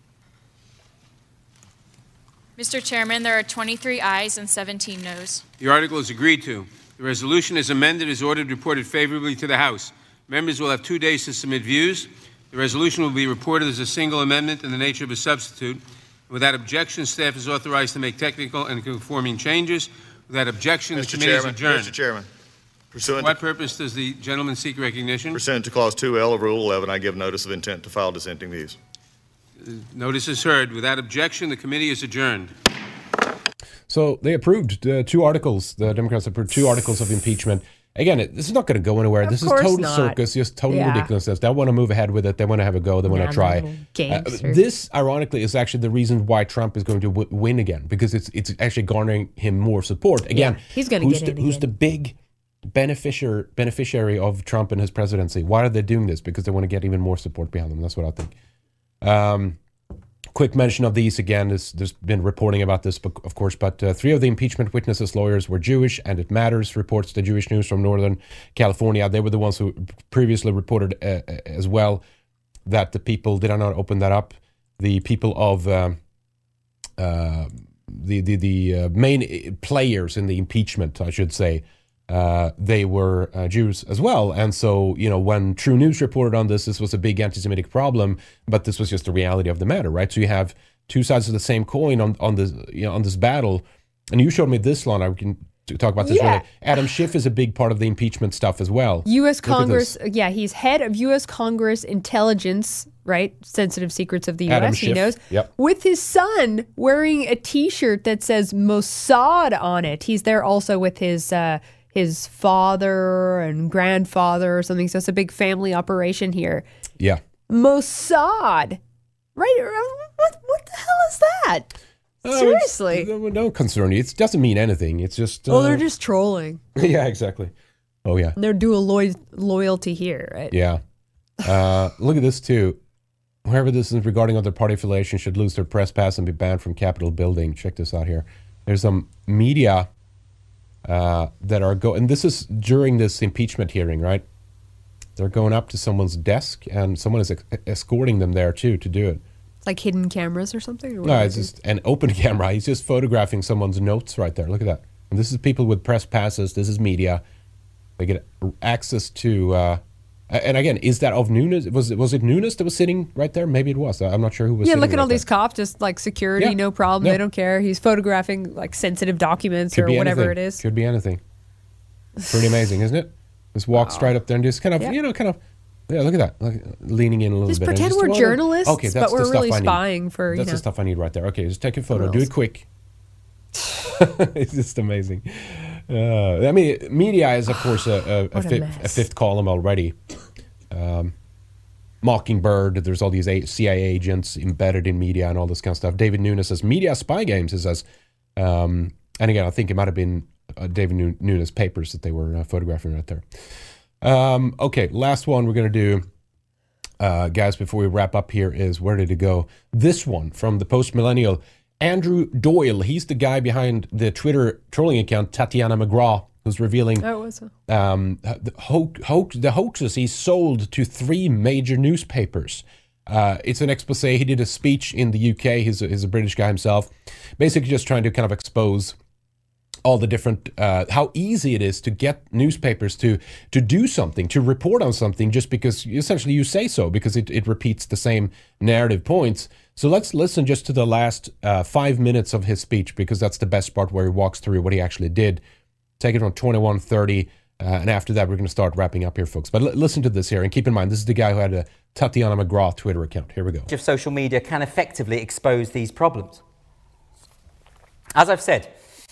Speaker 23: Mister Chairman, there are twenty-three ayes and seventeen noes.
Speaker 22: The article is agreed to. The resolution is amended as ordered reported favorably to the House. Members will have two days to submit views. The resolution will be reported as a single amendment in the nature of a substitute. Without objection, staff is authorized to make technical and conforming changes. Without objection, the
Speaker 24: Mister
Speaker 22: committee is
Speaker 24: Chairman,
Speaker 22: adjourned.
Speaker 24: Mister Chairman,
Speaker 22: For
Speaker 24: pursuant
Speaker 22: what
Speaker 24: to,
Speaker 22: purpose does the gentleman seek recognition?
Speaker 24: pursuant to Clause two L of Rule eleven, I give notice of intent to file dissenting views.
Speaker 22: Notice is heard. Without objection, the committee is adjourned.
Speaker 1: So they approved uh, two articles. The Democrats approved two articles of impeachment. Again, it, this is not going to go anywhere.
Speaker 2: Of
Speaker 1: this is
Speaker 2: course
Speaker 1: total
Speaker 2: not.
Speaker 1: circus, just total
Speaker 2: Yeah.
Speaker 1: ridiculousness. They want to move ahead with it. They want to have a go. They want
Speaker 2: Nah,
Speaker 1: to try.
Speaker 2: little gangster.
Speaker 1: this, ironically, is actually the reason why Trump is going to w- win again, because it's it's actually garnering him more support. Again,
Speaker 2: Yeah, he's gonna
Speaker 1: who's
Speaker 2: get
Speaker 1: the,
Speaker 2: in
Speaker 1: Who's
Speaker 2: again.
Speaker 1: the big beneficiary beneficiary of Trump and his presidency. Why are they doing this? Because they want to get even more support behind them. That's what I think. Um, quick mention of these again. Is, there's been reporting about this, of course, but uh, three of the impeachment witnesses' lawyers were Jewish, and it matters. Reports the Jewish News from Northern California. They were the ones who previously reported uh, as well that the people did not open that up. The people of um, uh, the the the uh, main players in the impeachment, I should say. Uh, they were uh, Jews as well. And so, you know, when True News reported on this, this was a big anti-Semitic problem, but this was just the reality of the matter, right? So you have two sides of the same coin on, on this, you know, on this battle. And you showed me this, Lana. We can talk about this
Speaker 2: Yeah.
Speaker 1: later. Adam Schiff is a big part of the impeachment stuff as well.
Speaker 2: U S
Speaker 1: Look at
Speaker 2: Congress,
Speaker 1: this.
Speaker 2: yeah, he's head of U S Congress intelligence, right? Sensitive secrets of the
Speaker 1: Adam
Speaker 2: U S, he
Speaker 1: Schiff,
Speaker 2: knows.
Speaker 1: yep.
Speaker 2: With his son wearing a T-shirt that says Mossad on it. He's there also with his uh, his father and grandfather or something. So it's a big family operation here.
Speaker 1: Yeah.
Speaker 2: Mossad, right? What what the hell is that?
Speaker 1: Oh,
Speaker 2: Seriously.
Speaker 1: it's- Don't don't concern you. It doesn't mean anything. It's just. Uh,
Speaker 2: Oh, they're just trolling.
Speaker 1: yeah, exactly. Oh, yeah.
Speaker 2: They're dual loy- loyalty here, right?
Speaker 1: Yeah. Uh, look at this, too. Whoever this is regarding other party affiliation should lose their press pass and be banned from Capitol building. Check this out here. There's some media uh, that are going, and this is during this impeachment hearing, right? They're going up to someone's desk, and someone is ex- escorting them there, too, to do it.
Speaker 2: Like hidden cameras or something? Or what
Speaker 1: No,
Speaker 2: is
Speaker 1: it's
Speaker 2: it?
Speaker 1: just an open camera. He's just photographing someone's notes right there. Look at that. And this is people with press passes. This is media. They get access to. Uh, and again, is that of Nunes? Was it was it Nunes that was sitting right there? Maybe it was. I'm not sure who was.
Speaker 2: Yeah,
Speaker 1: sitting
Speaker 2: look at
Speaker 1: right
Speaker 2: all
Speaker 1: there.
Speaker 2: these cops, just like security,
Speaker 1: Yeah.
Speaker 2: no problem.
Speaker 1: Yeah.
Speaker 2: They don't care. He's photographing like sensitive documents
Speaker 1: Could
Speaker 2: or
Speaker 1: be
Speaker 2: whatever
Speaker 1: anything.
Speaker 2: it is.
Speaker 1: Could be anything. Pretty amazing, isn't it? Just walk straight up there and just kind of,
Speaker 2: Yeah.
Speaker 1: you know, kind of. Yeah, look at that. Look, leaning in a little
Speaker 2: Just
Speaker 1: bit. and
Speaker 2: pretend we're
Speaker 1: well,
Speaker 2: journalists,
Speaker 1: okay, that's
Speaker 2: but we're
Speaker 1: the stuff
Speaker 2: really
Speaker 1: I need.
Speaker 2: spying for, you
Speaker 1: That's
Speaker 2: know.
Speaker 1: the stuff I need right there. Okay, just take a photo.
Speaker 2: Who
Speaker 1: Do
Speaker 2: else?
Speaker 1: it quick. It's just amazing. Uh, I mean, media is, of course, a, a, a,
Speaker 2: What a
Speaker 1: fi-
Speaker 2: mess.
Speaker 1: a fifth column already. Um, Mockingbird, there's all these a- C I A agents embedded in media and all this kind of stuff. David Nunes says, media spy games, he says. Um, and again, I think it might have been uh, David Nu- Nunes' papers that they were uh, photographing right there. Um, okay, last one we're going to do, uh, guys, before we wrap up here is where did it go? This one from the post-millennial Andrew Doyle. He's the guy behind the Twitter trolling account Tatiana McGraw, who's revealing
Speaker 2: Oh, what's that?
Speaker 1: um, the, ho- ho- the hoaxes he sold to three major newspapers. Uh, it's an expose. He did a speech in the U K. He's a, he's a British guy himself, basically just trying to kind of expose all the different, uh, how easy it is to get newspapers to to do something, to report on something just because essentially you say so, because it, it repeats the same narrative points. So let's listen just to the last uh, five minutes of his speech, because that's the best part where he walks through what he actually did. Take it from twenty-one thirty, uh, and after that we're going to start wrapping up here, folks. But l- listen to this here, and keep in mind, this is the guy who had a Tatiana McGraw Twitter account. Here we go.
Speaker 3: Of social media can effectively expose these problems. As I've said,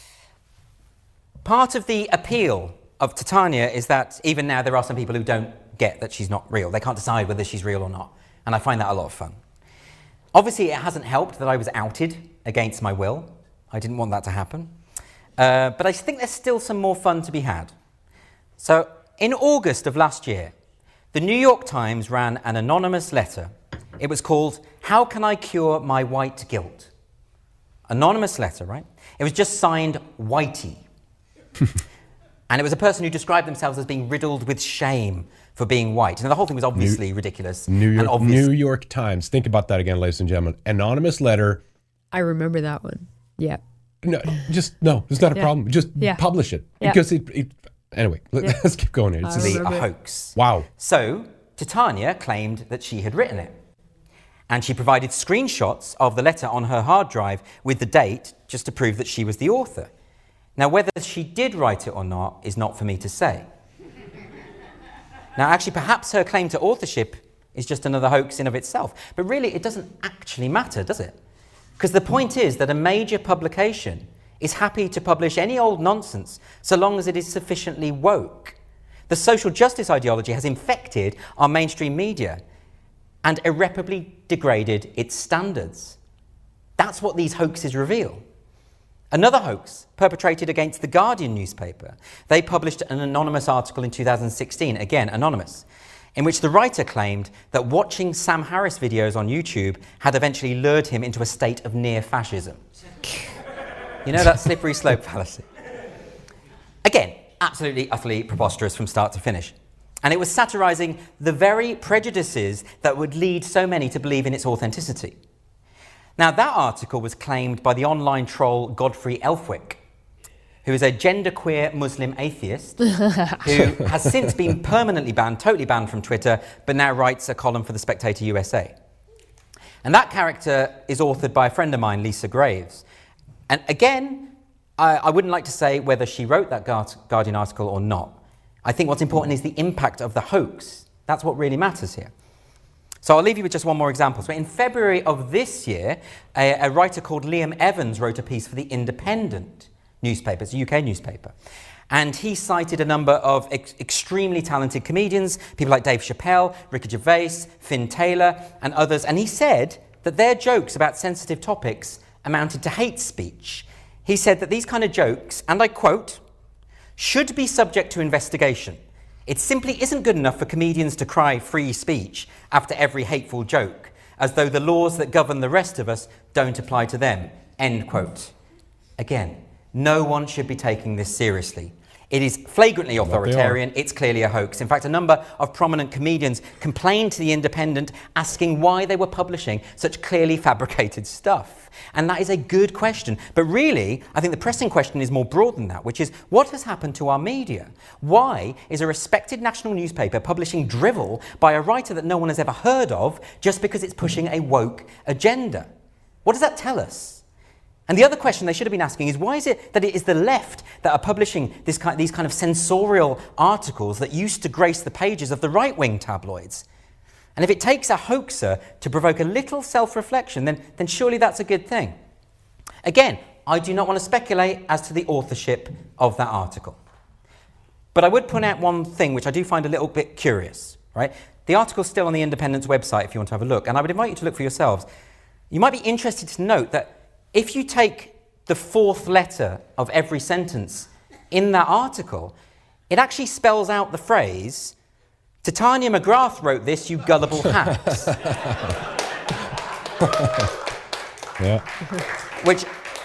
Speaker 3: part of the appeal of Titania is that even now there are some people who don't get that she's not real. They can't decide whether she's real or not. And I find that a lot of fun. Obviously, it hasn't helped that I was outed against my will. I didn't want that to happen. Uh, but I think there's still some more fun to be had. So, in August of last year, the New York Times ran an anonymous letter. It was called, "How Can I Cure My White Guilt?" Anonymous letter, right? It was just signed Whitey. And it was a person who described themselves as being riddled with shame for being white. And the whole thing was obviously
Speaker 1: New,
Speaker 3: ridiculous.
Speaker 1: New
Speaker 3: and
Speaker 1: York,
Speaker 3: obvious.
Speaker 1: New York Times. Think about that again, ladies and gentlemen. Anonymous letter.
Speaker 2: I remember that one. Yeah.
Speaker 1: No, just no. It's not a
Speaker 2: Yeah.
Speaker 1: problem. Just
Speaker 2: Yeah.
Speaker 1: publish it
Speaker 2: Yeah.
Speaker 1: because it. it anyway, let,
Speaker 2: Yeah.
Speaker 1: let's keep going here. It's
Speaker 3: To
Speaker 1: just-
Speaker 3: be a hoax.
Speaker 1: Wow.
Speaker 3: So, Titania claimed that she had written it. And she provided screenshots of the letter on her hard drive with the date just to prove that she was the author. Now, whether she did write it or not is not for me to say. Now, actually, perhaps her claim to authorship is just another hoax in of itself. But really, it doesn't actually matter, does it? Because the point is that a major publication is happy to publish any old nonsense so long as it is sufficiently woke. The social justice ideology has infected our mainstream media and irreparably degraded its standards. That's what these hoaxes reveal. Another hoax perpetrated against the Guardian newspaper. They published an anonymous article in two thousand sixteen, again anonymous, in which the writer claimed that watching Sam Harris videos on YouTube had eventually lured him into a state of near fascism. You know that slippery slope fallacy? Again, absolutely, utterly preposterous from start to finish. And it was satirizing the very prejudices that would lead so many to believe in its authenticity. Now, that article was claimed by the online troll Godfrey Elfwick, who is a genderqueer Muslim atheist who has since been permanently banned, totally banned from Twitter, but now writes a column for The Spectator U S A. And that character is authored by a friend of mine, Lisa Graves. And again, I, I wouldn't like to say whether she wrote that Guardian article or not. I think what's important is the impact of the hoax. That's what really matters here. So I'll leave you with just one more example. So in February of this year, a, a writer called Liam Evans wrote a piece for The Independent newspaper, it's a U K newspaper. And he cited a number of ex extremely talented comedians, people like Dave Chappelle, Ricky Gervais, Finn Taylor, and others. And he said that their jokes about sensitive topics amounted to hate speech. He said that these kind of jokes, and I quote, should be subject to investigation. It simply isn't good enough for comedians to cry free speech after every hateful joke, as though the laws that govern the rest of us don't apply to them. End quote. Again, no one should be taking this seriously. It is flagrantly authoritarian. It's clearly a hoax. In fact, a number of prominent comedians complained to The Independent asking why they were publishing such clearly fabricated stuff. And that is a good question. But really, I think the pressing question is more broad than that, which is, what has happened to our media? Why is a respected national newspaper publishing drivel by a writer that no one has ever heard of just because it's pushing a woke agenda? What does that tell us? And the other question they should have been asking is, why is it that it is the left that are publishing this kind, these kind of censorial articles that used to grace the pages of the right-wing tabloids? And if it takes a hoaxer to provoke a little self-reflection, then, then surely that's a good thing. Again, I do not want to speculate as to the authorship of that article. But I would point out one thing which I do find a little bit curious, right? The article's still on the Independent's website if you want to have a look, and I would invite you to look for yourselves. You might be interested to note that if you take the fourth letter of every sentence in that article, it actually spells out the phrase, Titania McGrath wrote this, you gullible hacks.
Speaker 1: Yeah.
Speaker 3: Which,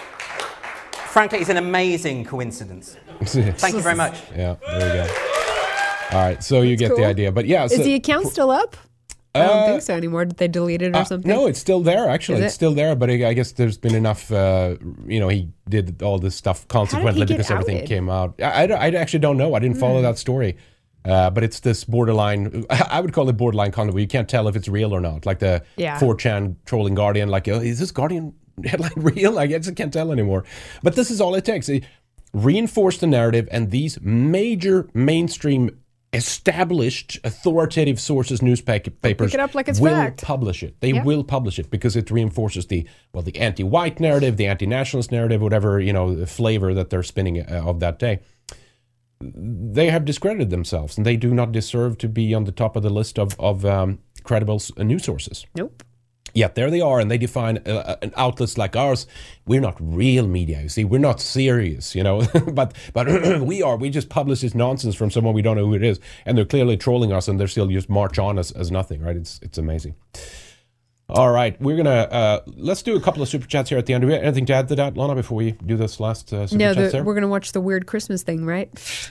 Speaker 3: frankly, is an amazing coincidence. Thank you very much.
Speaker 1: Yeah, there we go. All right, so you
Speaker 2: That's
Speaker 1: get
Speaker 2: cool.
Speaker 1: the idea. But yeah,
Speaker 2: Is
Speaker 1: so,
Speaker 2: the account still up? I don't
Speaker 1: Uh,
Speaker 2: think so anymore. Did they delete it or
Speaker 1: Uh,
Speaker 2: something?
Speaker 1: no, it's still there, actually.
Speaker 2: Is
Speaker 1: It's
Speaker 2: it?
Speaker 1: still there, but I, I guess there's been enough, uh, you know, he did all this stuff consequently
Speaker 2: get
Speaker 1: because everything
Speaker 2: outed?
Speaker 1: came out. I, I, don't- I actually don't know. I didn't follow
Speaker 2: Hmm.
Speaker 1: that story. Uh, but it's this borderline, I would call it borderline content where you can't tell if it's real or not. Like the
Speaker 2: Yeah.
Speaker 1: four chan trolling Guardian, like, oh, is this Guardian headline real? I guess I can't tell anymore. But this is all it takes. It- Reinforce the narrative, and these major mainstream established authoritative sources, newspapers
Speaker 2: Pick it up like it's
Speaker 1: will
Speaker 2: fact.
Speaker 1: publish it. They
Speaker 2: Yeah.
Speaker 1: will publish it because it reinforces the, well, the anti-white narrative, the anti-nationalist narrative, whatever, you know, the flavor that they're spinning uh, of that day. They have discredited themselves, and they do not deserve to be on the top of the list of, of um, credible s- uh, news sources.
Speaker 2: Nope.
Speaker 1: Yet there they are, and they define uh, an outlets like ours. We're not real media, you see. We're not serious, you know. but but we are. We just publish this nonsense from someone we don't know who it is, and they're clearly trolling us, and they're still just march on as, as nothing, right? It's it's amazing. All right, we're gonna uh, let's do a couple of super chats here at the end. Do we have anything to add to that, Lana, before we do this last uh, super
Speaker 2: No,
Speaker 1: chats
Speaker 2: the,
Speaker 1: there?
Speaker 2: we're going to watch the weird Christmas thing, right?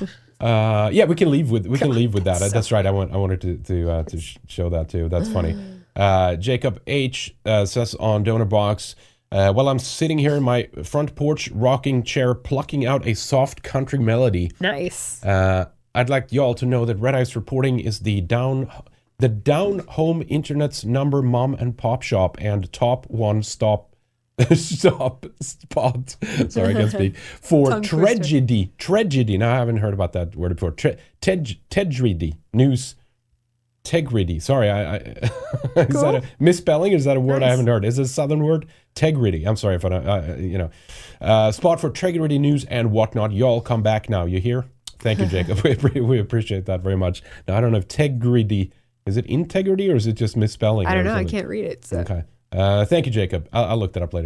Speaker 1: Uh, yeah, we can leave with we can leave with that.
Speaker 2: so-
Speaker 1: That's right. I want I wanted to to uh, to sh- show that too. That's funny. Uh, Jacob H uh, says on Donor Box, uh, while I'm sitting here in my front porch rocking chair, plucking out a soft country melody.
Speaker 2: Nice.
Speaker 1: Uh, I'd like y'all to know that Red Ice Reporting is the down the down home internet's number mom and pop shop and top one stop stop spot. Sorry, I can't speak. For
Speaker 2: Tongue twister.
Speaker 1: tragedy, tragedy. Now I haven't heard about that word before. Tre- tej- Tegrity news. Tegrity. Sorry, I, I is
Speaker 2: Cool.
Speaker 1: that a misspelling? Or is that a word I
Speaker 2: Nice.
Speaker 1: haven't heard? Is it a southern word? Tegrity. I'm sorry if I don't. Uh, you know, uh, spot for Tegrity news and whatnot. Y'all come back now. You hear? Thank you, Jacob. we, appre- we appreciate that very much. Now I don't know if Tegrity is it integrity or is it just misspelling?
Speaker 2: I don't
Speaker 1: or
Speaker 2: know. I
Speaker 1: something?
Speaker 2: can't read it. So.
Speaker 1: Okay. Uh, thank you, Jacob. I'll, I'll look that up later.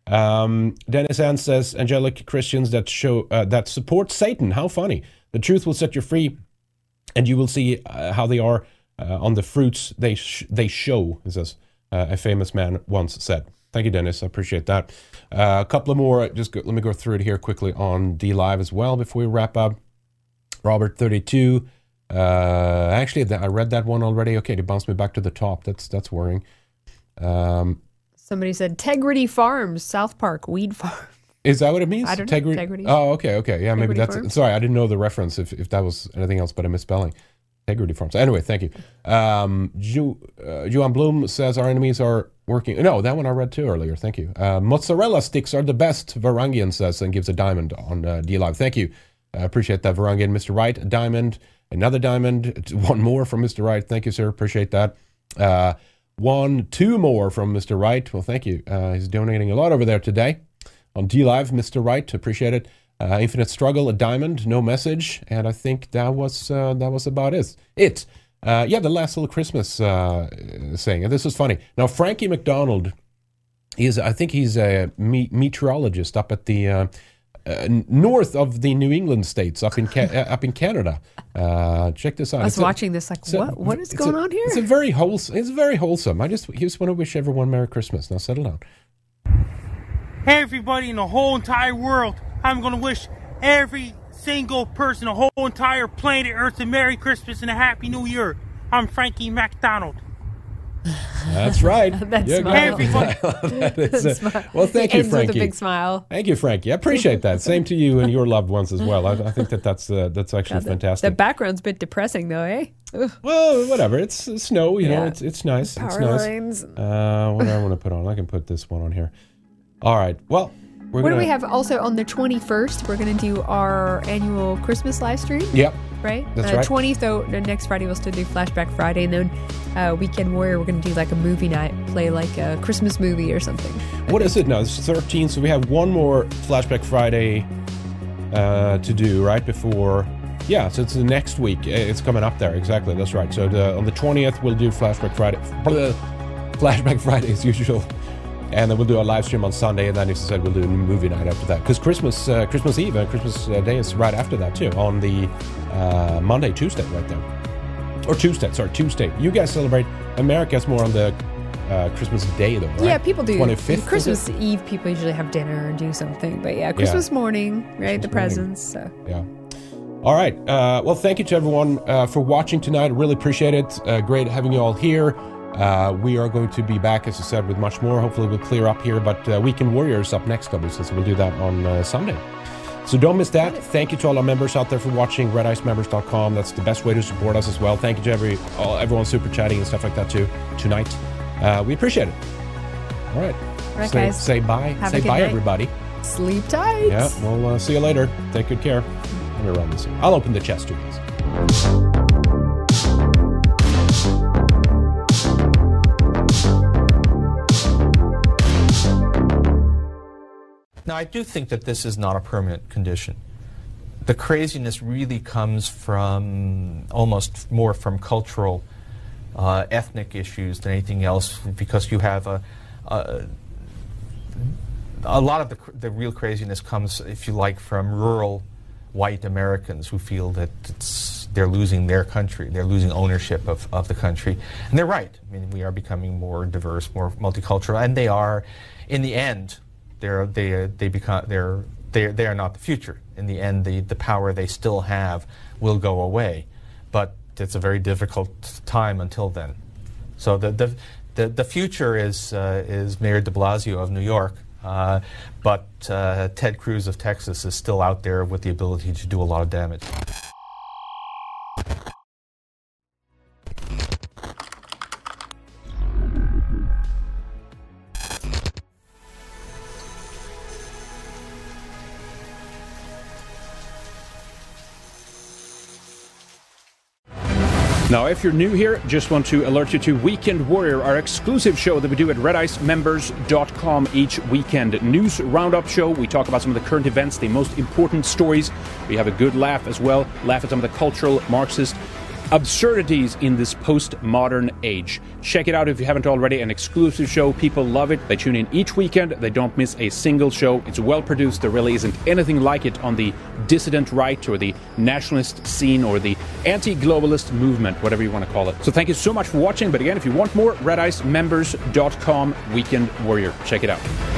Speaker 1: Um, Dennis Ann says, angelic Christians that show uh, that support Satan. How funny. The truth will set you free, and you will see uh, how they are uh, on the fruits they sh- they show, as uh, a famous man once said. Thank you, Dennis. I appreciate that. Uh, a couple of more. Just go, let me go through it here quickly on D Live as well before we wrap up. Robert thirty-two. Uh, actually, I read that one already. Okay, they bounced me back to the top. That's that's worrying. Um,
Speaker 2: Somebody said Tegrity Farms, South Park, weed farm.
Speaker 1: Is that what it means?
Speaker 2: I don't know.
Speaker 1: Tegri-
Speaker 2: Integrity.
Speaker 1: Oh, okay, okay. Yeah, maybe
Speaker 2: Integrity
Speaker 1: that's...
Speaker 2: Farms?
Speaker 1: Sorry, I didn't know the reference, if, if that was anything else but a misspelling. Integrity Farms. Anyway, thank you. Um, Ju, uh, Johan Blum says our enemies are working... No, that one I read too earlier. Thank you. Uh, mozzarella sticks are the best, Varangian says, and gives a diamond on uh, D-Live. Thank you. I uh, appreciate that, Varangian. Mister Wright, a diamond. Another diamond. One more from Mister Wright. Thank you, sir. Appreciate that. Uh, one, two more from Mister Wright. Well, thank you. Uh, he's donating a lot over there today. On D-Live, Mister Wright, appreciate it. Uh, Infinite Struggle, a diamond, no message, and I think that was uh, that was about it. It, uh, yeah, the last little Christmas uh, saying, and this is funny. Now, Frankie McDonald is, I think he's a me- meteorologist up at the uh, uh, north of the New England states, up in Ca- uh, up in Canada. Uh, check this out.
Speaker 2: I was
Speaker 1: It's a-
Speaker 2: watching this like,
Speaker 1: it's a-
Speaker 2: what? What is
Speaker 1: it's
Speaker 2: going
Speaker 1: a-
Speaker 2: on here?
Speaker 1: It's a very wholesome. It's very wholesome. I just, I just want to wish everyone Merry Christmas. Now, settle down.
Speaker 4: Hey, everybody in the whole entire world, I'm going to wish every single person, the whole entire planet Earth, a Merry Christmas and a Happy New Year. I'm Frankie McDonald.
Speaker 1: That's right.
Speaker 2: That
Speaker 1: You're
Speaker 2: smile.
Speaker 1: good. I love that. It's,
Speaker 2: That
Speaker 1: uh,
Speaker 2: smile.
Speaker 1: well, thank
Speaker 2: He
Speaker 1: you,
Speaker 2: ends
Speaker 1: Frankie.
Speaker 2: with a big smile.
Speaker 1: Thank you, Frankie. I appreciate that. Same to you and your loved ones as well. I, I think that that's uh, that's actually
Speaker 2: God, the-
Speaker 1: fantastic.
Speaker 2: The background's a bit depressing, though, eh? Ugh.
Speaker 1: Well, whatever. It's, it's snow, you know.
Speaker 2: Yeah.
Speaker 1: It's it's nice.
Speaker 2: Power
Speaker 1: it's nice.
Speaker 2: lines.
Speaker 1: Uh, what do I want to put on? I can put this one on here. All right. Well, we're
Speaker 2: What
Speaker 1: gonna.
Speaker 2: do we have also on the twenty-first? We're going to do our annual Christmas live stream.
Speaker 1: Yep.
Speaker 2: Right?
Speaker 1: That's
Speaker 2: uh,
Speaker 1: right.
Speaker 2: twentieth, though, the next Friday, we'll still do Flashback Friday. And then uh, Weekend Warrior, we're going to do like a movie night, play like a Christmas movie or something.
Speaker 1: What is it now? It's thirteen, so we have one more Flashback Friday uh, to do right before. Yeah, so it's the next week. It's coming up there. Exactly. That's right. So the, on the twentieth, we'll do Flashback Friday. Flashback Friday as usual. And then we'll do a live stream on Sunday, and then, as I said, we'll do a movie night after that. Because Christmas, uh, Christmas Eve and Christmas uh, Day is right after that too, on the uh, Monday, Tuesday, right there, or Tuesday. Sorry, Tuesday. You guys celebrate. America's more on the uh, Christmas Day, though, right?
Speaker 2: Yeah, people do.
Speaker 1: twenty-fifth.
Speaker 2: Christmas Eve, people usually have dinner and do something. But yeah, Christmas morning, right? the presents. So.
Speaker 1: Yeah. All right. Uh, well, thank you to everyone uh, for watching tonight. I really appreciate it. Uh, great having you all here. Uh, we are going to be back, as I said, with much more. Hopefully we'll clear up here, but uh, Weekend Warriors up next, obviously, so we'll do that on uh, Sunday. So don't miss that. Thank you to all our members out there for watching, red ice members dot com. That's the best way to support us as well. Thank you to every all, everyone super chatting and stuff like that too tonight. Uh, we appreciate it. All right.
Speaker 2: All right,
Speaker 1: say,
Speaker 2: guys.
Speaker 1: say bye.
Speaker 2: Have
Speaker 1: say
Speaker 2: a good
Speaker 1: bye,
Speaker 2: night.
Speaker 1: everybody.
Speaker 2: Sleep tight.
Speaker 1: Yeah, we'll uh, see you later. Take good care. Let me run this here. I'll open the chest too, guys.
Speaker 5: Now, I do think that this is not a permanent condition. The craziness really comes from almost more from cultural, uh, ethnic issues than anything else, because you have a, a, a lot of the, the real craziness comes, if you like, from rural white Americans who feel that it's, they're losing their country, they're losing ownership of, of the country. And they're right. I mean, we are becoming more diverse, more multicultural, and they are, in the end, They're, they they become they're they they are not the future. In the end, the the power they still have will go away, but it's a very difficult time until then. So the the the, the future is uh, is Mayor De Blasio of New York, uh, but uh, Ted Cruz of Texas is still out there with the ability to do a lot of damage.
Speaker 6: Now, if you're new here, just want to alert you to Weekend Warrior, our exclusive show that we do at red ice members dot com each weekend. News roundup show. We talk about some of the current events, the most important stories. We have a good laugh as well, laugh at some of the cultural, Marxist, absurdities in this postmodern age. Check it out if you haven't already. An exclusive show. People love it. They tune in each weekend. They don't miss a single show. It's well produced. There really isn't anything like it on the dissident right or the nationalist scene or the anti-globalist movement, whatever you want to call it. So thank you so much for watching. But again, if you want more, red ice members dot com Weekend Warrior. Check it out.